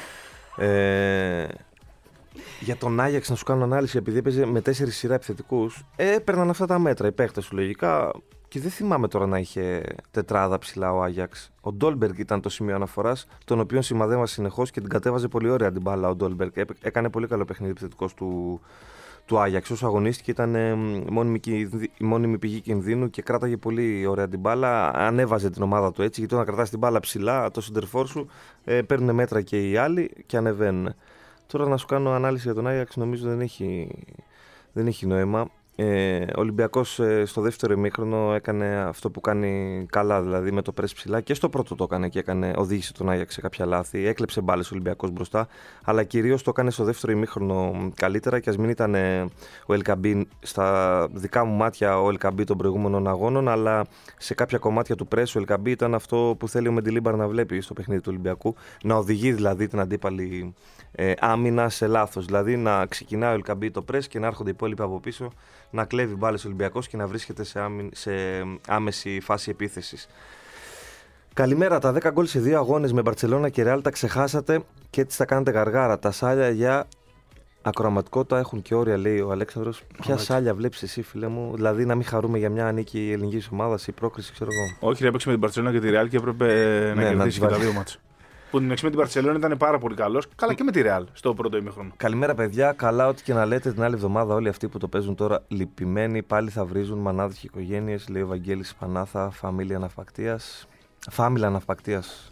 E: ε, για τον Άγιαξ να σου κάνω ανάλυση, επειδή έπαιζε με τέσσερις σειρά επιθετικούς, ε, έπαιρναν αυτά τα μέτρα οι παίχτες σου λογικά. Και δεν θυμάμαι τώρα να είχε τετράδα ψηλά ο Άγιαξ. Ο Ντόλμπεργκ ήταν το σημείο αναφοράς, τον οποίο σημαδεύα συνεχώς και την κατέβαζε πολύ ωραία την μπάλα ο Ντόλμπεργκ. Έκανε πολύ καλό παιχνίδι επιθετικός του. του Άγιαξ. Όσο αγωνίστηκε ήταν ε, μόνιμη, μόνιμη πηγή κινδύνου και κράταγε πολύ ωραία την μπάλα. Ανέβαζε την ομάδα του έτσι, γιατί όταν κρατάς την μπάλα ψηλά, το σεντερφόρ σου, ε, παίρνουν μέτρα και οι άλλοι και ανεβαίνουν. Τώρα να σου κάνω ανάλυση για τον Άγιαξ νομίζω δεν έχει, δεν έχει νόημα. Ε, ο Ολυμπιακός ε, στο δεύτερο ημίχρονο έκανε αυτό που κάνει καλά, δηλαδή με το πρες ψηλά, και στο πρώτο το έκανε και έκανε, οδήγησε τον Άγιαξ σε κάποια λάθη, έκλεψε μπάλες ο Ολυμπιακός μπροστά, αλλά κυρίως το έκανε στο δεύτερο ημίχρονο καλύτερα. Και ας μην ήταν ε, ο Ελκαμπή στα δικά μου μάτια ο Ελκαμπή των προηγούμενων αγώνων, αλλά σε κάποια κομμάτια του πρες ο Ελκαμπή ήταν αυτό που θέλει ο Μεντιλίμπαρ να βλέπει στο παιχνίδι του Ολυμπιακού, να οδηγεί δηλαδή την αντίπαλη ε, άμυνα σε λάθος, δηλαδή να ξεκινάει ο Ελκαμπή το πρες και να έρχονται οι υπόλοιποι από πίσω, να κλέβει μπάλες ο Ολυμπιακός και να βρίσκεται σε, άμυ... σε άμεση φάση επίθεσης. Καλημέρα, τα δέκα γκολ σε δύο αγώνες με Μπαρτσελώνα και Ρεάλ τα ξεχάσατε και έτσι τα κάνετε γαργάρα. Τα σάλια για ακροαματικότητα έχουν και όρια, λέει ο Αλέξανδρος. Ποια σάλια βλέπεις εσύ, φίλε μου? Δηλαδή να μην χαρούμε για μια νίκη ελληνικής ομάδας ή πρόκριση, ξέρω εγώ.
G: Όχι, ρε, έπαιξε με την Μπαρτσελώνα και τη Ρεάλ και έπρεπε ναι, να κερδίσει και τα δύο μάτς. Που την εξή με την Μπαρτσελόνα ήταν πάρα πολύ καλός, καλά και με τη Ρεάλ στο πρώτο ημίχρονο.
E: Καλημέρα, παιδιά. Καλά, ό,τι και να λέτε την άλλη εβδομάδα. Όλοι αυτοί που το παίζουν τώρα λυπημένοι πάλι θα βρίζουν μανάδες και οικογένειες. Λέει ο Βαγγέλης Πανάθα, φαμίλια αναφακτίας. Φάμιλα αναφακτίας.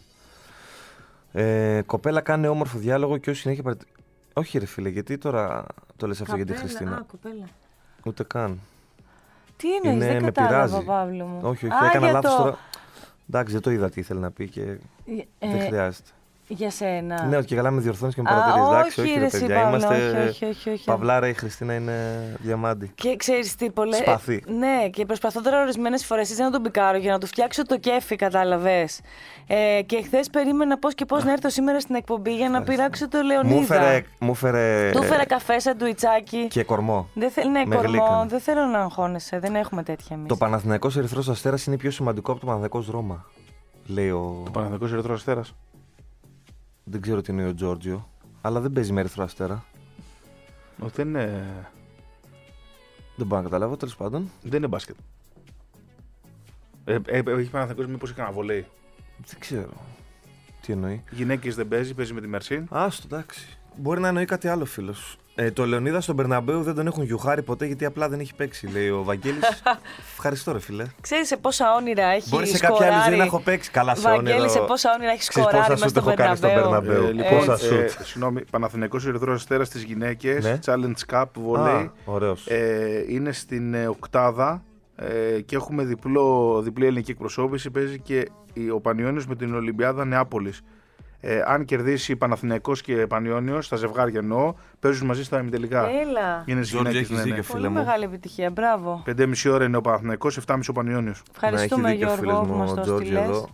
E: Ε, κοπέλα, κάνε όμορφο διάλογο και όσοι συνέχεια παρα... Όχι, ρε φίλε, γιατί τώρα το λες αυτό για τη Χριστίνα?
D: Α, κοπέλα.
E: Ούτε καν.
D: Τι είναι, είναι δεν κατάλαβα, Παύλο μου.
E: Όχι, όχι, α, έκανα λάθος το... τώρα. Εντάξει, δεν το είδα τι ήθελε να πει και ε, δεν χρειάζεται.
D: Για σένα.
E: Ναι, ότι και καλά με διορθώνεις και με παρατηρείς. Εντάξει, όχι, ρε παιδιά,
D: Παύλο,
E: είμαστε
D: όχι, όχι, όχι.
E: Παυλάρα, η Χριστίνα είναι διαμάντη.
D: Και ξέρεις τι, πολλές...
E: Σπαθή.
D: Ναι, και προσπαθώ τώρα ορισμένες φορές να τον πικάρω για να του φτιάξω το κέφι, κατάλαβες. Ε, και χθες περίμενα πώς και πώς να έρθω σήμερα στην εκπομπή για να πειράξω το Λεωνίδα.
E: Μου φέρε, μου φέρε...
D: Του φέρε καφέ, σαντουιτσάκι.
E: Και κορμό.
D: Δεν θε... Ναι,
E: με
D: κορμό.
E: γλύκαν.
D: Δεν θέλω να αγχώνεσαι, δεν έχουμε τέτοια εμείς.
E: Το Παναθηναϊκός Ερυθρός Αστέρας είναι πιο σημαντικό από το Παναθηναϊκός Ρώμα. Λέει ο...
G: Το Παναθηναϊκός Ερυθρός Αστέρας.
E: Δεν ξέρω τι είναι ο Τζόρτζιο, αλλά δεν παίζει με Ερυθρό Αστέρα.
G: Όχι, δεν είναι.
E: Δεν Δεν μπορώ να καταλάβω, τέλος πάντων.
G: Δεν είναι μπάσκετ. Ε, ε, έχει Παναθηναϊκός μήπως έχει κανένα βολέι.
E: Δεν ξέρω. Τι εννοεί.
G: Γυναίκες δεν παίζει, παίζει με τη Μερσίν.
E: Άστο, εντάξει. Μπορεί να εννοεί κάτι άλλο, φίλος. Ε, το Λεωνίδα στον Μπερναμπέου δεν τον έχουν γιουχάρει ποτέ γιατί απλά δεν έχει παίξει, λέει ο Βαγγέλης. Ευχαριστώ, ρε φίλε.
D: Ξέρεις σε πόσα όνειρα έχει σκοράρει.
E: Μπορεί σε κάποια άλλη ζωή να έχω παίξει. Καλά σε όνειρα.
D: Βαγγέλη, σε πόσα όνειρα έχει σκοράρει μέσα στον Μπερναμπέου.
G: Ε, λοιπόν, ε, ε, συγγνώμη, Παναθηναϊκός Ερυθρός Αστέρας στις γυναίκες, ναι. Challenge Cup Volley. Ε, είναι στην ε, οκτάδα ε, και έχουμε διπλό, διπλή ελληνική εκπροσώπηση. Παίζει και ο Πανιώνιος με την Ολυμπιάδα Νεάπολης. Ε, αν κερδίσει Παναθηναϊκός και Πανιώνιος, στα ζευγάρια εννοώ, παίζουν μαζί στα ημιτελικά.
D: Έλα.
G: Είναι στις γυναίκες, ναι, ναι.
D: Πολύ μεγάλη επιτυχία, μπράβο.
G: πέντε και μισή ώρα είναι ο Παναθηναϊκός, επτά και μισή ο Πανιώνιος.
D: Ευχαριστούμε, ναι, Γιώργο, που μας το στείλες.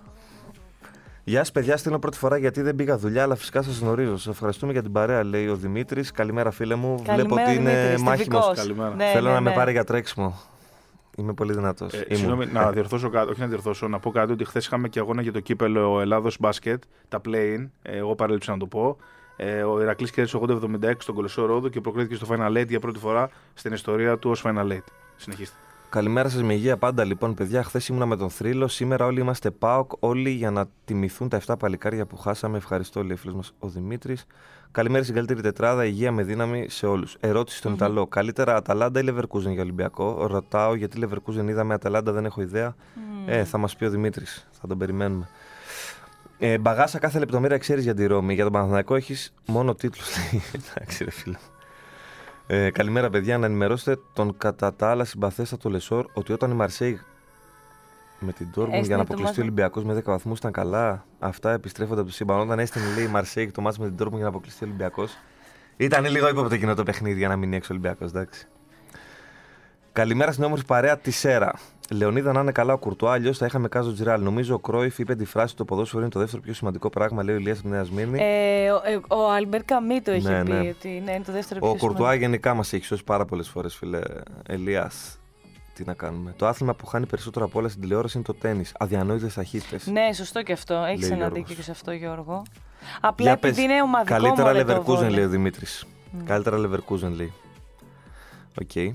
E: Γεια σας, παιδιά. Στείλω πρώτη φορά γιατί δεν πήγα δουλειά, αλλά φυσικά σας γνωρίζω. Σας ευχαριστούμε για την παρέα, λέει ο Δημήτρης. Καλημέρα, φίλε μου.
D: Καλημέρα,
E: βλέπω ότι είναι μάχημος.
D: Ναι,
E: Θέλω
D: ναι,
E: να
D: ναι.
E: με πάρει για τρέξιμο. Είμαι πολύ δυνατός.
G: Ε, συγγνώμη, να διορθώσω κάτι, όχι να διορθώσω, να πω κάτι ότι χθες είχαμε και αγώνα για το κύπελο Ελλάδος μπάσκετ, τα play-in. Ε, εγώ παρέλειψα να το πω. Ε, ο Ηρακλής κέρδισε ογδόντα εβδομήντα έξι στον Κολοσσό Ρόδο και προκρίθηκε στο Final Eight για πρώτη φορά στην ιστορία του ως Final Eight. Συνεχίστε.
E: Καλημέρα σας με υγεία πάντα λοιπόν, παιδιά. Χθες ήμουνα με τον Θρύλο. Σήμερα όλοι είμαστε ΠΑΟΚ. Όλοι για να τιμηθούν τα επτά παλικάρια που χάσαμε. Ευχαριστώ, λέει φίλος μας ο Δημήτρης. Καλημέρα στην καλύτερη τετράδα. Υγεία με δύναμη σε όλους. Ερώτηση στον mm-hmm. Ιταλό. Καλύτερα Αταλάντα ή Leverkusen για Ολυμπιακό? Ρωτάω γιατί Leverkusen είδαμε, Αταλάντα δεν έχω ιδέα. Mm. Ε, θα μας πει ο Δημήτρης. Θα τον περιμένουμε. Ε, μπαγάσα κάθε λεπτομέρεια ξέρεις για τη Ρώμη. Για τον Παναθηναϊκό έχεις μόνο τίτλους. Εντάξει, ρε φίλε. Ε, καλημέρα, παιδιά. Να ενημερώσετε τον κατά τα άλλα συμπαθέστατο Λεσόρ ότι όταν η Μαρσέη με την Ντόρτμουντ για να αποκλειστεί ο Ολυμπιακός με δέκα βαθμούς ήταν καλά. Αυτά επιστρέφονται από το σύμπαν. Όταν έστειλε, λέει, η Μαρσέη το μάτς με την Ντόρτμουντ για να αποκλειστεί ο Ολυμπιακός. Ήταν λίγο ύποπτο εκείνο το παιχνίδι για να μείνει έξω ο Ολυμπιακός, εντάξει. Καλημέρα στην όμορφη παρέα τη Σέρα. Λεωνίδα, να είναι καλά ο Κουρτουά, αλλιώς θα είχαμε κάζο Τζιράλ. Νομίζω ο Κρόιφ είπε τη φράση: το ποδόσφαιρο είναι το δεύτερο πιο σημαντικό πράγμα, λέει ο Ηλίας από τη Νέα Σμύρνη.
D: Ε, ο, ε, ο Αλμπέρ Καμί το είχε
E: ναι,
D: πει,
E: ναι.
D: ότι ναι, είναι το δεύτερο πιο
E: ο
D: σημαντικό.
E: Ο Κουρτουά γενικά μας έχει σώσει πάρα πολλές φορές, φίλε Ελίας. Τι να κάνουμε. Το άθλημα που χάνει περισσότερο από όλα στην τηλεόραση είναι το τένις. Αδιανόητες ταχύτητες.
D: Ναι, σωστό και αυτό. Έχεις ένα δίκιο και σε αυτό, Γιώργο. Απλά
E: Για
D: επειδή
E: πες,
D: είναι ομαδικό.
E: Καλύτερα Leverkusen, λέει ο Δημήτρης. Mm. Καλύτερα Leverkusen, λέει. Οκ. Okay.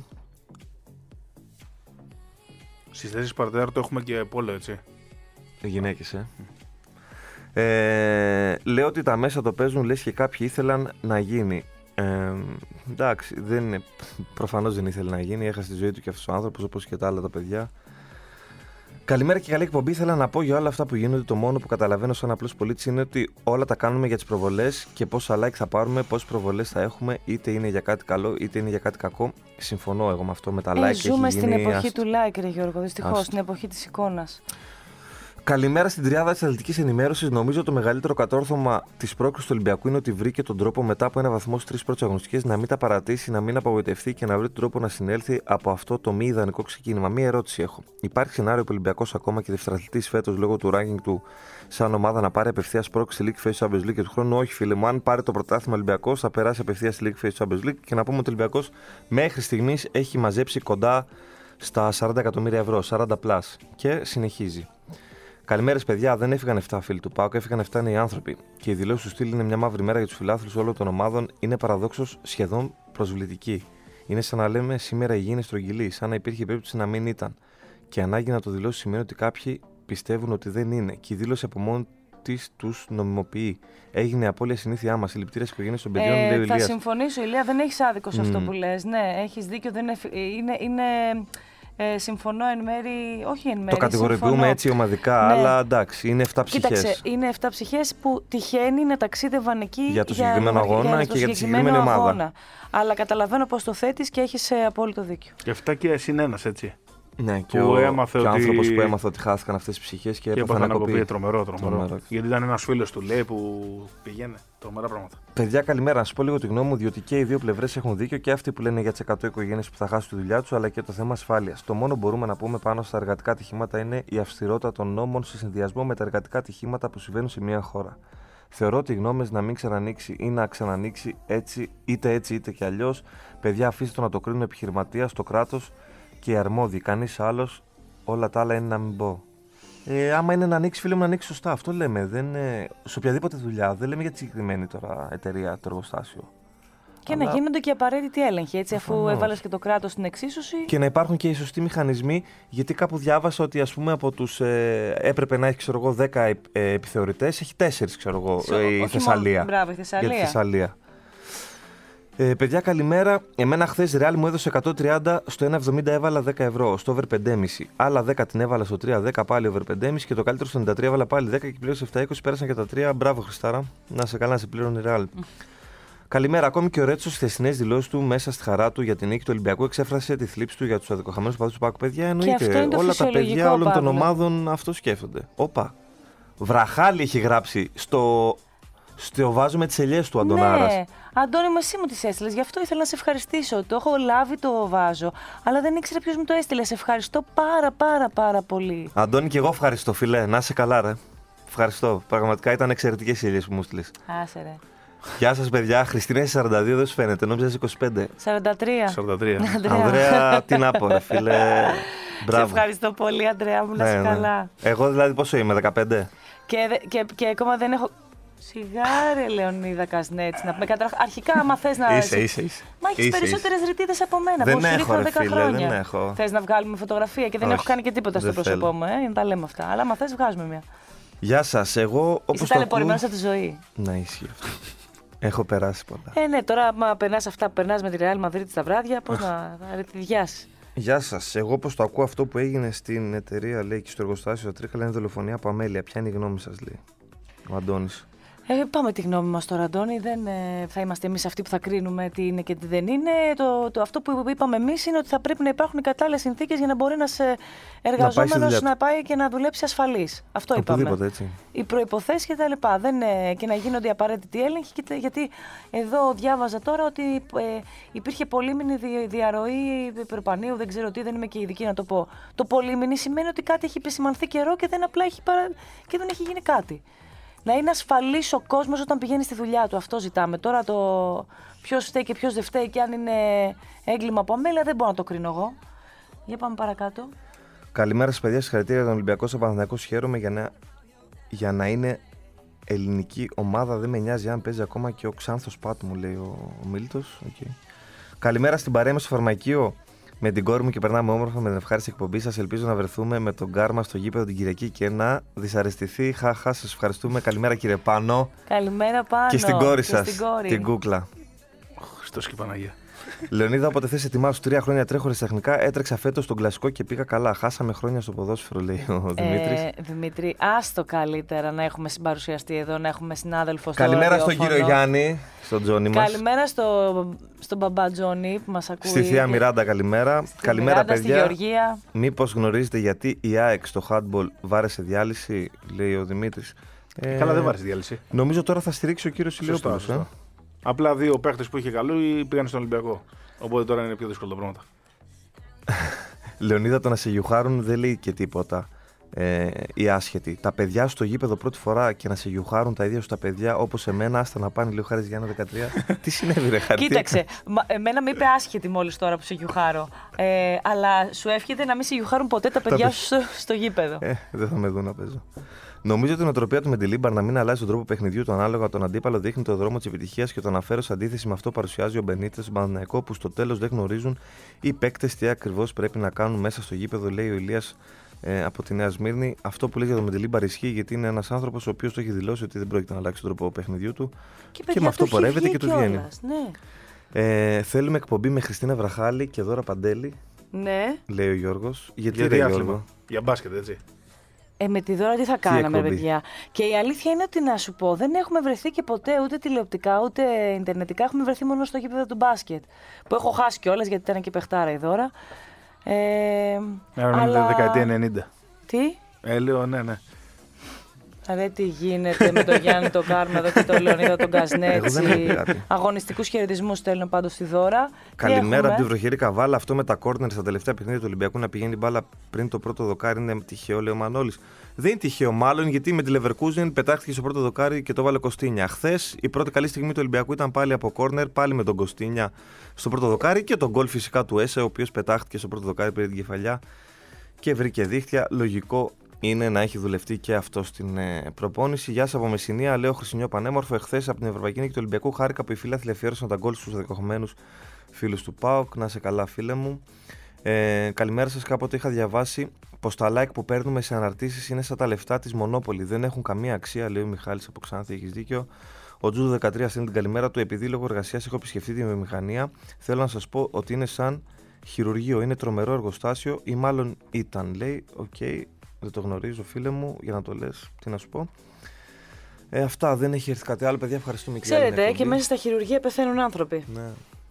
G: Στις θέσεις Παρτέρ το έχουμε και πόλο, έτσι.
E: Γυναίκες, ε. Mm. ε. Λέω ότι τα μέσα το παίζουν, λες και κάποιοι ήθελαν να γίνει. Ε, εντάξει, δεν είναι, προφανώς δεν ήθελε να γίνει. Έχασε τη ζωή του και αυτός ο άνθρωπος, όπως και τα άλλα τα παιδιά. Καλημέρα και καλή εκπομπή. Ήθελα να πω για όλα αυτά που γίνονται. Το μόνο που καταλαβαίνω σαν απλός πολίτης είναι ότι όλα τα κάνουμε για τις προβολές και πόσα like θα πάρουμε, πόσες προβολές θα έχουμε, είτε είναι για κάτι καλό είτε είναι για κάτι κακό. Συμφωνώ εγώ με αυτό, με τα like.
D: Ε, ζούμε
E: έχει
D: στην
E: γίνει
D: εποχή
E: άστο.
D: του like, ρε Γιώργο, δυστυχώς, στην εποχή της εικόνας.
E: Καλημέρα στην τριάδα της αθλητικής ενημέρωσης. Νομίζω το μεγαλύτερο κατόρθωμα της πρόκρισης του Ολυμπιακού είναι ότι βρήκε τον τρόπο μετά από ένα βαθμό στις τρεις πρώτες αγωνιστικές να μην τα παρατήσει, να μην απογοητευτεί και να βρει τον τρόπο να συνέλθει από αυτό το μη ιδανικό ξεκίνημα. Μία ερώτηση έχω. Υπάρχει σενάριο που ο Ολυμπιακός ακόμα και δευτεραθλητής φέτος λόγω του ranking του σαν ομάδα να πάρει απευθείας πρόκριση στη League Face Champions League και του χρόνου? Όχι, φίλε μου. Αν πάρει το πρωτάθλημα Ολυμπιακός θα περάσει απευθείας στη League Face Champions League και να πούμε ότι ο Ολυμπιακός μέχρι στιγμής έχει μαζέψει κοντά στα σαράντα εκατομμύρια ευρώ, σαράντα πλας και συνεχίζει. Καλημέρες, παιδιά. Δεν έφυγαν επτά φίλοι του ΠΑΟΚ, έφυγαν επτά νέοι άνθρωποι. Και η δηλώση του στυλ είναι μια μαύρη μέρα για τους φιλάθλους όλων των ομάδων. Είναι παραδόξως σχεδόν προσβλητική. Είναι σαν να λέμε σήμερα η γη είναι στρογγυλή, σαν να υπήρχε περίπτωση να μην ήταν. Και ανάγκη να το δηλώσει σημαίνει ότι κάποιοι πιστεύουν ότι δεν είναι. Και η δήλωση από μόνη της τους νομιμοποιεί. Έγινε απώλεια συνήθειά μας. Συλληπιτήρια στις οικογένειες των παιδιών,
D: ε,
E: λέει ο Ηλίας.
D: Θα συμφωνήσω, Ηλία, δεν έχεις άδικο σε
E: mm.
D: αυτό που λες. Ναι, έχεις δίκιο. Δεν είναι. είναι, είναι... Ε, συμφωνώ εν μέρη, όχι εν μέρη.
E: Το κατηγοριοποιούμε συμφωνώ. Έτσι ομαδικά, ναι. Αλλά εντάξει, είναι επτά ψυχές.
D: Κοίταξε, είναι επτά ψυχές που τυχαίνει να ταξίδευαν εκεί
E: για το συγκεκριμένο
D: για,
E: αγώνα
D: για
E: και για τη συγκεκριμένη ομάδα.
D: Αγώνα. Αλλά καταλαβαίνω πώς το θέτεις και έχεις απόλυτο δίκιο.
G: Και επτά και συν ένας, έτσι.
E: Ναι, και
G: που
E: ο,
G: έμαθε
E: και
G: ότι...
E: ο άνθρωπος που έμαθε ότι χάθηκαν αυτές τις ψυχές και έπαθαν να κοπεί.
G: Τρομερό, τρομερό. τρομερό. Γιατί ήταν ένας φίλος του, λέει, που πηγαίνει. Τρομερά πράγματα.
E: Παιδιά, καλημέρα. Να σας πω λίγο τη γνώμη μου, διότι και οι δύο πλευρές έχουν δίκιο και αυτοί που λένε για τις εκατό οικογένειες που θα χάσουν τη δουλειά τους, αλλά και το θέμα ασφάλειας. Το μόνο που μπορούμε να πούμε πάνω στα εργατικά ατυχήματα είναι η αυστηρότητα των νόμων σε συνδυασμό με τα εργατικά ατυχήματα που συμβαίνουν σε μια χώρα. Θεωρώ ότι οι γνώμες να μην ξανανοίξει ή να ξανανοίξει έτσι, είτε έτσι είτε και αλλιώς. Παιδιά, αφήστε το να το κρίνουν επιχειρηματία στο κράτος και οι αρμόδιοι. Κανείς άλλος. Όλα τα άλλα είναι να μην πω. Ε, άμα είναι να ανοίξει, φίλε μου, να ανοίξει σωστά. Αυτό λέμε. Δεν, ε, σε οποιαδήποτε δουλειά. Δεν λέμε για τη συγκεκριμένη τώρα εταιρεία, το εργοστάσιο.
D: Και
E: Αλλά...
D: να γίνονται και απαραίτητοι έλεγχοι, έτσι, αφού
E: Προφανώς.
D: έβαλες και το κράτος στην εξίσωση.
E: Και να υπάρχουν και οι σωστοί μηχανισμοί, γιατί κάπου διάβασα ότι ας πούμε από τους ε, έπρεπε να έχει ξέρω εγώ δέκα ε, επιθεωρητές, έχει τέσσερις ξέρω εγώ
D: Σε-
E: ε, η
D: όχι
E: Θεσσαλία.
D: μόνο- μπράβο, η Θεσσαλία.
E: Για τη Θεσσαλία. Ε, παιδιά, καλημέρα. Εμένα χθες Real μου έδωσε εκατόν τριάντα, στο ένα εβδομήντα έβαλα δέκα ευρώ. Στο over πέντε κόμμα πέντε. Άλλα δέκα την έβαλα στο τρία δέκα, πάλι over πέντε κόμμα πέντε. Και το καλύτερο στο ενενήντα τρία έβαλα πάλι δέκα και πλήρωσε επτά είκοσι. Πέρασαν και τα τρία. Μπράβο, Χριστάρα. Να σε καλά, να σε πλήρωνε Real. Καλημέρα. Ακόμη και ο Ρέτσο στι χθεσινές δηλώσεις του, μέσα στη χαρά του για την νίκη του Ολυμπιακού, εξέφρασε τη θλίψη του για τους αδικοχαμένους παδούς του ΠΑΟΚ. Παιδιά, εννοείται.
D: αυτό είναι το
E: Όλα τα
D: φυσιολογικό,
E: παιδιά όλων των
D: Παύλο.
E: ομάδων αυτό σκέφτονται. Όπα. Βραχάλι έχει γράψει στο, στο βάζο με τις ελιές του Αντωνάρας.
D: Ναι, Αντώνη μου, εσύ μου τις έστειλες, γι' αυτό ήθελα να σε ευχαριστήσω. Το έχω λάβει το βάζο, αλλά δεν ήξερα ποιος μου το έστειλε. Σε ευχαριστώ πάρα πάρα πάρα πολύ.
E: Αντώνη, και εγώ ευχαριστώ, φιλέ. Να είσαι καλά, ρε. Ευχαριστώ. Πραγματικά ήταν εξαιρετικές οι ελιές που μου στείλες.
D: Άσε ρε.
E: Γεια σας, παιδιά. Χριστίνα είσαι σαράντα δύο, δεν σου φαίνεται. Νόμιζα είσαι είκοσι πέντε.
D: σαράντα τρία.
G: σαράντα τρία.
D: Ανδρέα.
E: Ανδρέα, τι να πω, ρε φίλε.
D: Σε
E: Μπράβο.
D: ευχαριστώ πολύ, Αντρέα μου, να
E: Ναι,
D: είσαι
E: ναι.
D: καλά.
E: Εγώ δηλαδή πόσο είμαι, δεκαπέντε.
D: Και, δε- και, και ακόμα δεν έχω. Σιγάρε, Λεωνίδα Κασνέτση. Να πούμε καταρχά. Αρχικά, άμα θε να.
E: Είσαι, είσαι, είσαι.
D: Μα έχει
E: Είσαι,
D: περισσότερες ρητίδες από μένα.
E: Δεν
D: που σου
E: έχω,
D: ρίχνω
E: ρε
D: δέκα
E: φίλε,
D: χρόνια.
E: δεν έχω.
D: Θες να βγάλουμε φωτογραφία και δεν
E: Όχι,
D: έχω κάνει και τίποτα στο
E: δεν
D: πρόσωπό
E: θέλω.
D: μου, ε, για να τα λέμε αυτά. Αλλά άμα θε, βγάζουμε μια.
E: Γεια σας, εγώ όπως
D: Είσαι
E: το ακούω...
D: ταλαιπωρημένος από τη ζωή.
E: Να ισχύει αυτό. Έχω περάσει πολλά.
D: Ε, ναι, τώρα άμα περνά αυτά που περνά με τη Real Madrid στα βράδια, πώ να ρητιδιάσει.
E: Γεια σας, εγώ όπως το ακούω αυτό που έγινε στην εταιρεία, λέει, και στο εργοστάσιο τα Τρίκαλα είναι δολοφονία από αμέλεια. Ποια είναι η γνώμη σας, λέει ο Αντώνης.
D: Ε, πάμε τη γνώμη μας τώρα, Αντώνη. Δεν ε, θα είμαστε εμείς αυτοί που θα κρίνουμε τι είναι και τι δεν είναι. Το, το, αυτό που είπαμε εμείς είναι ότι θα πρέπει να υπάρχουν οι κατάλληλες συνθήκες για να μπορεί ένας ε, εργαζόμενος
E: δουλειά
D: να,
E: του.
D: πάει και να δουλέψει ασφαλής. Αυτό είπαμε.
E: Οπουδήποτε, έτσι.
D: Οι προϋποθέσεις και τα λοιπά. Δεν, ε, και να γίνονται οι απαραίτητοι έλεγχοι. Και, τε- γιατί εδώ διάβαζα τώρα ότι ε, υπήρχε πολύμηνη δι, διαρροή περπανίου, δεν ξέρω τι, δεν είμαι και ειδική να το πω. Το πολύμηνη σημαίνει ότι κάτι έχει επισημανθεί καιρό και δεν απλά έχει παρα... και δεν έχει γίνει κάτι. Να είναι ασφαλής ο κόσμος όταν πηγαίνει στη δουλειά του. Αυτό ζητάμε. Τώρα το ποιος φταίει και ποιος δεν φταίει και αν είναι έγκλημα από αμέλεια δεν μπορώ να το κρίνω εγώ. Για πάμε παρακάτω.
E: Καλημέρα σας, παιδιά. Συγχαρητήρια για τον Ολυμπιακό. Σαν Παναθηναϊκός χαίρομαι για να, για να είναι ελληνική ομάδα. Δεν με νοιάζει αν παίζει ακόμα και ο Ξάνθος Πάτ, μου λέει ο, ο Μίλτος. Okay. Καλημέρα στην παρέα μας στο φαρμακείο με την κόρη μου και περνάμε όμορφα με την ευχάριστη εκπομπή σας. Ελπίζω να βρεθούμε με τον Γκάρμα στο γήπεδο την Κυριακή και να δυσαρεστηθεί. Χαχά, σας ευχαριστούμε. Καλημέρα, κύριε Πάνο.
D: Καλημέρα πάνω.
E: Και στην κόρη
D: και
E: σας,
D: στην κόρη.
E: την κούκλα.
G: Χριστός και Παναγία.
E: Λεωνίδα, όποτε θες ετοιμάσου, τρία χρόνια τρέχω αριστεχνικά. Έτρεξα φέτος στον κλασικό και πήγα καλά. Χάσαμε χρόνια στο ποδόσφαιρο, λέει ο Δημήτρης.
D: Ε, Δημήτρη, άστο καλύτερα να έχουμε συμπαρουσιαστεί εδώ, να έχουμε συνάδελφο στο
E: Καλημέρα στον
D: ραδιόφωνο.
E: κύριο Γιάννη, στον Τζόνι μας.
D: Καλημέρα στο, στον μπαμπά Τζόνι που μας ακούει.
E: Στη θεία Μιράντα, καλημέρα.
D: Στη
E: Καλημέρα,
D: Μιράντα,
E: παιδιά.
D: Στη Γεωργία.
E: Μήπως γνωρίζετε γιατί η ΑΕΚ στο handball βάρεσε διάλυση, λέει ο Δημήτρης.
G: Ε, Καλά, δεν βάρεσε διάλυση.
E: Νομίζω τώρα θα στηρίξει ο κύριος Ηλιόπουλος. Ε.
G: Απλά δύο παίχτες που είχε καλό πήγαν στον Ολυμπιακό. Οπότε τώρα είναι πιο δύσκολο τα πράγματα.
E: Λεωνίδα, το να σε γιουχάρουν δεν λέει και τίποτα. Ε, οι άσχετοι. Τα παιδιά στο γήπεδο πρώτη φορά και να σε γιουχάρουν τα ίδια σου τα παιδιά όπως εμένα, άστα να πάνε, λέει ο Χάρης Γιάννα δεκατρία. Τι συνέβη, ρε Χάρη?
D: Κοίταξε, μα, εμένα με είπε άσχετη μόλις τώρα που σε γιουχάρω. Ε, αλλά σου εύχεται να μην σε γιουχάρουν ποτέ τα παιδιά σου στο, στο γήπεδο.
E: Ε, δεν θα με δουν να παίζω. Νομίζω ότι η νοοτροπία του Μεντιλίμπαρ να μην αλλάζει τον τρόπο παιχνιδιού του ανάλογα τον αντίπαλο δείχνει το δρόμο τη επιτυχία και το αναφέρω σε αντίθεση με αυτό που παρουσιάζει ο Μπενίτες στον Παναθηναϊκό, που στο τέλος δεν γνωρίζουν οι παίκτες τι ακριβώς πρέπει να κάνουν μέσα στο γήπεδο, λέει ο Ηλίας ε, από τη Νέα Σμύρνη. Αυτό που λέει για τον Μεντιλίμπαρ ισχύει, γιατί είναι ένας άνθρωπος ο οποίος το έχει δηλώσει ότι δεν πρόκειται να αλλάξει τον τρόπο παιχνιδιού του
D: και,
E: και με αυτό πορεύεται και του βγαίνει.
D: Ναι.
E: Ε, θέλουμε εκπομπή με Χριστίνα Βραχάλη και Δώρα Παντέλη,
D: ναι.
E: λέει ο Γιώργος. Γιατί,
G: Γιατί
E: ρε Γιώργο?
G: Για μπάσκετ, έτσι.
D: Ε, με τη Δώρα τι θα κάναμε, παιδιά. Και η αλήθεια είναι ότι να σου πω, δεν έχουμε βρεθεί και ποτέ ούτε τηλεοπτικά ούτε ιντερνετικά. Έχουμε βρεθεί μόνο στο γήπεδο του μπάσκετ. Που έχω χάσει κιόλας γιατί ήταν και παιχτάρα η Δώρα. Ε,
G: Άρα αλλά... είναι δεκαετία ενενήντα.
D: Τι?
G: Ε, λέω, ναι, ναι.
D: Ρε τι γίνεται με τον Γιάννη τον Κάρμα εδώ και τον Λεωνίδα τον Κασνέτση. Αγωνιστικούς χαιρετισμούς στέλνω πάντως στη Δώρα.
E: Καλημέρα έχουμε... από τη βροχερή Καβάλα. Αυτό με τα κόρνερ στα τελευταία παιχνίδια του Ολυμπιακού να πηγαίνει μπάλα πριν το πρώτο δοκάρι είναι τυχαίο, λέει ο Μανώλης. Δεν είναι τυχαίο, μάλλον γιατί με τη Leverkusen πετάχτηκε στο πρώτο δοκάρι και το βάλε Κωστίνια. Χθες η πρώτη καλή στιγμή του Ολυμπιακού ήταν πάλι από κόρνερ, πάλι με τον Κωστίνια στο πρώτο δοκάρι και τον γκολ φυσικά του Έσε, ο οποίος πετάχτηκε στο πρώτο δοκάρι, πήρε την κεφαλιά και βρήκε δίχτυα. Λογικό είναι να έχει δουλευτεί και αυτό στην ε, προπόνηση. Γεια σας από Μεσσηνία, λέω Χρυσινιό Πανέμορφο. Εχθές από την Ευρωπαϊκή Νίκη του Ολυμπιακού χάρηκα που οι φίλαθλοι αφιέρωσαν τα γκολ στους δεκοχμένους φίλους του ΠΑΟΚ. Να σε καλά, φίλε μου. Ε, καλημέρα σας. Κάποτε είχα διαβάσει πως τα like που παίρνουμε σε αναρτήσεις είναι σαν τα λεφτά της Μονόπολη. Δεν έχουν καμία αξία, λέει ο Μιχάλης από Ξάνθη. Έχεις δίκιο. Ο Τζούδο δεκατρία στέλνει την καλημέρα του. Επειδή λόγω εργασίας έχω επισκεφτεί τη βιομηχανία, θέλω να σας πω ότι είναι σαν χειρουργείο. Είναι τρομερό εργοστάσιο ή μάλλον ήταν, λέει. Οκ, okay, δεν το γνωρίζω, φίλε μου, για να το λες. Τι να σου πω. Ε, αυτά, δεν έχει έρθει κάτι άλλο, παιδιά. Ευχαριστούμε.
D: Ξέρετε, και μέσα στα χειρουργεία πεθαίνουν άνθρωποι.
E: Ναι.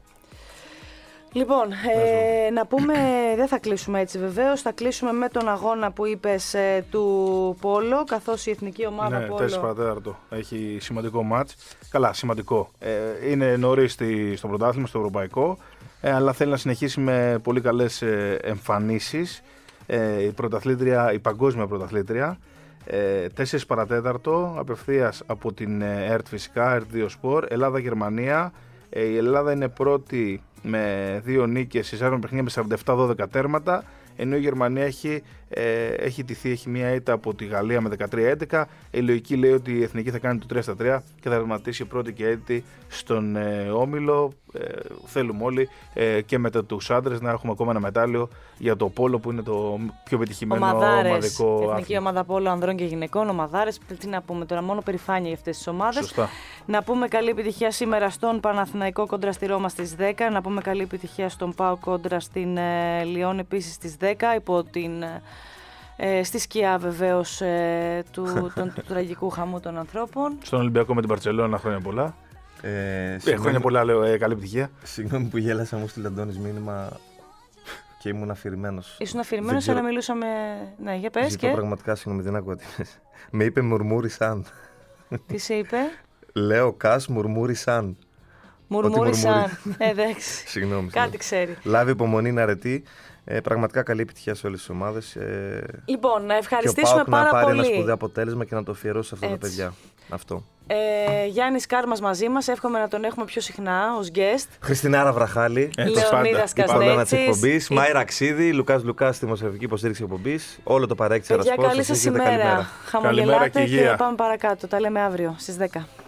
D: Λοιπόν, ε, να πούμε, δεν θα κλείσουμε έτσι βεβαίως, θα κλείσουμε με τον αγώνα που είπες ε, του Πόλο, καθώς η εθνική ομάδα
G: ναι,
D: Πόλο...
G: τέσσερα παρατέταρτο, έχει σημαντικό μάτς, καλά σημαντικό, ε, είναι νωρίς στη, στο πρωτάθλημα, στο ευρωπαϊκό, ε, αλλά θέλει να συνεχίσει με πολύ καλές ε, εμφανίσεις, ε, η πρωταθλήτρια, η παγκόσμια πρωταθλήτρια, ε, τέσσερα παρατέταρτο, απευθείας από την ε, ΕΡΤ φυσικά, ΕΡΤ δύο Σπορ, Ελλάδα-Γερμανία. Η Ελλάδα είναι πρώτη με δύο νίκες σε σαράντα παιχνίδια με σαράντα επτά δώδεκα τέρματα, ενώ η Γερμανία έχει, ε, έχει τηθεί, έχει μία ήττα από τη Γαλλία με δεκατρία έντεκα. Η λογική λέει ότι η εθνική θα κάνει το τρία στα τρία και θα δραματίσει πρώτη και έτη στον ε, όμιλο. Ε, θέλουμε όλοι ε, και μετά τους άντρες να έχουμε ακόμα ένα μετάλλιο για το πόλο που είναι το πιο πετυχημένο
D: ομαδάρες,
G: ομαδικό
D: εθνική
G: άθλημα.
D: ομάδα πόλο ανδρών και γυναικών, ομαδάρες, τι να πούμε τώρα, μόνο περηφάνεια για αυτές τις ομάδες.
G: Σωστά.
D: Να πούμε καλή επιτυχία σήμερα στον Παναθηναϊκό κόντρα στη Ρώμα στις δέκα, να πούμε καλή επιτυχία στον ΠΑΟΚ κόντρα στην ε, Λιόν επίσης στις δέκα, υπό την... Ε, στη σκιά βεβαίως ε, του, τον, του τραγικού χαμού των ανθρώπων.
G: Στον Ολυμπιακό με την Μπαρτσελόνα χρόνια πολλά.
E: Ε,
G: ε, χρόνια πολλά λέω, ε, καλή επιτυχία.
E: Συγγνώμη που γέλασα, μου στείλε Αντώνης μήνυμα και ήμουν αφηρημένος.
D: Ήσουν αφηρημένος, αλλά μιλούσαμε. Ναι, για πες.
E: Ζητώ
D: και...
E: πραγματικά, συγγνώμη, δεν ακούω τι πες. Με είπε μουρμούρισαν.
D: Τι σε είπε?
E: Λέω Κας μουρμούρισαν.
D: Μουρμούρισαν. Εντάξει.
E: Συγγνώμη.
D: Κάτι ξέρει.
E: Λάβει υπομονή να αρετεί. Ε, πραγματικά καλή επιτυχία σε όλες τις ομάδες. Ε,
D: λοιπόν, να ευχαριστήσουμε
E: και ο ΠΑΟΚ
D: πάρα
E: να πάρει
D: πολύ.
E: ένα σπουδαίο αποτέλεσμα και να το αφιερώσει σε αυτά
D: Έτσι.
E: τα παιδιά. Αυτό.
D: Ε, Γιάννης Κάρμας μαζί μας, εύχομαι να τον έχουμε πιο συχνά ως guest.
E: Χριστινάρα Βραχάλη,
D: ε, Λεωνίδας Καστέτσης,
E: η Μάιρα Αξίδη, Λουκάς Λουκάς, δημοσιογραφική υποστήριξη εκπομπής, όλο το παρέκτη Αερασπόρ.
D: Καλή σας ημέρα. Χαμογελάτε και, και πάμε παρακάτω. Τα λέμε αύριο στις δέκα.